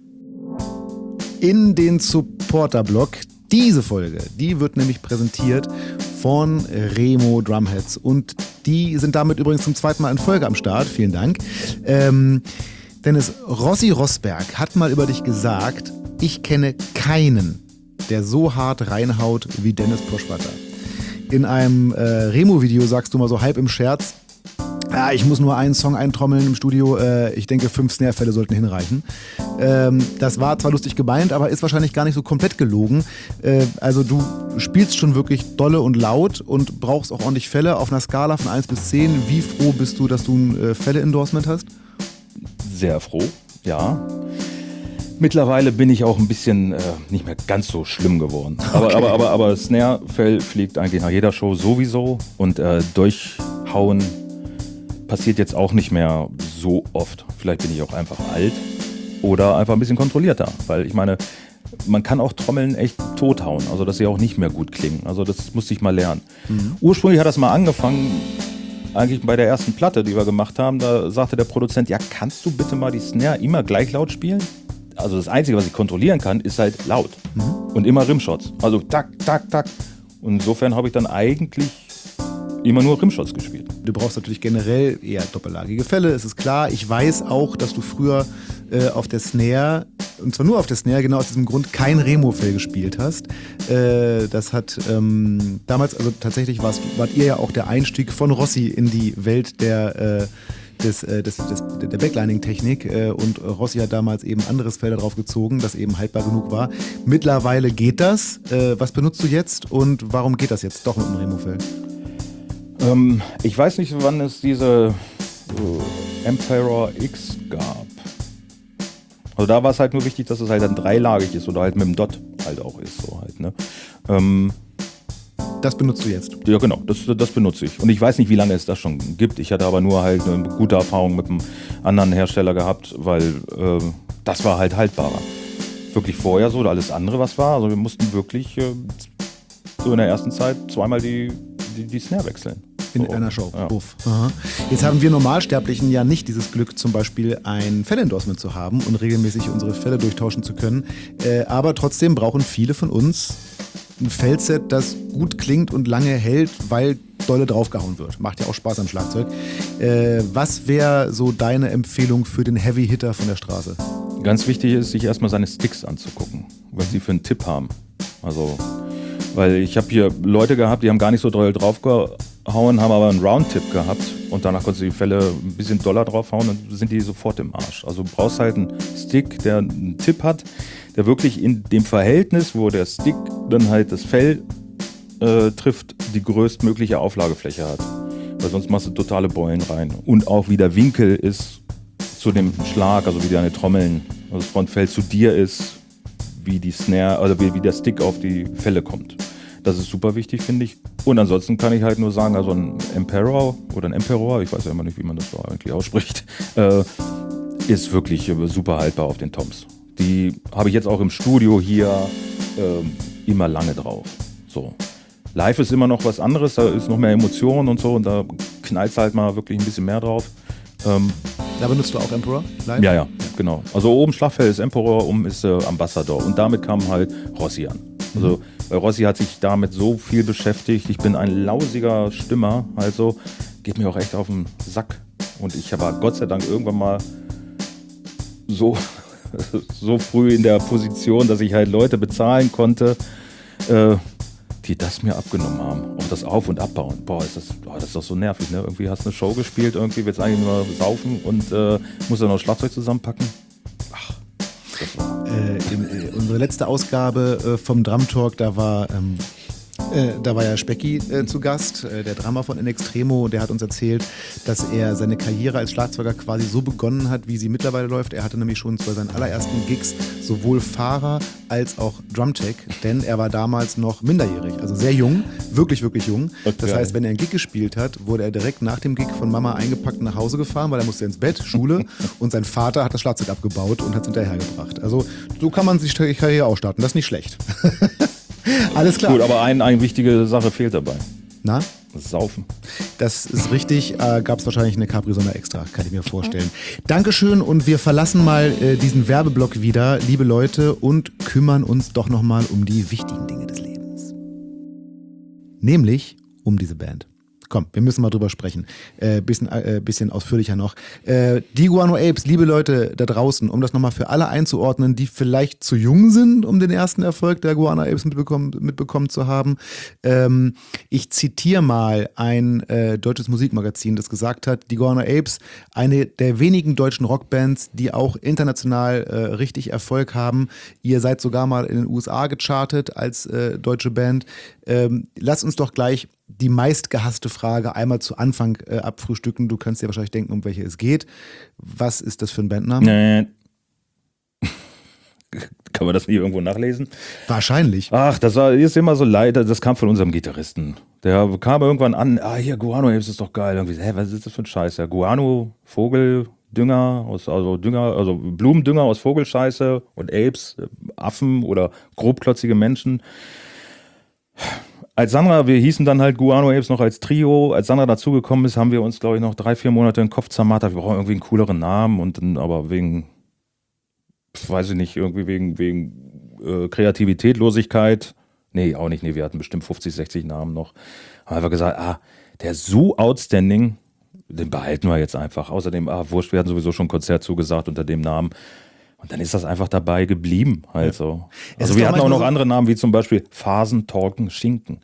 in den Supporter-Blog. Diese Folge, die wird nämlich präsentiert von Remo Drumheads und die sind damit übrigens zum zweiten Mal in Folge am Start. Vielen Dank. Ähm, Dennis, Rossi Rossberg hat mal über dich gesagt, ich kenne keinen, der so hart reinhaut wie Dennis Poschwatter. In einem äh, Remo-Video sagst du mal so halb im Scherz, ja, ich muss nur einen Song eintrommeln im Studio, äh, ich denke, fünf Snare-Fälle sollten hinreichen. Ähm, das war zwar lustig gemeint, aber ist wahrscheinlich gar nicht so komplett gelogen. Äh, also du spielst schon wirklich dolle und laut und brauchst auch ordentlich Fälle auf einer Skala von eins bis zehn. Wie froh bist du, dass du ein äh, Fälle-Endorsement hast? Sehr froh, ja. Mittlerweile bin ich auch ein bisschen äh, nicht mehr ganz so schlimm geworden. Aber, okay. aber, aber, aber Snare-Fell fliegt eigentlich nach jeder Show sowieso und äh, durchhauen passiert jetzt auch nicht mehr so oft. Vielleicht bin ich auch einfach alt oder einfach ein bisschen kontrollierter, weil ich meine, man kann auch Trommeln echt tothauen, also dass sie auch nicht mehr gut klingen. Also das musste ich mal lernen. Mhm. Ursprünglich hat das mal angefangen, eigentlich bei der ersten Platte, die wir gemacht haben, da sagte der Produzent, ja, kannst du bitte mal die Snare immer gleich laut spielen? Also das Einzige, was ich kontrollieren kann, ist halt laut. Mhm. Und immer Rimshots. Also tak, tak, tak. Und insofern habe ich dann eigentlich immer nur Rimshots gespielt. Du brauchst natürlich generell eher doppellagige Fälle, es ist klar. Ich weiß auch, dass du früher äh, auf der Snare, und zwar nur auf der Snare, genau aus diesem Grund, kein Remo-Fell gespielt hast. Äh, das hat ähm, damals, also tatsächlich warst, wart ihr ja auch der Einstieg von Rossi in die Welt der, äh, des, äh, des, des, der Backlining-Technik. Äh, und Rossi hat damals eben anderes Fell darauf gezogen, das eben haltbar genug war. Mittlerweile geht das. Äh, was benutzt du jetzt und warum geht das jetzt doch mit dem Remo-Fell? Ähm, ich weiß nicht, wann es diese uh, Emperor X gab. Also da war es halt nur wichtig, dass es halt dann dreilagig ist oder halt mit dem Dot halt auch ist. So halt, ne? ähm, das benutzt du jetzt? Ja, genau, das, das benutze ich. Und ich weiß nicht, wie lange es das schon gibt. Ich hatte aber nur halt eine gute Erfahrung mit einem anderen Hersteller gehabt, weil äh, das war halt haltbarer. Wirklich vorher so, oder alles andere, was war. Also wir mussten wirklich äh, so in der ersten Zeit zweimal die, die, die Snare wechseln. In einer Show. Ja. Aha. Jetzt haben wir Normalsterblichen ja nicht dieses Glück, zum Beispiel ein Fellendorsement zu haben und regelmäßig unsere Fälle durchtauschen zu können. Äh, aber trotzdem brauchen viele von uns ein Fellset, das gut klingt und lange hält, weil dolle draufgehauen wird. Macht ja auch Spaß am Schlagzeug. Äh, was wäre so deine Empfehlung für den Heavy Hitter von der Straße? Ganz wichtig ist, sich erstmal seine Sticks anzugucken, was sie für einen Tipp haben. Also, weil ich habe hier Leute gehabt, die haben gar nicht so doll draufgehauen, haben aber einen Round-Tipp gehabt und danach konntest du die Fälle ein bisschen doller draufhauen und sind die sofort im Arsch. Also du brauchst halt einen Stick, der einen Tipp hat, der wirklich in dem Verhältnis, wo der Stick dann halt das Fell äh, trifft, die größtmögliche Auflagefläche hat. Weil sonst machst du totale Beulen rein. Und auch wie der Winkel ist zu dem Schlag, also wie deine Trommeln, also das Frontfell zu dir ist, wie die Snare, also wie, wie der Stick auf die Fälle kommt. Das ist super wichtig, finde ich. Und ansonsten kann ich halt nur sagen, also ein Emperor oder ein Emperor, ich weiß ja immer nicht, wie man das so eigentlich ausspricht, äh, ist wirklich super haltbar auf den Toms. Die habe ich jetzt auch im Studio hier äh, immer lange drauf. So. Live ist immer noch was anderes, da ist noch mehr Emotionen und so und da knallt es halt mal wirklich ein bisschen mehr drauf. Ähm, da benutzt du auch Emperor live? Ja, ja, genau. Also oben Schlagfell ist Emperor, oben ist äh, Ambassador und damit kam halt Rossi an. Also mhm. weil Rossi hat sich damit so viel beschäftigt. Ich bin ein lausiger Stimmer, also geht mir auch echt auf den Sack. Und ich war Gott sei Dank irgendwann mal so, so früh in der Position, dass ich halt Leute bezahlen konnte, äh, die das mir abgenommen haben. Auch das Auf- und Abbauen. Boah, ist das, boah, das ist doch so nervig, ne? Irgendwie hast du eine Show gespielt, irgendwie willst du eigentlich nur saufen und äh, musst dann noch Schlagzeug zusammenpacken. Ach, das war... Äh, in, äh, unsere letzte Ausgabe äh, vom Drum Talk, da war... Ähm Äh, da war ja Specki äh, zu Gast, äh, der Drummer von In Extremo, der hat uns erzählt, dass er seine Karriere als Schlagzeuger quasi so begonnen hat, wie sie mittlerweile läuft. Er hatte nämlich schon bei seinen allerersten Gigs sowohl Fahrer als auch Drumtech, denn er war damals noch minderjährig, also sehr jung, wirklich, wirklich jung. Okay. Das heißt, wenn er einen Gig gespielt hat, wurde er direkt nach dem Gig von Mama eingepackt nach Hause gefahren, weil er musste ins Bett, Schule und sein Vater hat das Schlagzeug abgebaut und hat es hinterhergebracht. Also so kann man sich die Karriere auch starten, das ist nicht schlecht. Alles klar. Gut, aber ein, eine wichtige Sache fehlt dabei. Na? Das Saufen. Das ist richtig. Äh, Gab es wahrscheinlich eine Capri-Sonne extra, kann ich mir vorstellen. Dankeschön und wir verlassen mal äh, diesen Werbeblock wieder, liebe Leute, und kümmern uns doch nochmal um die wichtigen Dinge des Lebens. Nämlich um diese Band. Komm, wir müssen mal drüber sprechen. Äh, bisschen, äh, bisschen ausführlicher noch. Äh, die Guano Apes, liebe Leute da draußen, um das nochmal für alle einzuordnen, die vielleicht zu jung sind, um den ersten Erfolg der Guano Apes mitbekommen, mitbekommen zu haben. Ähm, ich zitiere mal ein äh, deutsches Musikmagazin, das gesagt hat, die Guano Apes, eine der wenigen deutschen Rockbands, die auch international äh, richtig Erfolg haben. Ihr seid sogar mal in den U S A gechartet als äh, deutsche Band. Ähm, lass uns doch gleich die meistgehasste Frage einmal zu Anfang äh, abfrühstücken. Du kannst dir wahrscheinlich denken, um welche es geht. Was ist das für ein Bandname? Nee. Kann man das nie irgendwo nachlesen? Wahrscheinlich. Ach, das war, ist immer so leid, das kam von unserem Gitarristen. Der kam irgendwann an, ah, hier, Guano Apes ist doch geil. Irgendwie, hä, was ist das für ein Scheiß? Ja, Guano, Vogeldünger, aus, also Dünger, also Blumendünger aus Vogelscheiße und Apes, Affen oder grobklotzige Menschen. Als Sandra, wir hießen dann halt Guano Apes noch als Trio, als Sandra dazugekommen ist, haben wir uns, glaube ich, noch drei, vier Monate den Kopf zermartert. Wir brauchen irgendwie einen cooleren Namen und dann aber wegen, weiß ich nicht, irgendwie wegen, wegen äh, Kreativitätlosigkeit, nee, auch nicht, nee, wir hatten bestimmt fünfzig, sechzig Namen noch. Haben einfach gesagt, ah, der ist so outstanding, den behalten wir jetzt einfach. Außerdem, ah, wurscht, wir hatten sowieso schon ein Konzert zugesagt unter dem Namen. Und dann ist das einfach dabei geblieben, halt so. Es Also ist wir doch hatten auch noch manchmal so- andere Namen, wie zum Beispiel Phasen, Talken, Schinken.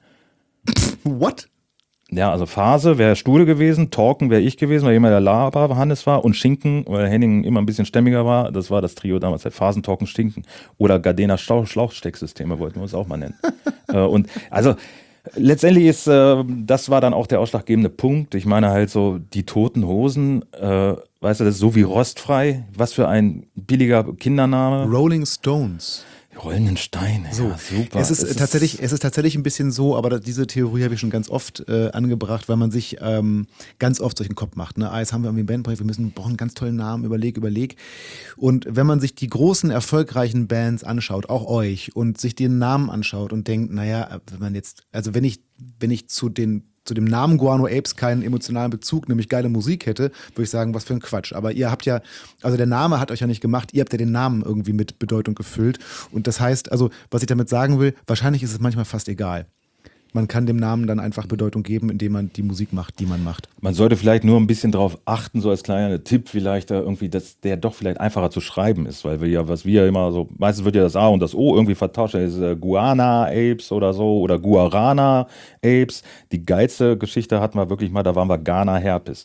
What? Ja, also Phase wäre Stude gewesen, Talken wäre ich gewesen, weil jemand der Laber Hannes war und Schinken, weil Henning immer ein bisschen stämmiger war, das war das Trio damals, der Phasen, Talken, Stinken. Oder Gardena Schlauchstecksysteme wollten wir uns auch mal nennen. äh, und also letztendlich ist, äh, das war dann auch der ausschlaggebende Punkt. Ich meine halt so, die Toten Hosen, äh, weißt du, das ist so wie rostfrei, was für ein billiger Kindername. Rolling Stones. Die rollenden Steine, So, ja, super. Es ist, äh, tatsächlich, es ist tatsächlich ein bisschen so, aber da, diese Theorie habe ich schon ganz oft äh, angebracht, weil man sich ähm, ganz oft solchen Kopf macht. Ne? Ah, jetzt haben wir irgendwie ein Bandprojekt, wir müssen, brauchen einen ganz tollen Namen, überleg, überleg. Und wenn man sich die großen, erfolgreichen Bands anschaut, auch euch, und sich den Namen anschaut und denkt, naja, wenn man jetzt, also wenn ich, wenn ich zu den zu dem Namen Guano Apes keinen emotionalen Bezug, nämlich geile Musik hätte, würde ich sagen, was für ein Quatsch. Aber ihr habt ja, also der Name hat euch ja nicht gemacht, ihr habt ja den Namen irgendwie mit Bedeutung gefüllt. Und das heißt, also, was ich damit sagen will, wahrscheinlich ist es manchmal fast egal. Man kann dem Namen dann einfach Bedeutung geben, indem man die Musik macht, die man macht. Man sollte vielleicht nur ein bisschen darauf achten, so als kleiner Tipp vielleicht, da irgendwie, dass der doch vielleicht einfacher zu schreiben ist, weil wir ja, was wir immer so, meistens wird ja das A und das O irgendwie vertauscht, das ist äh, Guana Apes oder so oder Guarana Apes. Die geilste Geschichte hatten wir wirklich mal, da waren wir Ghana Herpes.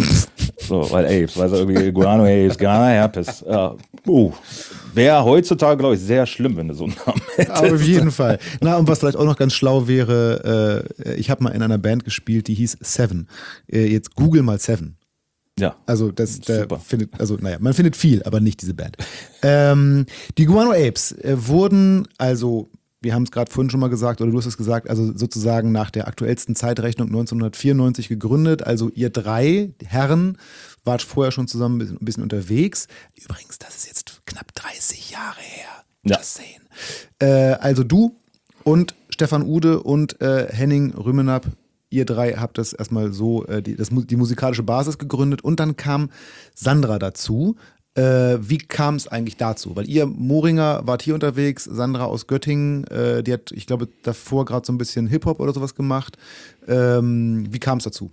So, weil Apes, weil irgendwie Guano Apes, Ghana Herpes. Ja, uh, wäre heutzutage, glaube ich, sehr schlimm, wenn du so einen Namen hättest. Aber auf jeden Fall. Na, und was vielleicht auch noch ganz schlau wäre, äh, ich habe mal in einer Band gespielt, die hieß Seven. Äh, jetzt google mal Seven. Ja. Also das da Super. findet, also naja, man findet viel, aber nicht diese Band. Ähm, die Guano Apes äh, wurden, also wir haben es gerade vorhin schon mal gesagt, oder du hast es gesagt, also sozusagen nach der aktuellsten Zeitrechnung neunzehnhundertvierundneunzig gegründet. Also ihr drei Herren wart vorher schon zusammen ein bisschen, ein bisschen unterwegs. Übrigens, das ist jetzt knapp dreißig Jahre her. Ja. Just saying. Äh, also du und Stefan Ude und äh, Henning Rümenab, ihr drei habt das erstmal so, äh, die, das, die musikalische Basis gegründet und dann kam Sandra dazu. Äh, wie kam es eigentlich dazu? Weil ihr Moringer wart hier unterwegs, Sandra aus Göttingen, äh, die hat, ich glaube, davor gerade so ein bisschen Hip-Hop oder sowas gemacht. Ähm, wie kam es dazu?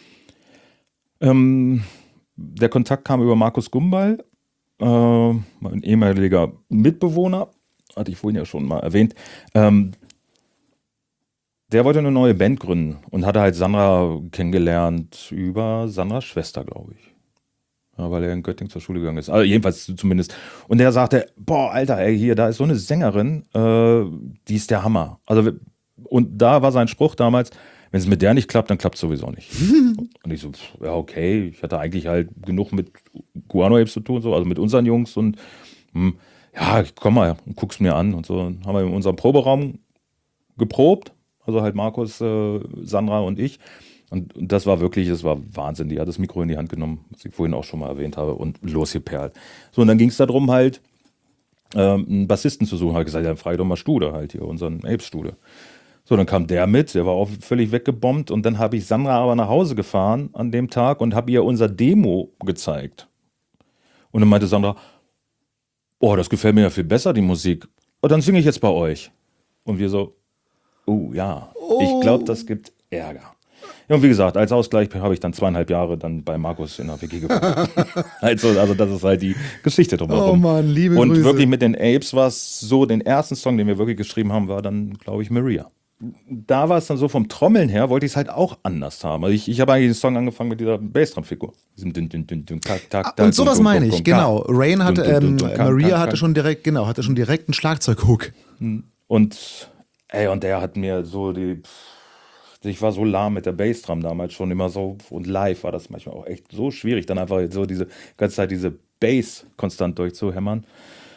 Ähm, der Kontakt kam über Markus Gumball, äh, mein ehemaliger Mitbewohner, hatte ich vorhin ja schon mal erwähnt. Ähm, der wollte eine neue Band gründen und hatte halt Sandra kennengelernt über Sandras Schwester, glaube ich. Ja, weil er in Göttingen zur Schule gegangen ist. Also jedenfalls zumindest. Und der sagte, boah, Alter, ey, hier, da ist so eine Sängerin, äh, die ist der Hammer. Also, und da war sein Spruch damals, wenn es mit der nicht klappt, dann klappt es sowieso nicht. Und ich so, ja, okay, ich hatte eigentlich halt genug mit Guano Apes zu tun, so, also mit unseren Jungs und hm, ja, komm mal und guck's mir an und so. Dann haben wir in unserem Proberaum geprobt, also halt Markus, äh, Sandra und ich. Und, und das war wirklich, das war Wahnsinn. Die hat das Mikro in die Hand genommen, was ich vorhin auch schon mal erwähnt habe, und losgeperlt. So, und dann ging es darum, halt ähm, einen Bassisten zu suchen. Habe gesagt, ja, dann frage ich doch mal Stude, halt hier, unseren Apes-Stude. So, dann kam der mit, der war auch völlig weggebombt. Und dann habe ich Sandra aber nach Hause gefahren an dem Tag und habe ihr unser Demo gezeigt. Und dann meinte Sandra, oh, das gefällt mir ja viel besser, die Musik. Und dann singe ich jetzt bei euch. Und wir so, oh ja, Oh. ich glaube, das gibt Ärger. Ja, und wie gesagt, als Ausgleich habe ich dann zweieinhalb Jahre dann bei Markus in der W G gewohnt. also, also das ist halt die Geschichte drumherum. Oh Mann, liebe Und Grüße. wirklich mit den Apes war es so, den ersten Song, den wir wirklich geschrieben haben, war dann, glaube ich, Maria. Da war es dann so vom Trommeln her, wollte ich es halt auch anders haben. Also ich, ich habe eigentlich den Song angefangen mit dieser Bassdrum-Figur. Diesem dün, dün, dün, dün, tak, tak, tak, Und sowas dun, dun, meine dun, ich, dun, genau. ka. Rain hatte, Dun, dun, dun, ähm, dun, kan, Maria kan, hatte kan. schon direkt, genau, hatte schon direkt einen Schlagzeughook. Und, ey, und der hat mir so die, ich war so lahm mit der Bassdrum damals schon immer so, und live war das manchmal auch echt so schwierig, dann einfach so diese ganze Zeit diese Bass konstant durchzuhämmern.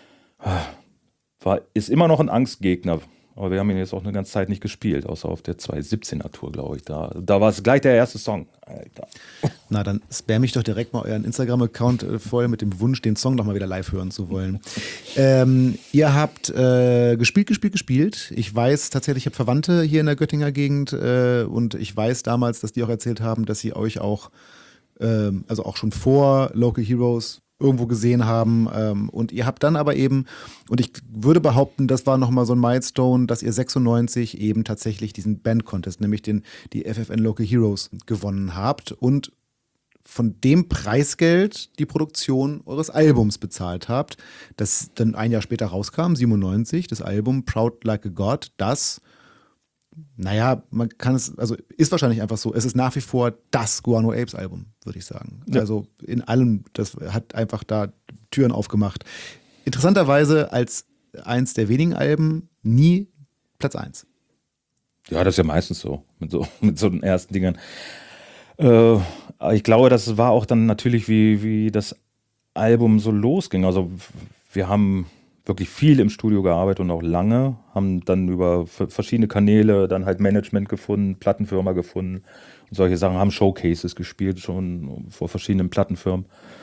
War, ist immer noch ein Angstgegner. Aber wir haben ihn jetzt auch eine ganze Zeit nicht gespielt, außer auf der zweihundertsiebzehner Tour, glaube ich. Da, da war es gleich der erste Song. Alter. Na, dann spam ich doch direkt mal euren Instagram-Account äh, voll mit dem Wunsch, den Song noch mal wieder live hören zu wollen. ähm, ihr habt äh, gespielt, gespielt, gespielt. Ich weiß tatsächlich, ich habe Verwandte hier in der Göttinger Gegend äh, und ich weiß damals, dass die auch erzählt haben, dass sie euch auch, äh, also auch schon vor Local Heroes irgendwo gesehen haben ähm, und ihr habt dann aber eben, und ich würde behaupten, das war nochmal so ein Milestone, dass ihr sechsundneunzig eben tatsächlich diesen Band-Contest, nämlich den, die F F N Local Heroes gewonnen habt und von dem Preisgeld die Produktion eures Albums bezahlt habt, das dann ein Jahr später rauskam, siebenundneunzig, das Album Proud Like a God, das naja, man kann es, also ist wahrscheinlich einfach so, es ist nach wie vor das Guano Apes Album, würde ich sagen. Ja. Also in allem, das hat einfach da Türen aufgemacht. Interessanterweise als eins der wenigen Alben nie Platz eins. Ja, das ist ja meistens so, mit so, mit so den ersten Dingern. Äh, ich glaube, das war auch dann natürlich, wie, wie das Album so losging. Also wir haben wirklich viel im Studio gearbeitet und auch lange, haben dann über verschiedene Kanäle dann halt Management gefunden, Plattenfirma gefunden und solche Sachen, haben Showcases gespielt schon vor verschiedenen Plattenfirmen.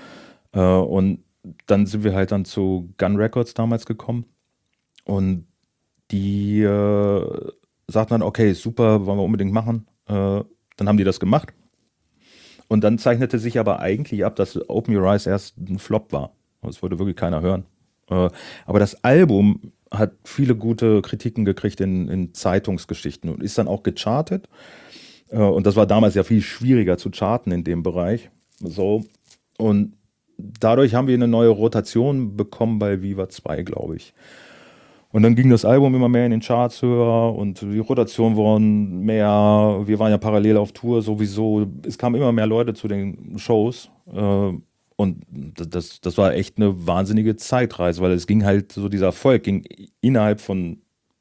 Und dann sind wir halt dann zu Gun Records damals gekommen und die äh, sagten dann, okay, super, wollen wir unbedingt machen. Äh, dann haben die das gemacht und dann zeichnete sich aber eigentlich ab, dass Open Your Eyes erst ein Flop war. Das wollte wirklich keiner hören. Aber das Album hat viele gute Kritiken gekriegt in, in Zeitungsgeschichten und ist dann auch gechartet. Und das war damals ja viel schwieriger zu charten in dem Bereich. So. Und dadurch haben wir eine neue Rotation bekommen bei Viva zwei, glaube ich. Und dann ging das Album immer mehr in den Charts höher und die Rotation wurden mehr. Wir waren ja parallel auf Tour sowieso. Es kamen immer mehr Leute zu den Shows. Und das, das war echt eine wahnsinnige Zeitreise, weil es ging halt so, dieser Erfolg ging innerhalb von,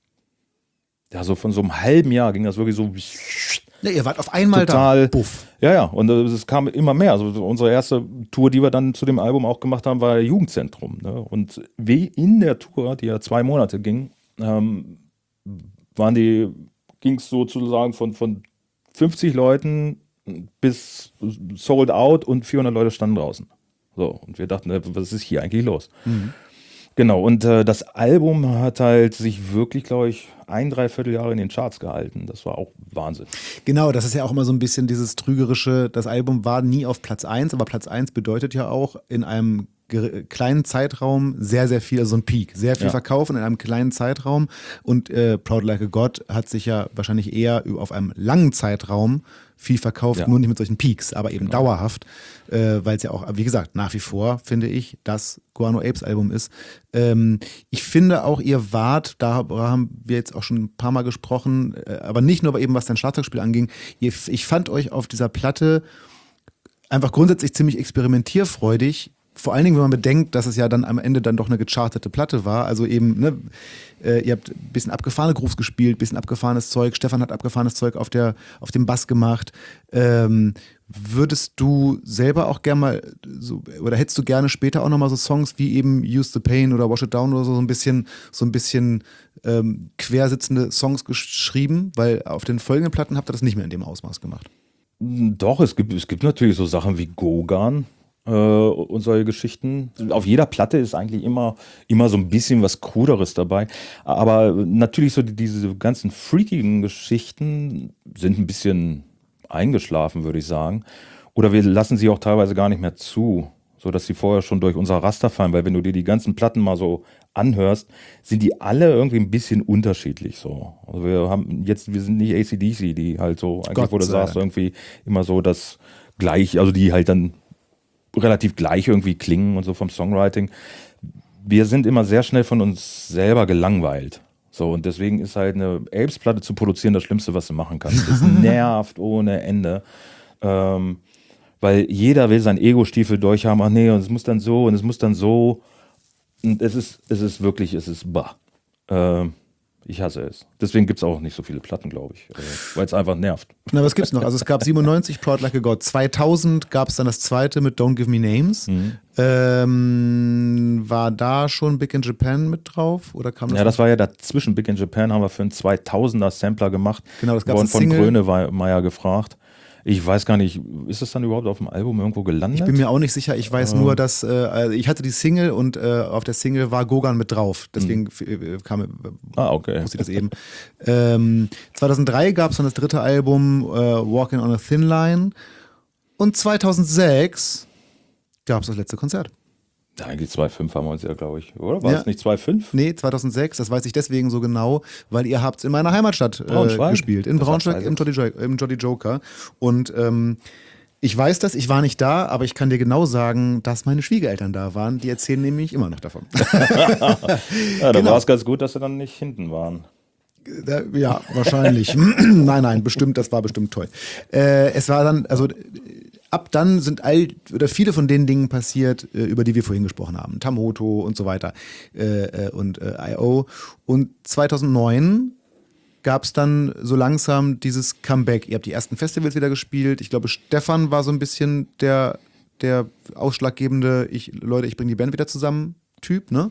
ja, so von so einem halben Jahr ging das wirklich so. Ja, ihr wart auf einmal total, da. Buff. Ja, ja, und es kam immer mehr. Also unsere erste Tour, die wir dann zu dem Album auch gemacht haben, war Jugendzentrum. Ne? Und wie in der Tour, die ja zwei Monate ging, ähm, waren die, ging es sozusagen von, von fünfzig Leuten bis sold out und vierhundert Leute standen draußen. So, und wir dachten, was ist hier eigentlich los? Mhm. Genau, und äh, das Album hat halt sich wirklich, glaube ich, ein, dreiviertel Jahre in den Charts gehalten. Das war auch Wahnsinn. Genau, das ist ja auch immer so ein bisschen dieses trügerische, das Album war nie auf Platz eins, aber Platz eins bedeutet ja auch in einem kleinen Zeitraum sehr, sehr viel, also so ein Peak, sehr viel ja. verkaufen in einem kleinen Zeitraum und äh, Proud Like a God hat sich ja wahrscheinlich eher auf einem langen Zeitraum viel verkauft, ja. nur nicht mit solchen Peaks, aber eben genau. dauerhaft, äh, weil es ja auch, wie gesagt, nach wie vor, finde ich, das Guano Apes Album ist. Ähm, ich finde auch, ihr wart, da haben wir jetzt auch schon ein paar Mal gesprochen, äh, aber nicht nur eben, was dein Schlagzeugspiel anging, ihr, ich fand euch auf dieser Platte einfach grundsätzlich ziemlich experimentierfreudig. Vor allen Dingen, wenn man bedenkt, dass es ja dann am Ende dann doch eine gechartete Platte war. Also eben, ne, äh, ihr habt ein bisschen abgefahrene Grooves gespielt, ein bisschen abgefahrenes Zeug. Stefan hat abgefahrenes Zeug auf, der, auf dem Bass gemacht. Ähm, würdest du selber auch gerne mal, so, oder hättest du gerne später auch nochmal so Songs wie eben Use the Pain oder Wash It Down oder so, so ein bisschen, so ein bisschen ähm, quersitzende Songs geschrieben? Weil auf den folgenden Platten habt ihr das nicht mehr in dem Ausmaß gemacht. Doch, es gibt, es gibt natürlich so Sachen wie Gauguin. Und solche Geschichten. Auf jeder Platte ist eigentlich immer, immer so ein bisschen was Kruderes dabei. Aber natürlich so die, diese ganzen freakigen Geschichten sind ein bisschen eingeschlafen, würde ich sagen. Oder wir lassen sie auch teilweise gar nicht mehr zu, sodass sie vorher schon durch unser Raster fallen. Weil wenn du dir die ganzen Platten mal so anhörst, sind die alle irgendwie ein bisschen unterschiedlich so. Also wir haben jetzt, wir sind nicht A C D C, die halt so, eigentlich, Gott wo du sei sagst, Dank. irgendwie immer so das gleich, also die halt dann relativ gleich irgendwie klingen und so vom Songwriting. Wir sind immer sehr schnell von uns selber gelangweilt. So, und deswegen ist halt eine Apes-Platte zu produzieren das Schlimmste, was du machen kannst. Das nervt ohne Ende. Ähm, weil jeder will sein Ego-Stiefel durchhaben. Ach nee, und es muss dann so und es muss dann so. Und es ist, es ist wirklich, es ist bah. Ähm, ich hasse es. Deswegen gibt es auch nicht so viele Platten, glaube ich. Äh, weil es einfach nervt. Na, was gibt's noch? Also es gab siebenundneunzig Proud Like a God. zweitausend gab es dann das zweite mit Don't Give Me Names. Mhm. Ähm, war da schon Big in Japan mit drauf? Oder kam das Ja, das war ja dazwischen. Big in Japan haben wir für einen zweitausender Sampler gemacht. Genau, das gab's Worden als von Single. Grönemeyer gefragt. Ich weiß gar nicht, ist es dann überhaupt auf dem Album irgendwo gelandet? Ich bin mir auch nicht sicher. Ich weiß nur, dass äh, ich hatte die Single und äh, auf der Single war Gogan mit drauf. Deswegen mhm. kam äh, ah, okay. wusste ich das eben. ähm, zweitausenddrei gab es dann das dritte Album äh, Walking on a Thin Line und zweitausendsechs gab es das letzte Konzert. Ja, eigentlich zwei Komma fünf haben wir uns ja, glaube ich, oder? War Ja. es nicht zwei Komma fünf? Nee, zweitausendsechs, das weiß ich deswegen so genau, weil ihr habt es in meiner Heimatstadt äh, Braunschweig? gespielt. In Das Braunschweig war im Jolly, Jo- im Jolly Joker. Und ähm, ich weiß das, ich war nicht da, aber ich kann dir genau sagen, dass meine Schwiegereltern da waren. Die erzählen nämlich immer noch davon. Ja, da Genau. war es ganz gut, dass sie dann nicht hinten waren. Da- Ja, wahrscheinlich. nein, nein, bestimmt, das war bestimmt toll. Äh, es war dann, also ab dann sind all oder viele von den Dingen passiert, äh, über die wir vorhin gesprochen haben. Tamoto und so weiter äh, äh, und äh, I O. Und zweitausendneun gab es dann so langsam dieses Comeback. Ihr habt die ersten Festivals wieder gespielt. Ich glaube, Stefan war so ein bisschen der, der ausschlaggebende, ich, Leute, ich bringe die Band wieder zusammen Typ, ne?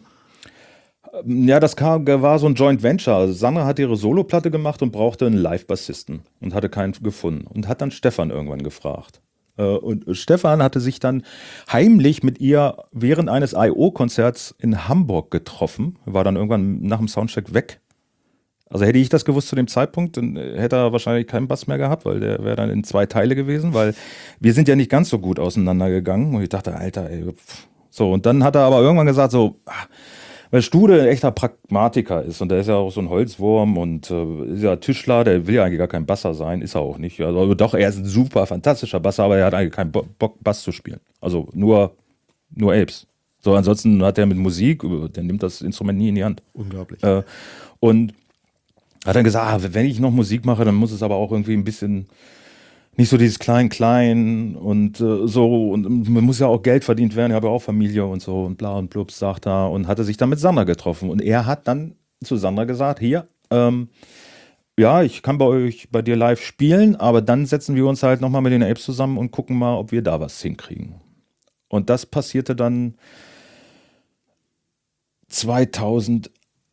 Ja, das kam, war so ein Joint Venture. Also Sandra hat ihre Soloplatte gemacht und brauchte einen Live-Bassisten und hatte keinen gefunden. Und hat dann Stefan irgendwann gefragt. Äh, Und Stefan hatte sich dann heimlich mit ihr während eines I O-Konzerts in Hamburg getroffen. War dann irgendwann nach dem Soundcheck weg. Also hätte ich das gewusst zu dem Zeitpunkt, dann hätte er wahrscheinlich keinen Bass mehr gehabt, weil der wäre dann in zwei Teile gewesen, weil wir sind ja nicht ganz so gut auseinandergegangen. Und ich dachte, Alter, ey, pff. So, und dann hat er aber irgendwann gesagt, so, ah, weil Stude ein echter Pragmatiker ist und der ist ja auch so ein Holzwurm und äh, ist ja Tischler, der will ja eigentlich gar kein Basser sein, ist er auch nicht. Also doch, er ist ein super fantastischer Basser, aber er hat eigentlich keinen Bo- Bock, Bass zu spielen. Also nur, nur Apes. So, ansonsten hat er mit Musik, der nimmt das Instrument nie in die Hand. Unglaublich. Äh, und hat dann gesagt, ah, wenn ich noch Musik mache, dann muss es aber auch irgendwie ein bisschen nicht so dieses Klein-Klein und äh, so. Und man muss ja auch Geld verdient werden. Ich habe ja auch Familie und so und bla und blubs, sagt er. Und hatte sich dann mit Sandra getroffen. Und er hat dann zu Sandra gesagt, hier, ähm, ja, ich kann bei euch, bei dir live spielen, aber dann setzen wir uns halt nochmal mit den Apes zusammen und gucken mal, ob wir da was hinkriegen. Und das passierte dann zweitausendacht.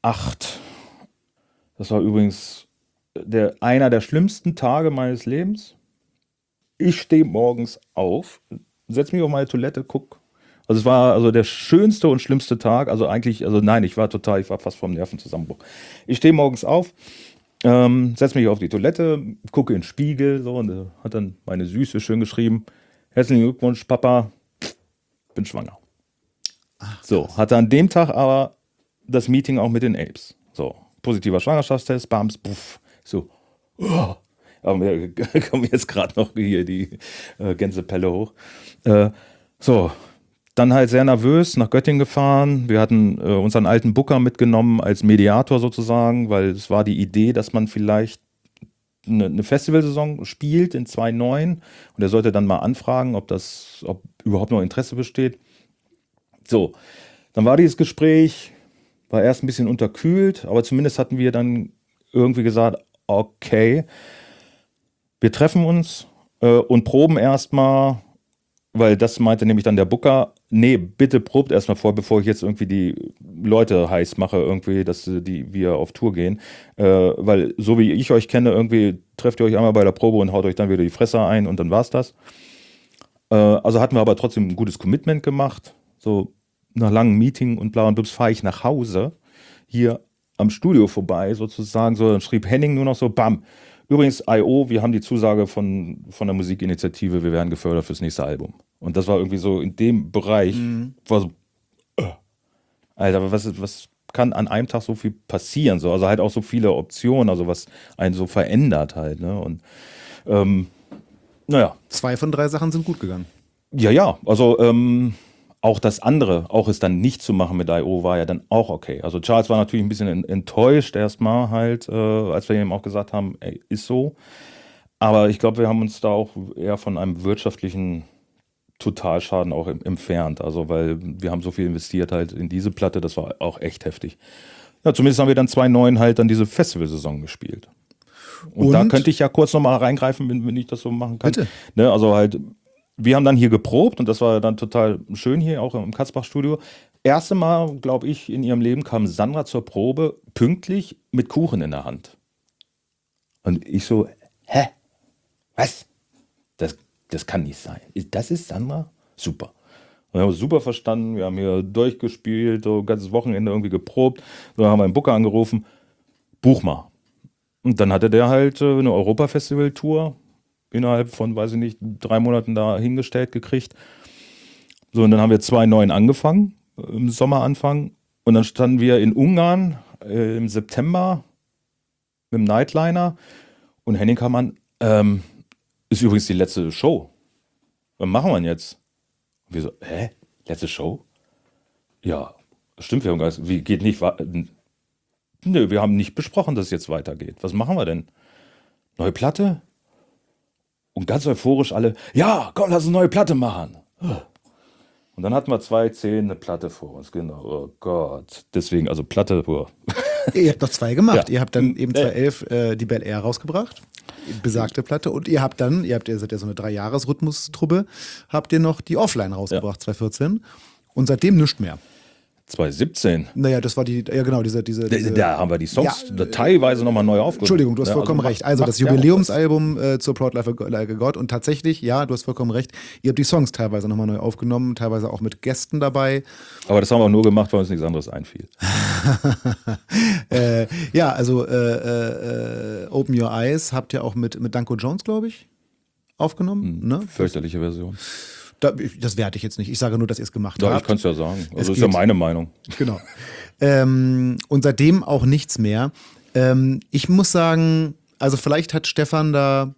Das war übrigens der, einer der schlimmsten Tage meines Lebens. Ich stehe morgens auf, setze mich auf meine Toilette, guck. Also es war also der schönste und schlimmste Tag. Also eigentlich, also nein, ich war total, ich war fast vom Nervenzusammenbruch. Ich stehe morgens auf, ähm, setze mich auf die Toilette, gucke in den Spiegel, so, und da hat dann meine Süße schön geschrieben: Herzlichen Glückwunsch, Papa, bin schwanger. Ach, So, hatte an dem Tag aber das Meeting auch mit den Apes. So, positiver Schwangerschaftstest, bams, puff, so. Oh. Aber mir kommen jetzt gerade noch hier die äh, Gänsepelle hoch. Äh, so, dann halt sehr nervös nach Göttingen gefahren. Wir hatten äh, unseren alten Booker mitgenommen als Mediator sozusagen, weil es war die Idee, dass man vielleicht eine, eine Festivalsaison spielt in zweitausendneun und er sollte dann mal anfragen, ob das, ob überhaupt noch Interesse besteht. So, dann war dieses Gespräch, war erst ein bisschen unterkühlt, aber zumindest hatten wir dann irgendwie gesagt, okay, wir treffen uns äh, und proben erstmal, weil das meinte nämlich dann der Booker, nee, bitte probt erstmal vor, bevor ich jetzt irgendwie die Leute heiß mache, irgendwie, dass die, wir auf Tour gehen. Äh, weil so wie ich euch kenne, irgendwie trefft ihr euch einmal bei der Probe und haut euch dann wieder die Fresse ein und dann war's das. Äh, also hatten wir aber trotzdem ein gutes Commitment gemacht. So nach langem Meeting und bla und blubs fahre ich nach Hause, hier am Studio vorbei sozusagen. So, dann schrieb Henning nur noch so, bam. Übrigens, I O, wir haben die Zusage von, von der Musikinitiative, wir werden gefördert fürs nächste Album. Und das war irgendwie so in dem Bereich, Mhm. war so, äh, Alter, was, was kann an einem Tag so viel passieren, so, also halt auch so viele Optionen, also was einen so verändert halt, ne? Und ähm, naja. Zwei von drei Sachen sind gut gegangen. Ja, ja, also ähm, auch das andere, auch es dann nicht zu machen mit I O, war ja dann auch okay. Also Charles war natürlich ein bisschen enttäuscht erstmal halt, äh, als wir ihm auch gesagt haben, ey, ist so. Aber ich glaube, wir haben uns da auch eher von einem wirtschaftlichen Totalschaden auch entfernt. Also, weil wir haben so viel investiert halt in diese Platte, das war auch echt heftig. Ja, zumindest haben wir dann zwei neun halt dann diese Festivalsaison gespielt. Und, Und da könnte ich ja kurz nochmal reingreifen, wenn, wenn ich das so machen kann. Bitte. Ne, also halt, wir haben dann hier geprobt und das war dann total schön hier, auch im Katzbach-Studio. Erste Mal, glaube ich, in ihrem Leben kam Sandra zur Probe pünktlich mit Kuchen in der Hand. Und ich so, hä? Was? Das Das kann nicht sein. Das ist Sandra? Super. Und wir haben uns super verstanden. Wir haben hier durchgespielt, so ein ganzes Wochenende irgendwie geprobt. Dann haben wir einen Booker angerufen. Buch mal. Und dann hatte der halt eine Europa-Festival-Tour innerhalb von, weiß ich nicht, drei Monaten da hingestellt gekriegt. So, und dann haben wir zwei neun angefangen, im Sommeranfang. Und dann standen wir in Ungarn äh, im September mit dem Nightliner. Und Henning kam an, ähm, ist übrigens die letzte Show. Was machen wir denn jetzt? Und wir so, hä? Letzte Show? Ja, stimmt, wir haben gesagt, wie geht nicht? Nö, wir haben nicht besprochen, dass es jetzt weitergeht. Was machen wir denn? Neue Platte? Und ganz euphorisch alle, ja, komm, lass uns eine neue Platte machen. Und dann hatten wir zwei zehn eine Platte vor uns, genau. Oh Gott. Deswegen, also Platte, oh. Ihr habt noch zwei gemacht. Ja. Ihr habt dann eben zwanzig elf äh, die Bel Air rausgebracht. Besagte Platte. Und ihr habt dann, ihr habt ihr seid ja so eine Drei-Jahres-Rhythmus-Truppe, habt ihr noch die Offline rausgebracht, ja. zwanzig vierzehn. Und seitdem nichts mehr. zwanzig siebzehn. Naja, das war die, ja genau, diese, diese, diese Da haben wir die Songs ja, teilweise nochmal neu aufgenommen. Entschuldigung, du hast ja, vollkommen also recht. Also macht, das macht Jubiläumsalbum äh, zur Proud Life Like a God und tatsächlich, ja, du hast vollkommen recht, ihr habt die Songs teilweise nochmal neu aufgenommen, teilweise auch mit Gästen dabei. Aber das haben wir auch nur gemacht, weil uns nichts anderes einfiel. äh, ja, also äh, äh, Open Your Eyes habt ihr auch mit, mit Danko Jones, glaube ich, aufgenommen. Hm, ne? Fürchterliche Version. Da, das werte ich jetzt nicht. Ich sage nur, dass ihr es gemacht ja, habt. Ich kann es ja sagen. Also es ist geht. ja meine Meinung. Genau. ähm, und seitdem auch nichts mehr. Ähm, ich muss sagen, also vielleicht hat Stefan da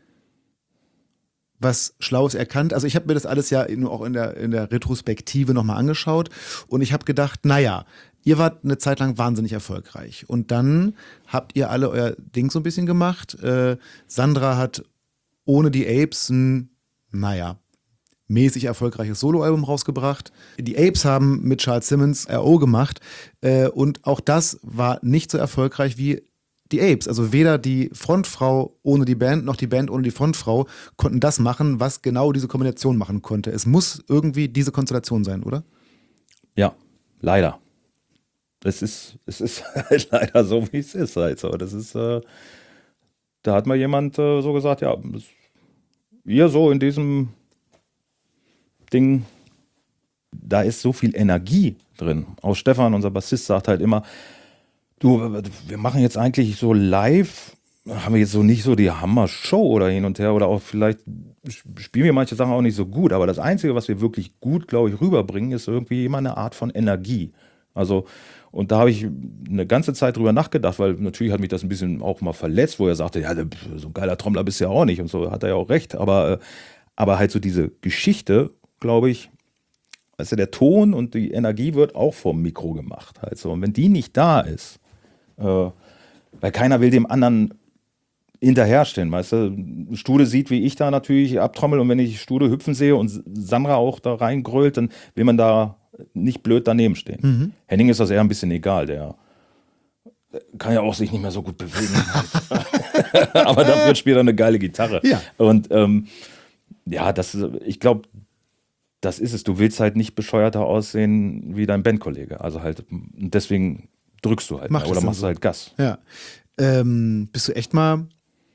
was Schlaues erkannt. Also ich habe mir das alles ja nur auch in der, in der Retrospektive nochmal angeschaut und ich habe gedacht, naja, ihr wart eine Zeit lang wahnsinnig erfolgreich und dann habt ihr alle euer Ding so ein bisschen gemacht. Äh, Sandra hat ohne die Apes ein, naja, mäßig erfolgreiches Soloalbum rausgebracht. Die Apes haben mit Charles Simmons R O gemacht äh, und auch das war nicht so erfolgreich wie die Apes. Also weder die Frontfrau ohne die Band noch die Band ohne die Frontfrau konnten das machen, was genau diese Kombination machen konnte. Es muss irgendwie diese Konstellation sein, oder? Ja, leider. Es ist, es ist halt leider so, wie es ist halt so. Das ist, äh, da hat mal jemand äh, so gesagt, ja, das, wir so in diesem Ding, da ist so viel Energie drin. Auch Stefan, unser Bassist, sagt halt immer, du, wir machen jetzt eigentlich so live, haben wir jetzt so nicht so die Hammer-Show oder hin und her oder auch vielleicht spielen wir manche Sachen auch nicht so gut, aber das Einzige, was wir wirklich gut, glaube ich, rüberbringen, ist irgendwie immer eine Art von Energie. Also, und da habe ich eine ganze Zeit drüber nachgedacht, weil natürlich hat mich das ein bisschen auch mal verletzt, wo er sagte, ja, so ein geiler Trommler bist du ja auch nicht und so, hat er ja auch recht, aber, aber halt so diese Geschichte, glaube ich, also der Ton und die Energie wird auch vom Mikro gemacht. Halt so. Und wenn die nicht da ist, äh, weil keiner will dem anderen hinterherstehen, weißt du? Stude sieht, wie ich da natürlich abtrommel und wenn ich Stude hüpfen sehe und Sandra auch da reingrölt, dann will man da nicht blöd daneben stehen. Mhm. Henning ist das eher ein bisschen egal, der kann ja auch sich nicht mehr so gut bewegen. Aber dafür spielt er eine geile Gitarre. Ja. Und ähm, ja, das, ich glaube, das ist es. Du willst halt nicht bescheuerter aussehen wie dein Bandkollege. Also halt, deswegen drückst du halt Mach oder machst so. du halt Gas. Ja. Ähm, bist du echt mal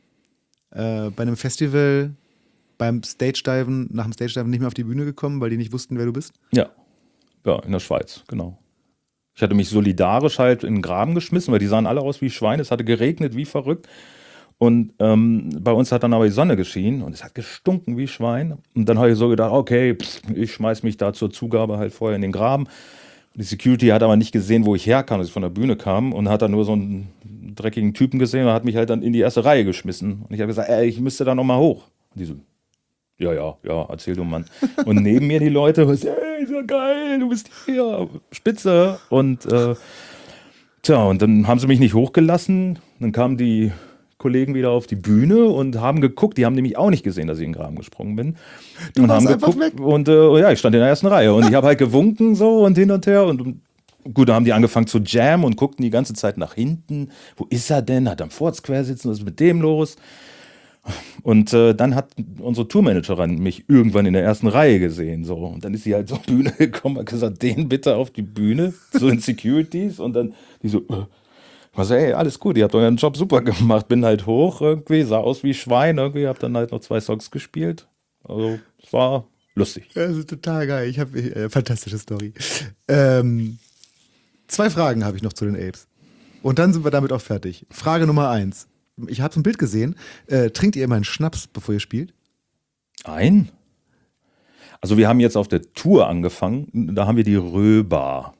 äh, bei einem Festival beim Stage-Diven, nach dem Stage-Diven nicht mehr auf die Bühne gekommen, weil die nicht wussten, wer du bist? Ja. Ja, in der Schweiz, genau. Ich hatte mich solidarisch halt in den Graben geschmissen, weil die sahen alle aus wie Schweine. Es hatte geregnet wie verrückt. Und ähm, bei uns hat dann aber die Sonne geschienen und es hat gestunken wie Schwein. Und dann habe ich so gedacht, okay, pff, ich schmeiß mich da zur Zugabe halt vorher in den Graben. Die Security hat aber nicht gesehen, wo ich herkam, als ich von der Bühne kam und hat dann nur so einen dreckigen Typen gesehen und hat mich halt dann in die erste Reihe geschmissen. Und ich habe gesagt, ey, ich müsste da nochmal hoch. Und die so, ja, ja, ja, erzähl du, Mann. Und neben mir die Leute, ey, ist ja geil, du bist hier, spitze. Und äh, tja, und dann haben sie mich nicht hochgelassen. Dann kamen die Kollegen wieder auf die Bühne und haben geguckt. Die haben nämlich auch nicht gesehen, dass ich in den Graben gesprungen bin. Du und warst haben einfach geguckt weg. und äh, ja, ich stand in der ersten Reihe und ich habe halt gewunken so und hin und her und gut, da haben die angefangen zu jammen und guckten die ganze Zeit nach hinten. Wo ist er denn? Hat er am Forts quer sitzen? Was ist mit dem los? Und äh, dann hat unsere Tourmanagerin mich irgendwann in der ersten Reihe gesehen. So. Und dann ist sie halt zur Bühne gekommen und hat gesagt, den bitte auf die Bühne, so in Securities. Und dann die so, äh, ich so, ey, alles gut, ihr habt euren Job super gemacht. Bin halt hoch irgendwie, sah aus wie Schwein irgendwie, hab dann halt noch zwei Songs gespielt. Also es war lustig. Das ist total geil. Ich habe äh, fantastische Story. Ähm, zwei Fragen habe ich noch zu den Apes. Und dann sind wir damit auch fertig. Frage Nummer eins. Ich habe so ein Bild gesehen. Äh, trinkt ihr immer einen Schnaps, bevor ihr spielt? Ein? Also wir haben jetzt auf der Tour angefangen, da haben wir die Röber.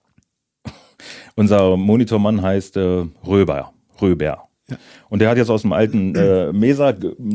Unser Monitormann heißt äh, Röber, Röber. Ja. Und der hat jetzt aus dem alten äh, Mesa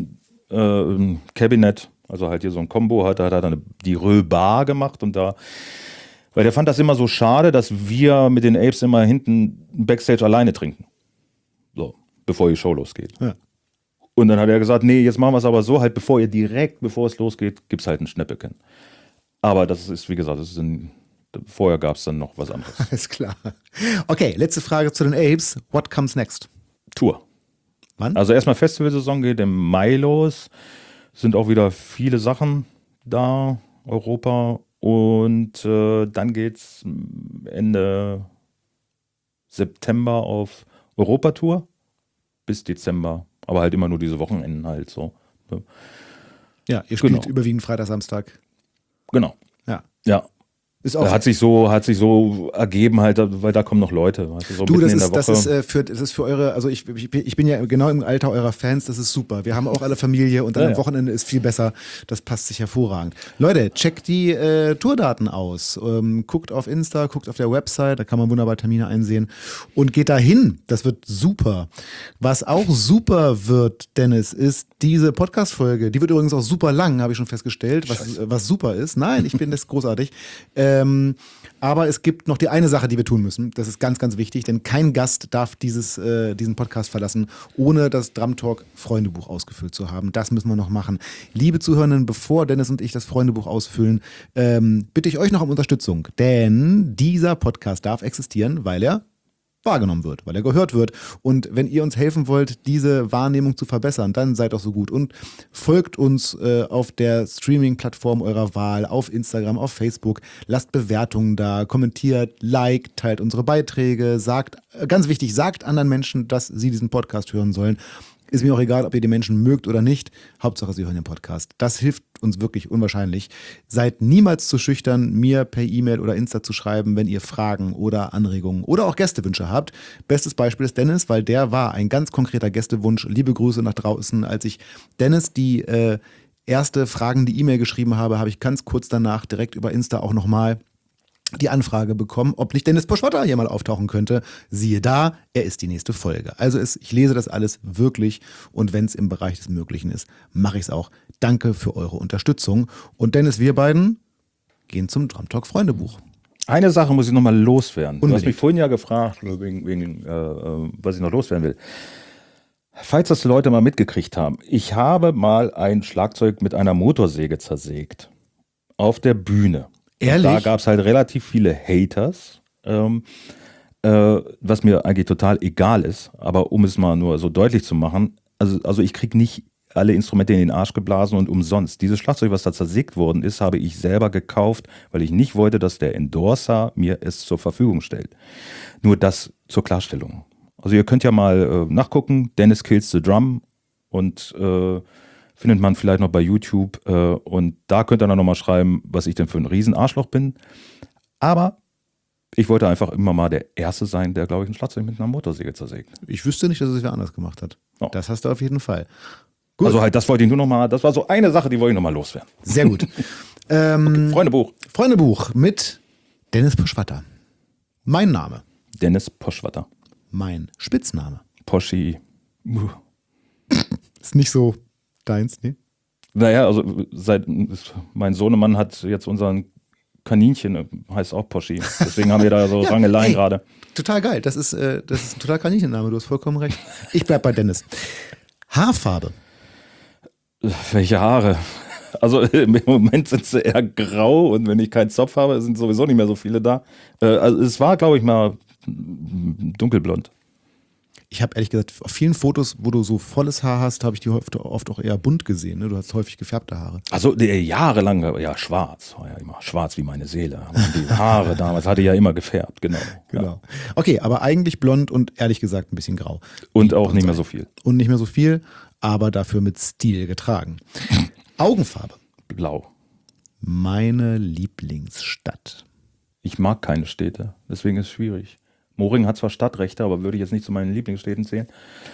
äh, Cabinet, also halt hier so ein Kombo, hat, hat er dann die Röber gemacht und da, weil der fand das immer so schade, dass wir mit den Apes immer hinten Backstage alleine trinken. So, bevor die Show losgeht. Ja. Und dann hat er gesagt, nee, jetzt machen wir es aber so, halt bevor ihr direkt, bevor es losgeht, gibt es halt ein Schnäppchen. Aber das ist, wie gesagt, das ist ein, vorher gab es dann noch was anderes. Alles klar. Okay, letzte Frage zu den Apes. What comes next? Tour. Wann? Also erstmal Festivalsaison geht im Mai los. Sind auch wieder viele Sachen da, Europa. Und äh, dann geht's Ende September auf Europatour bis Dezember. Aber halt immer nur diese Wochenenden halt so. Ja, ihr spielt Genau. überwiegend Freitag, Samstag. Genau. Ja. Ja. Ist auch Hat sich so, hat sich so ergeben halt, weil da kommen noch Leute. Weißt du, so Du, mitten das in der ist, das Woche. ist, äh, für, das ist für eure, also ich, ich, ich bin ja genau im Alter eurer Fans, das ist super. Wir haben auch alle Familie und dann Ja, am ja. Wochenende ist viel besser. Das passt sich hervorragend. Leute, checkt die äh, Tourdaten aus. Ähm, guckt auf Insta, guckt auf der Website, da kann man wunderbar Termine einsehen. Und geht dahin. Das wird super. Was auch super wird, Dennis, ist diese Podcast-Folge. Die wird übrigens auch super lang, habe ich schon festgestellt, was, was super ist. Nein, ich finde das großartig. Ähm, aber es gibt noch die eine Sache, die wir tun müssen. Das ist ganz, ganz wichtig, denn kein Gast darf dieses, äh, diesen Podcast verlassen, ohne das Drum Talk Freundebuch ausgefüllt zu haben. Das müssen wir noch machen. Liebe Zuhörenden, bevor Dennis und ich das Freundebuch ausfüllen, ähm, bitte ich euch noch um Unterstützung. Denn dieser Podcast darf existieren, weil er wahrgenommen wird, weil er gehört wird. Und wenn ihr uns helfen wollt, diese Wahrnehmung zu verbessern, dann seid doch so gut und folgt uns äh, auf der Streaming-Plattform eurer Wahl, auf Instagram, auf Facebook, lasst Bewertungen da, kommentiert, liked, teilt unsere Beiträge, sagt, äh, ganz wichtig, sagt anderen Menschen, dass sie diesen Podcast hören sollen. Ist mir auch egal, ob ihr die Menschen mögt oder nicht. Hauptsache, sie hören den Podcast. Das hilft uns wirklich unwahrscheinlich. Seid niemals zu schüchtern, mir per E-Mail oder Insta zu schreiben, wenn ihr Fragen oder Anregungen oder auch Gästewünsche habt. Bestes Beispiel ist Dennis, weil der war ein ganz konkreter Gästewunsch. Liebe Grüße nach draußen. Als ich Dennis die äh, erste fragende E-Mail geschrieben habe, habe ich ganz kurz danach direkt über Insta auch nochmal die Anfrage bekommen, ob nicht Dennis Poschwatter hier mal auftauchen könnte. Siehe da, er ist die nächste Folge. Also ist, ich lese das alles wirklich und wenn es im Bereich des Möglichen ist, mache ich es auch. Danke für eure Unterstützung. Und Dennis, wir beiden gehen zum Drum Talk Freundebuch. Eine Sache muss ich nochmal loswerden. Unbedingt. Du hast mich vorhin ja gefragt, wegen, wegen äh, was ich noch loswerden will. Falls das Leute mal mitgekriegt haben, ich habe mal ein Schlagzeug mit einer Motorsäge zersägt. Auf der Bühne. Ehrlich? Da gab es halt relativ viele Haters, ähm, äh, was mir eigentlich total egal ist. Aber um es mal nur so deutlich zu machen, also, also ich kriege nicht alle Instrumente in den Arsch geblasen und umsonst. Dieses Schlagzeug, was da zersägt worden ist, habe ich selber gekauft, weil ich nicht wollte, dass der Endorser mir es zur Verfügung stellt. Nur das zur Klarstellung. Also ihr könnt ja mal äh, nachgucken, Dennis Kills the Drum und äh, findet man vielleicht noch bei YouTube äh, und da könnt ihr dann nochmal schreiben, was ich denn für ein Riesenarschloch bin. Aber ich wollte einfach immer mal der Erste sein, der, glaube ich, ein Schlagzeug mit einer Motorsäge zersägt. Ich wüsste nicht, dass es wer anders gemacht hat. Oh. Das hast du auf jeden Fall. Gut. Also halt, das wollte ich nur nochmal, das war so eine Sache, die wollte ich nochmal loswerden. Sehr gut. ähm, Freundebuch. Freundebuch mit Dennis Poschwatter. Mein Name. Dennis Poschwatter. Mein Spitzname. Poschi. Uh. Ist nicht so deins, ne? Naja, also seit mein Sohnemann hat jetzt unseren Kaninchen, heißt auch Poschi. Deswegen haben wir da so Ja, Rangeleien ey, gerade. Total geil. Das ist, äh, das ist ein total Kaninchenname, du hast vollkommen recht. Ich bleib bei Dennis. Haarfarbe. Welche Haare? Also im Moment sind sie eher grau und wenn ich keinen Zopf habe, sind sowieso nicht mehr so viele da. Äh, also es war, glaube ich, mal dunkelblond. Ich habe ehrlich gesagt, auf vielen Fotos, wo du so volles Haar hast, habe ich die oft, oft auch eher bunt gesehen. Ne? Du hast häufig gefärbte Haare. Also äh, jahrelang, ja, schwarz. War ja immer schwarz wie meine Seele. Und die Haare damals hatte ich ja immer gefärbt, genau. Genau. Ja. Okay, aber eigentlich blond und ehrlich gesagt ein bisschen grau. Und auch nicht mehr so viel. Und nicht mehr so viel, aber dafür mit Stil getragen. Augenfarbe. Blau. Meine Lieblingsstadt. Ich mag keine Städte, deswegen ist es schwierig. Moring hat zwar Stadtrechte, aber würde ich jetzt nicht zu meinen Lieblingsstädten zählen.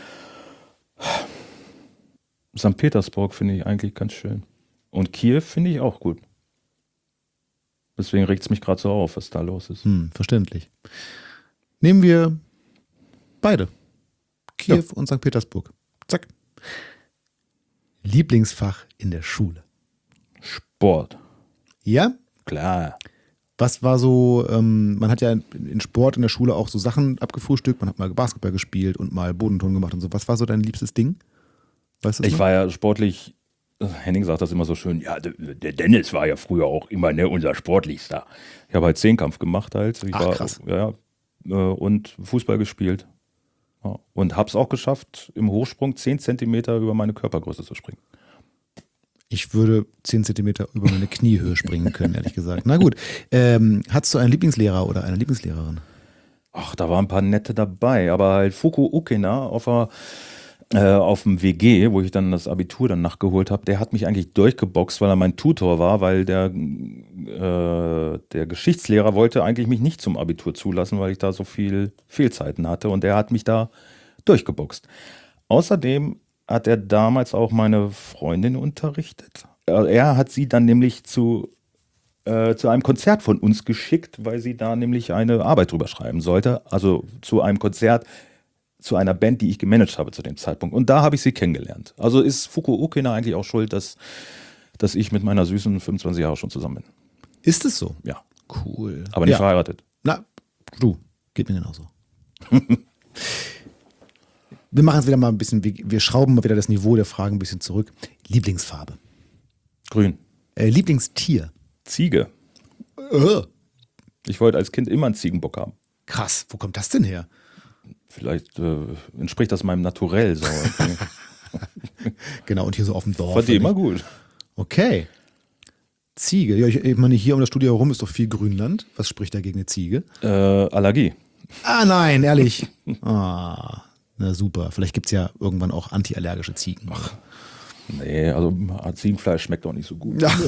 Sankt Petersburg finde ich eigentlich ganz schön. Und Kiew finde ich auch gut. Deswegen regt es mich gerade so auf, was da los ist. Hm, verständlich. Nehmen wir beide. Kiew Ja. und Sankt Petersburg. Zack. Lieblingsfach in der Schule. Sport. Ja? Klar. Was war so, ähm, man hat ja in Sport in der Schule auch so Sachen abgefrühstückt, man hat mal Basketball gespielt und mal Bodenturnen gemacht und so. Was war so dein liebstes Ding? Weißt du das Ich noch? war ja sportlich, Henning sagt das immer so schön, ja, der der Dennis war ja früher auch immer ne, unser Sportlichster. Ich habe halt Zehnkampf gemacht halt. Ich Ach, war, krass. Ja, äh, und Fußball gespielt. Ja, und hab's auch geschafft, im Hochsprung zehn Zentimeter über meine Körpergröße zu springen. Ich würde zehn Zentimeter über meine Kniehöhe springen können, ehrlich gesagt. Na gut. Ähm, hattest du einen Lieblingslehrer oder eine Lieblingslehrerin? Ach, da waren ein paar nette dabei, aber halt Fuku Ukena auf, der, äh, auf dem W G, wo ich dann das Abitur dann nachgeholt habe, der hat mich eigentlich durchgeboxt, weil er mein Tutor war, weil der, äh, der Geschichtslehrer wollte eigentlich mich nicht zum Abitur zulassen, weil ich da so viel Fehlzeiten hatte und der hat mich da durchgeboxt. Außerdem hat er damals auch meine Freundin unterrichtet. Er hat sie dann nämlich zu äh, zu einem Konzert von uns geschickt, weil sie da nämlich eine Arbeit drüber schreiben sollte. Also zu einem Konzert, zu einer Band, die ich gemanagt habe zu dem Zeitpunkt. Und da habe ich sie kennengelernt. Also ist Fuku Ukena eigentlich auch schuld, dass, dass ich mit meiner Süßen fünfundzwanzig Jahre schon zusammen bin. Ist es so? Ja. Cool. Aber nicht ja. verheiratet. Na, du, geht mir genauso. Wir machen es wieder mal ein bisschen, wir, wir schrauben mal wieder das Niveau der Fragen ein bisschen zurück. Lieblingsfarbe. Grün. Äh, Lieblingstier. Ziege. Äh, Ich wollte als Kind immer einen Ziegenbock haben. krass, wo kommt das denn her? Vielleicht äh, entspricht das meinem Naturell so. Genau, und hier so auf dem Dorf. Fand die immer gut. Okay. Ziege. Ja, ich, ich meine, hier um das Studio herum ist doch viel Grünland. Was spricht da gegen eine Ziege? Äh, Allergie. Ah, nein, ehrlich. Ah, na super. Vielleicht gibt es ja irgendwann auch antiallergische Ziegen. Ach. Nee, also Ziegenfleisch schmeckt auch nicht so gut. Ja.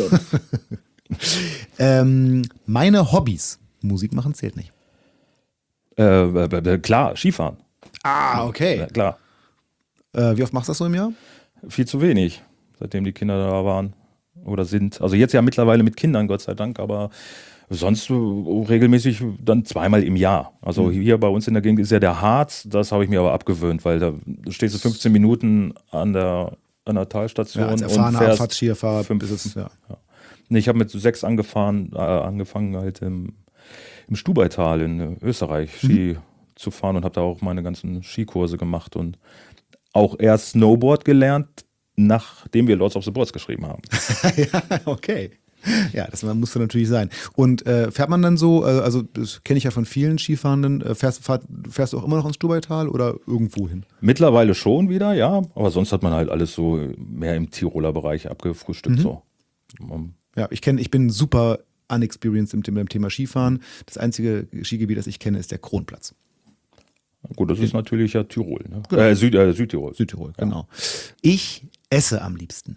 ähm, meine Hobbys. Musik machen zählt nicht. Äh, äh, klar, Skifahren. Ah, okay. Ja, klar. Äh, wie oft machst du das so im Jahr? Viel zu wenig, seitdem die Kinder da waren oder sind. Also jetzt ja mittlerweile mit Kindern, Gott sei Dank, aber sonst äh, regelmäßig dann zweimal im Jahr. Also mhm. hier bei uns in der Gegend ist ja der Harz, das habe ich mir aber abgewöhnt, weil da stehst du fünfzehn Minuten an der, an der Talstation ja, als erfahrener und fährst Abfahrtskifahrer fünf, ist es, ja. ja. Nee, ich habe mit sechs angefahren, äh, angefangen halt im, im Stubaital in Österreich Ski mhm. zu fahren und habe da auch meine ganzen Skikurse gemacht und auch erst Snowboard gelernt, nachdem wir Lords of the Boards geschrieben haben. Ja, okay. Ja, das musste natürlich sein. Und äh, fährt man dann so, äh, also das kenne ich ja von vielen Skifahrenden, äh, fährst, fährst, fährst du auch immer noch ins Stubaital oder irgendwo hin? Mittlerweile schon wieder, ja, aber sonst hat man halt alles so mehr im Tiroler Bereich abgefrühstückt. Mhm. So. Um, ja, ich kenne, ich bin super unexperienced im, im Thema Skifahren. Das einzige Skigebiet, das ich kenne, ist der Kronplatz. Gut, das ist natürlich ja Tirol, ne? Genau. Äh, Süd, äh, Südtirol. Südtirol, ja. Genau. Ich esse am liebsten.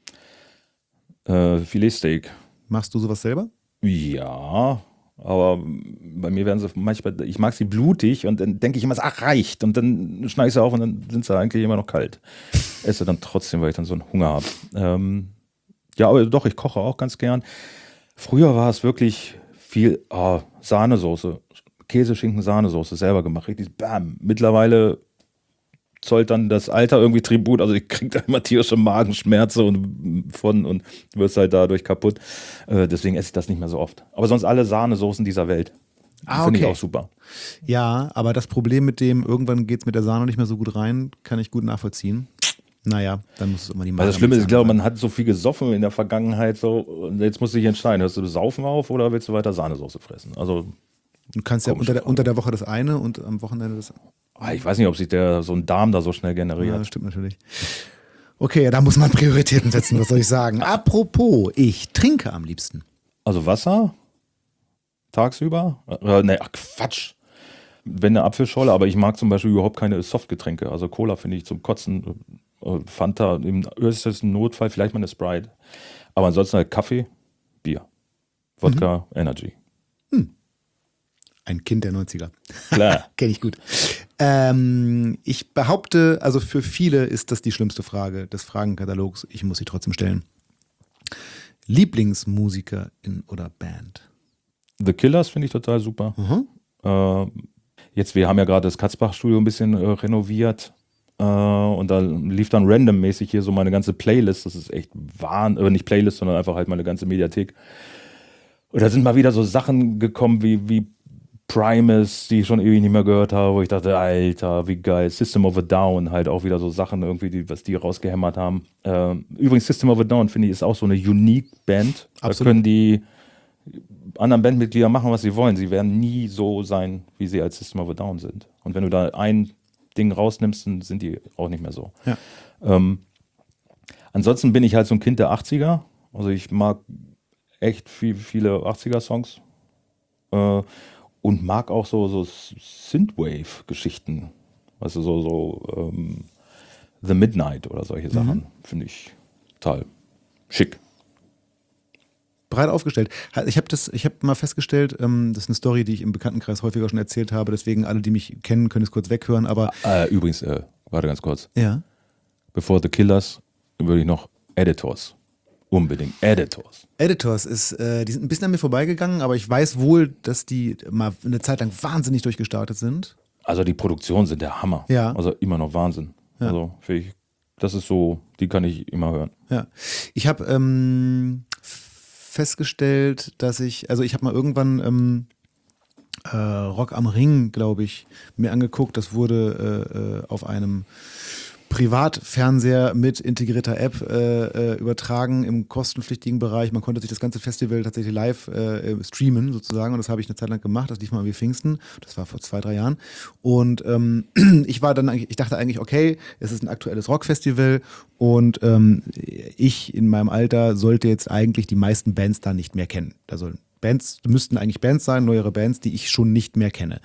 Äh, Filetsteak. Machst du sowas selber? Ja, aber bei mir werden sie manchmal, ich mag sie blutig und dann denke ich immer, ach, reicht. Und dann schneide ich sie auf und dann sind sie eigentlich immer noch kalt. Esse dann trotzdem, weil ich dann so einen Hunger habe. Ähm, ja, aber doch, ich koche auch ganz gern. Früher war es wirklich viel oh, Sahnesoße, Käse, Schinken, Sahnesoße selber gemacht. Richtig, bam. Mittlerweile zollt dann das Alter irgendwie Tribut. Also ich krieg da immer tierische Magenschmerzen und von und wirst halt dadurch kaputt. Äh, deswegen esse ich das nicht mehr so oft. Aber sonst alle Sahnesoßen dieser Welt. Ah, Finde okay. ich auch super. Ja, aber das Problem mit dem, irgendwann geht es mit der Sahne nicht mehr so gut rein, kann ich gut nachvollziehen. Naja, dann muss es immer die Weil das Schlimme ist, ich glaube, man hat so viel gesoffen in der Vergangenheit so und jetzt musst du dich entscheiden, hörst du das Saufen auf oder willst du weiter Sahnesoße fressen? Also Du kannst ja komische unter der, Frage. unter der Woche das eine und am Wochenende das andere. ah, ich weiß nicht, ob sich der so ein Darm da so schnell Ja, generiert. das stimmt natürlich. Okay, ja, da muss man Prioritäten setzen, was soll ich sagen. Apropos, ich trinke am liebsten. Also Wasser tagsüber? Äh, ne, ach Quatsch. Wenn eine Apfelscholle, aber ich mag zum Beispiel überhaupt keine Softgetränke. Also Cola finde ich zum Kotzen. Äh, Fanta im äußersten Notfall, vielleicht mal eine Sprite. Aber ansonsten halt Kaffee, Bier, Wodka, Mhm. Energy. Ein Kind der neunziger. Klar. Kenne ich gut. Ähm, ich behaupte, also für viele ist das die schlimmste Frage des Fragenkatalogs. Ich muss sie trotzdem stellen. Lieblingsmusikerin oder Band? The Killers finde ich total super. Mhm. Äh, jetzt, wir haben ja gerade das Katzbach-Studio ein bisschen äh, renoviert. Äh, und da lief dann randommäßig hier so meine ganze Playlist. Das ist echt Wahnsinn. Äh, nicht Playlist, sondern einfach halt meine ganze Mediathek. Und da sind mal wieder so Sachen gekommen wie, wie Primus, die ich schon ewig nicht mehr gehört habe, wo ich dachte, Alter, wie geil. System of a Down, halt auch wieder so Sachen irgendwie, die, was die rausgehämmert haben. Äh, übrigens, System of a Down, finde ich, ist auch so eine unique Band. Da Absolut. können die anderen Bandmitglieder machen, was sie wollen. Sie werden nie so sein, wie sie als System of a Down sind. Und wenn du da ein Ding rausnimmst, dann sind die auch nicht mehr so. Ja. Ähm, ansonsten bin ich halt so ein Kind der achtziger. Also ich mag echt viel, viele achtziger-Songs. Äh, und mag auch so, so Synthwave-Geschichten. Weißt du, so, so ähm, The Midnight oder solche Sachen. Finde ich total schick. Breit aufgestellt. Ich habe das, ich habe mal festgestellt, ähm, das ist eine Story, die ich im Bekanntenkreis häufiger schon erzählt habe, deswegen alle, die mich kennen, können es kurz weghören, aber Äh, übrigens, äh, warte ganz kurz. ja. Bevor The Killers würde ich noch Editors. Unbedingt. Editors. Editors ist, äh, die sind ein bisschen an mir vorbeigegangen, aber ich weiß wohl, dass die mal eine Zeit lang wahnsinnig durchgestartet sind. Also die Produktionen sind der Hammer. Ja. Also immer noch Wahnsinn. Ja. Also finde ich, das ist so, die kann ich immer hören. Ja. Ich habe ähm, festgestellt, dass ich, also ich habe mal irgendwann ähm, äh, Rock am Ring, glaube ich, mir angeguckt. Das wurde äh, äh, auf einem Privatfernseher mit integrierter App äh, äh, übertragen im kostenpflichtigen Bereich. Man konnte sich das ganze Festival tatsächlich live äh, streamen sozusagen und das habe ich eine Zeit lang gemacht. Das lief mal wie Pfingsten. Das war vor zwei, drei Jahren. Und ähm, ich war dann, eigentlich- ich dachte eigentlich, okay, es ist ein aktuelles Rockfestival und ähm, ich in meinem Alter sollte jetzt eigentlich die meisten Bands da nicht mehr kennen. Da sollen Bands, müssten eigentlich Bands sein, neuere Bands, die ich schon nicht mehr kenne.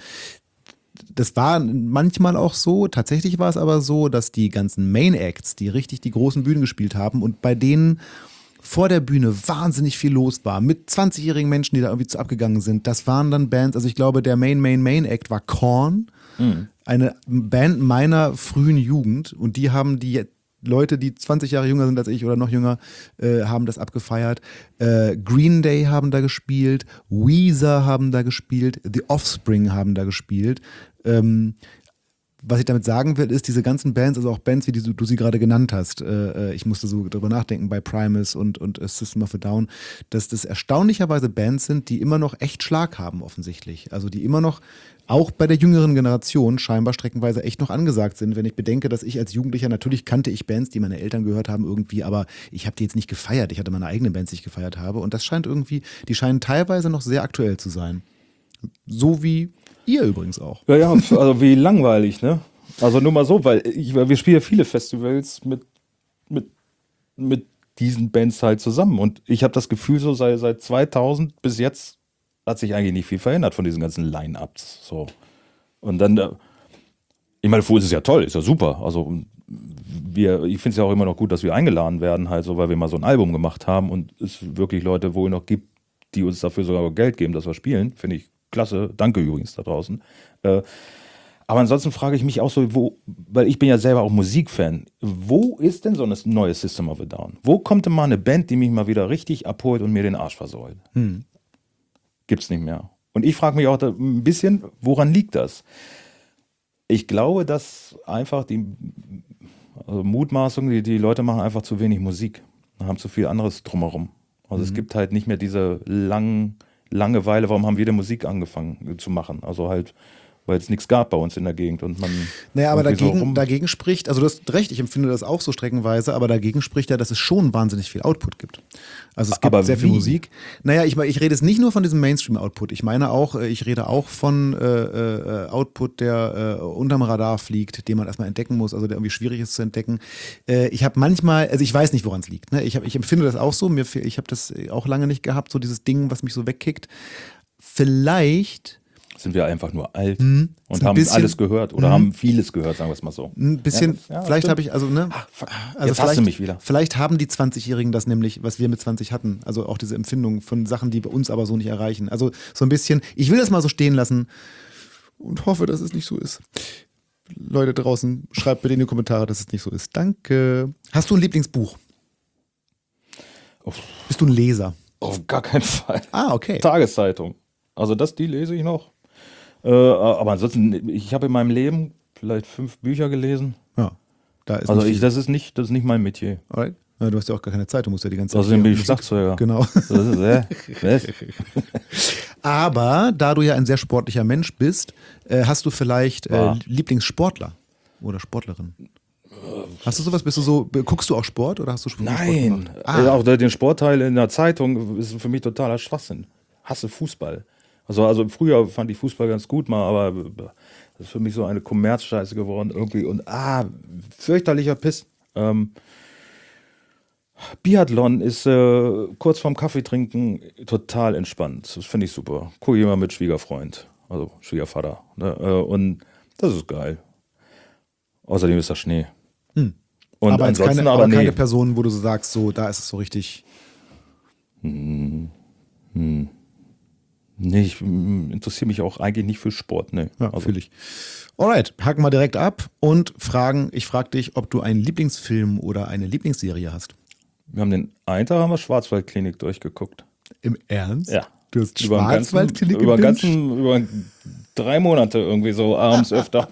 Das war manchmal auch so, tatsächlich war es aber so, dass die ganzen Main Acts, die richtig die großen Bühnen gespielt haben und bei denen vor der Bühne wahnsinnig viel los war, mit zwanzigjährigen Menschen, die da irgendwie zu abgegangen sind, das waren dann Bands, also ich glaube, der Main, Main, Main Act war Korn, Mhm. eine Band meiner frühen Jugend und die haben die Leute, die zwanzig Jahre jünger sind als ich oder noch jünger, äh, haben das abgefeiert. Äh, Green Day haben da gespielt, Weezer haben da gespielt, The Offspring haben da gespielt. Ähm, was ich damit sagen will, ist, diese ganzen Bands, also auch Bands, wie die du, du sie gerade genannt hast, äh, ich musste so drüber nachdenken bei Primus und, und äh, System of a Down, dass das erstaunlicherweise Bands sind, die immer noch echt Schlag haben offensichtlich. Also die immer noch, auch bei der jüngeren Generation, scheinbar streckenweise echt noch angesagt sind. Wenn ich bedenke, dass ich als Jugendlicher, natürlich kannte ich Bands, die meine Eltern gehört haben irgendwie, aber ich habe die jetzt nicht gefeiert. Ich hatte meine eigenen Bands, die ich gefeiert habe. Und das scheint irgendwie, die scheinen teilweise noch sehr aktuell zu sein. So wie ihr übrigens auch. Ja, ja, also wie langweilig, ne? Also nur mal so, weil ich, wir spielen ja viele Festivals mit, mit, mit diesen Bands halt zusammen. Und ich habe das Gefühl, so seit, seit zweitausend bis jetzt hat sich eigentlich nicht viel verändert von diesen ganzen Line-Ups. So. Und dann, äh, ich meine, für uns ist es ja toll, ist ja super. Also wir, ich finde es ja auch immer noch gut, dass wir eingeladen werden, halt so, weil wir mal so ein Album gemacht haben und es wirklich Leute wohl noch gibt, die uns dafür sogar Geld geben, dass wir spielen. Finde ich klasse. Danke übrigens da draußen. Äh, aber ansonsten frage ich mich auch so, wo, weil ich bin ja selber auch Musikfan, wo ist denn so ein neues System of a Down? Wo kommt denn mal eine Band, die mich mal wieder richtig abholt und mir den Arsch versäult? Hm. Gibt's nicht mehr. Und ich frage mich auch da ein bisschen, woran liegt das? Ich glaube, dass einfach die also Mutmaßung, die, die Leute machen einfach zu wenig Musik, haben zu viel anderes drumherum. Also mhm. es gibt halt nicht mehr diese lang, Langeweile, warum haben wir denn Musik angefangen zu machen? Also halt, weil es nichts gab bei uns in der Gegend und man. Naja, aber dagegen, so dagegen spricht, also du hast recht, ich empfinde das auch so streckenweise, aber dagegen spricht ja, dass es schon wahnsinnig viel Output gibt. Also es gibt aber sehr wie? viel Musik. Naja, ich, ich rede jetzt nicht nur von diesem Mainstream-Output. Ich meine auch, ich rede auch von äh, äh, Output, der äh, unterm Radar fliegt, den man erstmal entdecken muss, also der irgendwie schwierig ist zu entdecken. Äh, ich habe manchmal, also ich weiß nicht, woran es liegt. Ne? Ich, hab, ich empfinde das auch so, mir, ich habe das auch lange nicht gehabt, so dieses Ding, was mich so wegkickt. Vielleicht sind wir einfach nur alt hm, und haben bisschen, alles gehört oder hm, haben vieles gehört, sagen wir es mal so. Ein bisschen, ja, ja, vielleicht habe ich, also, ne? Ach, fuck. Also Jetzt hast du mich wieder. Vielleicht haben die zwanzigjährigen das nämlich, was wir mit zwanzig hatten. Also auch diese Empfindung von Sachen, die wir uns aber so nicht erreichen. Also so ein bisschen, ich will das mal so stehen lassen und hoffe, dass es nicht so ist. Leute draußen, schreibt bitte in die Kommentare, dass es nicht so ist. Danke. Hast du ein Lieblingsbuch? Oh. Bist du ein Leser? Auf gar keinen Fall. Ah, okay. Tageszeitung. Also das, die lese ich noch. Äh, aber ansonsten, ich habe in meinem Leben vielleicht fünf Bücher gelesen. Ja, da ist also ich, das ist nicht, das ist nicht mein Metier. Alright. Ja, du hast ja auch gar keine Zeit, du musst ja die ganze Zeit. Außerdem bin ich Schlagzeuger. Genau. Das ist, äh, aber da du ja ein sehr sportlicher Mensch bist, äh, hast du vielleicht äh, Lieblingssportler oder Sportlerin? Hast du sowas? Bist du so, guckst du auch Sport oder hast du Sport? Nein, ah. auch den Sportteil in der Zeitung ist für mich totaler Schwachsinn. Hasse Fußball. Also, also früher fand ich Fußball ganz gut mal, aber das ist für mich so eine Kommerzscheiße geworden irgendwie und ah, fürchterlicher Piss. Ähm, Biathlon ist äh, kurz vorm Kaffee trinken total entspannt. Das finde ich super. Gucke ich immer mit Schwiegerfreund, also Schwiegervater. Ne? Und das ist geil. Außerdem ist da Schnee. Hm. Und aber ansonsten keine, aber, aber keine nee. Person, wo du so sagst, so da ist es so richtig. Hm. Hm. Nee, ich interessiere mich auch eigentlich nicht für Sport. Nee. Ja, also. Fühle ich. Alright, haken wir direkt ab und fragen, ich frage dich, ob du einen Lieblingsfilm oder eine Lieblingsserie hast. Wir haben den einen Tag haben wir Schwarzwaldklinik durchgeguckt. Im Ernst? Ja. Du hast Schwarzwaldklinik über ganzen, über drei Monate irgendwie so abends öfter.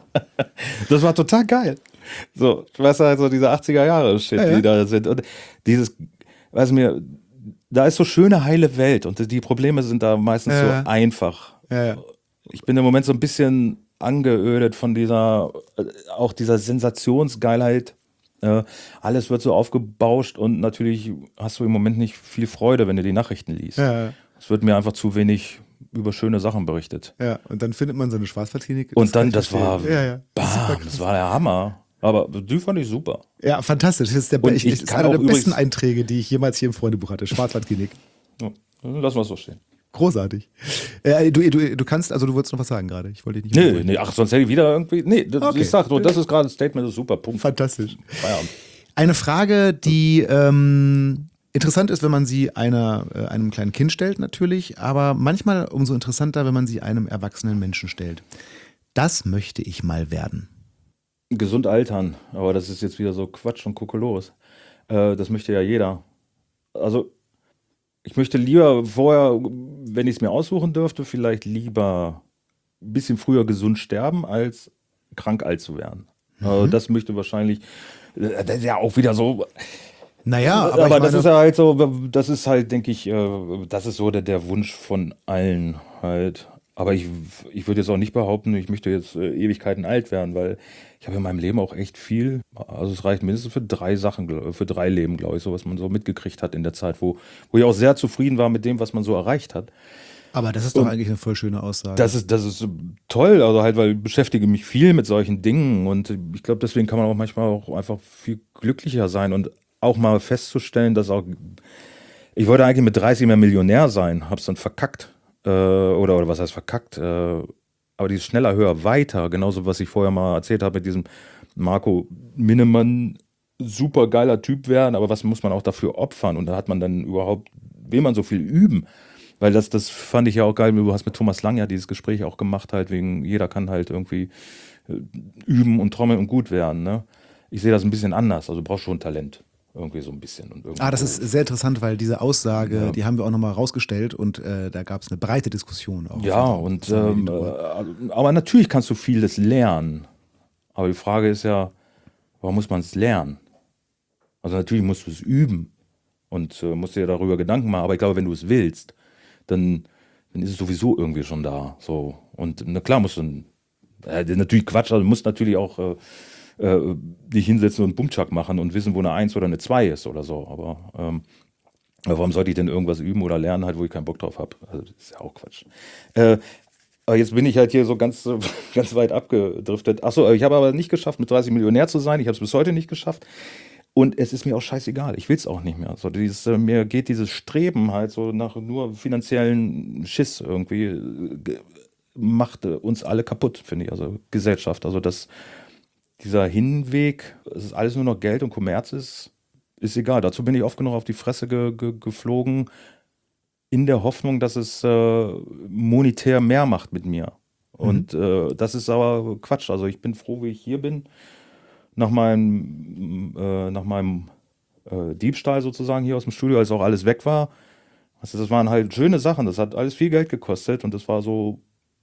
Das war total geil. So, ich weiß halt so diese achtziger Jahre Shit, ja, ja. die da sind. Und dieses, weiß mir, da ist so schöne, heile Welt und die Probleme sind da meistens ja. so einfach. Ja, ja. Ich bin im Moment so ein bisschen angeödet von dieser, auch dieser Sensationsgeilheit. Äh, alles wird so aufgebauscht und natürlich hast du im Moment nicht viel Freude, wenn du die Nachrichten liest. Ja. Es wird mir einfach zu wenig über schöne Sachen berichtet. Ja, und dann findet man so eine Schwarzwaldklinik. Und dann, das war, ja, ja. bam, das war der Hammer. Aber die fand ich super. Ja, fantastisch. Das ist, der, ich, ich, ist einer der besten Einträge, die ich jemals hier im Freundebuch hatte. Schwarzwaldklinik. Ja, lassen wir es so stehen. Großartig. Äh, du, du, du kannst, also du wolltest noch was sagen gerade. Ich wollte dich nicht. Nee, nee, ach, sonst hätte ich wieder irgendwie. Nee, das, okay. Ich sag nur, das ist gerade ein Statement, das ist super. Punkt. Fantastisch. Feierabend. Eine Frage, die ähm, interessant ist, wenn man sie einer, äh, einem kleinen Kind stellt, natürlich, aber manchmal umso interessanter, wenn man sie einem erwachsenen Menschen stellt. Das möchte ich mal werden. Gesund altern, aber das ist jetzt wieder so Quatsch und Kokolores. Äh, das möchte ja jeder. Also, ich möchte lieber vorher, wenn ich es mir aussuchen dürfte, vielleicht lieber ein bisschen früher gesund sterben, als krank alt zu werden. Mhm. Also das möchte wahrscheinlich, das ist ja auch wieder so. Naja, aber, aber ich meine, das ist ja halt so, das ist halt, denke ich, das ist so der, der Wunsch von allen halt. Aber ich, ich würde jetzt auch nicht behaupten, ich möchte jetzt äh, Ewigkeiten alt werden, weil ich habe in meinem Leben auch echt viel, also es reicht mindestens für drei Sachen, für drei Leben, glaube ich, so was man so mitgekriegt hat in der Zeit, wo, wo ich auch sehr zufrieden war mit dem, was man so erreicht hat. Aber das ist doch und eigentlich eine voll schöne Aussage. Das ist, das ist toll, also halt, weil ich beschäftige mich viel mit solchen Dingen und ich glaube, deswegen kann man auch manchmal auch einfach viel glücklicher sein und auch mal festzustellen, dass auch, ich wollte eigentlich mit dreißig mehr Millionär sein, hab's dann verkackt. Oder, oder was heißt verkackt, aber dieses schneller, höher, weiter, genauso was ich vorher mal erzählt habe mit diesem Marco Minnemann, super geiler Typ werden, aber was muss man auch dafür opfern und da hat man dann überhaupt, will man so viel üben, weil das, das fand ich ja auch geil, du hast mit Thomas Lang ja dieses Gespräch auch gemacht, halt wegen, jeder kann halt irgendwie üben und trommeln und gut werden, ne? Ich sehe das ein bisschen anders, also du brauchst schon Talent. Irgendwie so ein bisschen. Und ah, das ist sehr interessant, weil diese Aussage, ja. die haben wir auch nochmal rausgestellt und äh, da gab es eine breite Diskussion auch. Ja, und ähm, äh, aber natürlich kannst du vieles lernen. Aber die Frage ist ja, warum muss man es lernen? Also natürlich musst du es üben und äh, musst dir darüber Gedanken machen, aber ich glaube, wenn du es willst, dann, dann ist es sowieso irgendwie schon da. So. Und na klar musst du, äh, das ist natürlich Quatsch, also du musst natürlich auch äh, äh, dich hinsetzen und Bumchak machen und wissen, wo eine Eins oder eine Zwei ist oder so. Aber, ähm, aber warum sollte ich denn irgendwas üben oder lernen, halt, wo ich keinen Bock drauf habe? Also das ist ja auch Quatsch. Äh, aber jetzt bin ich halt hier so ganz, ganz weit abgedriftet. Achso, ich habe aber nicht geschafft, mit dreißig Millionär zu sein. Ich habe es bis heute nicht geschafft. Und es ist mir auch scheißegal. Ich will es auch nicht mehr. So dieses, äh, mir geht dieses Streben halt so nach nur finanziellen Schiss irgendwie, äh, macht äh, uns alle kaputt, finde ich. Also Gesellschaft. Also das, dieser Hinweg, dass es alles nur noch Geld und Kommerz ist, ist egal. Dazu bin ich oft genug auf die Fresse ge ge geflogen, in der Hoffnung, dass es äh, monetär mehr macht mit mir. Und mhm. äh, das ist aber Quatsch. Also ich bin froh, wie ich hier bin. Nach meinem, äh, nach meinem äh, Diebstahl sozusagen hier aus dem Studio, als auch alles weg war. Also das waren halt schöne Sachen. Das hat alles viel Geld gekostet. Und das war so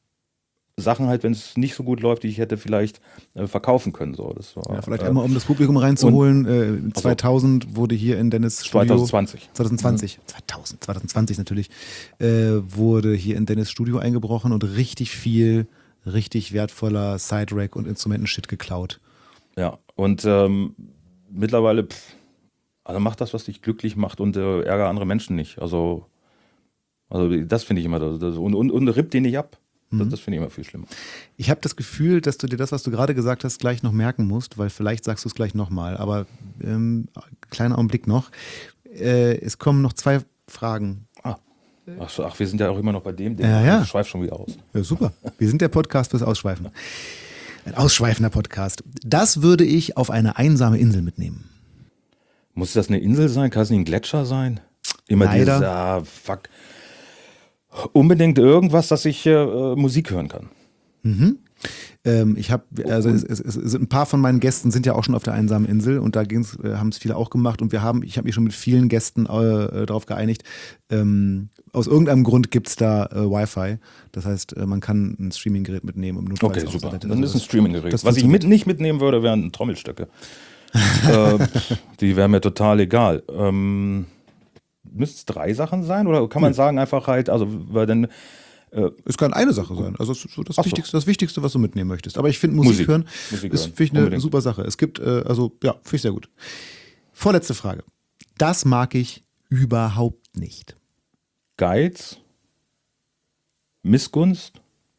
Sachen halt, wenn es nicht so gut läuft, die ich hätte vielleicht äh, verkaufen können. So. Das war, ja, vielleicht äh, einmal, um das Publikum reinzuholen. Und, äh, zweitausend also, wurde hier in Dennis Studio. zwanzig zwanzig. zwanzig zwanzig. Mhm. zweitausend, zwanzig zwanzig natürlich. Äh, wurde hier in Dennis Studio eingebrochen und richtig viel, richtig wertvoller Side-Rack und Instrumentenshit geklaut. Ja, und ähm, mittlerweile, pff, also mach das, was dich glücklich macht und äh, ärgere andere Menschen nicht. Also, also das finde ich immer, das, das, und, und, und ripp die nicht ab. Das, das finde ich immer viel schlimmer. Ich habe das Gefühl, dass du dir das, was du gerade gesagt hast, gleich noch merken musst, weil vielleicht sagst du es gleich nochmal. Aber ähm, kleiner Augenblick noch. Äh, es kommen noch zwei Fragen. Ah. Ach, so, ach, wir sind ja auch immer noch bei dem Ding. Ja, ja. Ich schweife schon wieder aus. Ja, super. Wir sind der Podcast fürs Ausschweifen. Ein ausschweifender Podcast. Das würde ich auf eine einsame Insel mitnehmen. Muss das eine Insel sein? Kann es nicht ein Gletscher sein? Immer Leider. dieses, ah, fuck. Unbedingt irgendwas, dass ich äh, Musik hören kann. Mhm. Ähm, ich habe, also es, es, es sind ein paar von meinen Gästen sind ja auch schon auf der einsamen Insel und da äh, haben es viele auch gemacht und wir haben, ich habe mich schon mit vielen Gästen äh, darauf geeinigt. Ähm, aus irgendeinem Grund gibt es da äh, Wi-Fi. Das heißt, äh, man kann ein Streaminggerät mitnehmen. Im Notfall okay, auch super. Also Dann das, ist ein Streaminggerät. das Was ich mit, nicht mitnehmen würde, wären Trommelstöcke. äh, die wären mir total egal. Ähm, Müsste es drei Sachen sein oder kann man Hm. sagen einfach halt, also weil dann äh, Es kann eine Sache sein. Also das, ist so das, Ach so. Wichtigste, das Wichtigste, was du mitnehmen möchtest. Aber ich finde Musik, Musik. hören Musik ist hören. finde ich eine Unbedingt. super Sache. Es gibt, äh, also ja, finde ich sehr gut. Vorletzte Frage. Das mag ich überhaupt nicht. Geiz, Missgunst,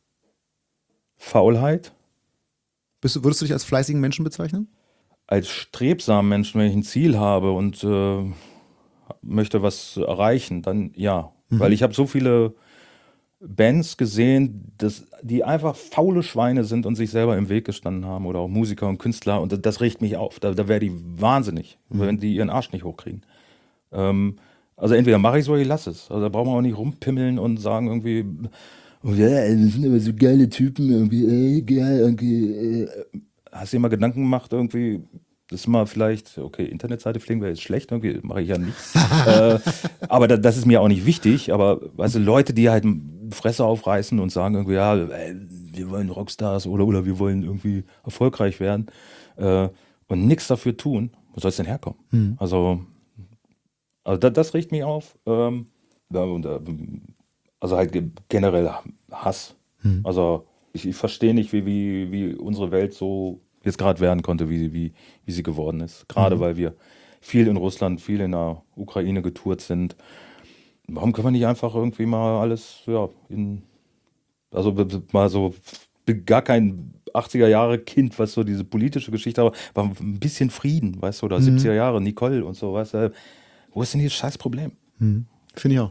Faulheit. Bist du, würdest du dich als fleißigen Menschen bezeichnen? Als strebsamen Menschen, wenn ich ein Ziel habe und äh, möchte was erreichen, dann ja. Mhm. Weil ich habe so viele Bands gesehen, dass, die einfach faule Schweine sind und sich selber im Weg gestanden haben oder auch Musiker und Künstler und das, das regt mich auf. Da, da werde ich wahnsinnig, Mhm. wenn die ihren Arsch nicht hochkriegen. Ähm, also entweder mache ich es oder ich lasse es. Also da braucht man auch nicht rumpimmeln und sagen irgendwie, oh ja, das sind aber so geile Typen, irgendwie, äh, geil, irgendwie. Äh. Hast du dir mal Gedanken gemacht, irgendwie, das ist mal vielleicht, okay, Internetseite pflegen wäre jetzt schlecht, irgendwie mache ich ja nicht. äh, aber da, das ist mir auch nicht wichtig, aber weißt du, Leute, die halt Fresse aufreißen und sagen irgendwie, ja, ey, wir wollen Rockstars oder, oder wir wollen irgendwie erfolgreich werden äh, und nichts dafür tun, wo soll es denn herkommen? Mhm. Also, also das, das riecht mich auf. Ähm, ja, und, äh, also halt ge- generell Hass. Mhm. Also ich, ich verstehe nicht, wie, wie, wie unsere Welt so jetzt gerade werden konnte, wie, wie, wie sie geworden ist. Gerade Mhm. weil wir viel in Russland, viel in der Ukraine getourt sind. Warum können wir nicht einfach irgendwie mal alles, ja, in, also b- b- mal so, bin gar kein achtziger Jahre Kind, was so diese politische Geschichte, aber war ein bisschen Frieden, weißt du, oder Mhm. siebziger Jahre, Nicole und so, weißt du. Wo ist denn hier das scheiß Problem? Mhm. Finde ich auch.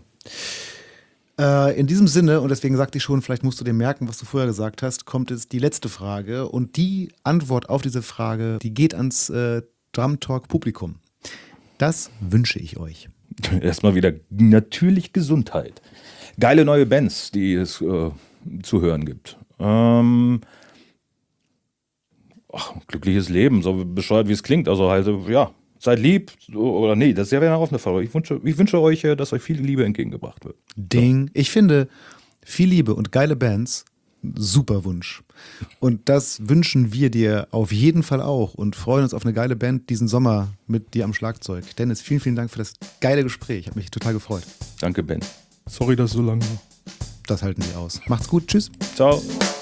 Äh, in diesem Sinne, und deswegen sagte ich schon, vielleicht musst du dir merken, was du vorher gesagt hast, kommt jetzt die letzte Frage. Und die Antwort auf diese Frage, die geht ans äh, Drum Talk Publikum. Das wünsche ich euch. Erstmal wieder natürlich Gesundheit. Geile neue Bands, die es äh, zu hören gibt. Ähm, ach, glückliches Leben, so bescheuert wie es klingt. Also halt, ja, seid lieb, oder nee, das ist ja eine offene Frage. Ich wünsche, ich wünsche euch, dass euch viel Liebe entgegengebracht wird. Ding. So. Ich finde, viel Liebe und geile Bands, super Wunsch. Und das wünschen wir dir auf jeden Fall auch und freuen uns auf eine geile Band diesen Sommer mit dir am Schlagzeug. Dennis, vielen, vielen Dank für das geile Gespräch. Hat mich total gefreut. Danke, Ben. Sorry, dass es so lang war. Das halten wir aus. Macht's gut. Tschüss. Ciao.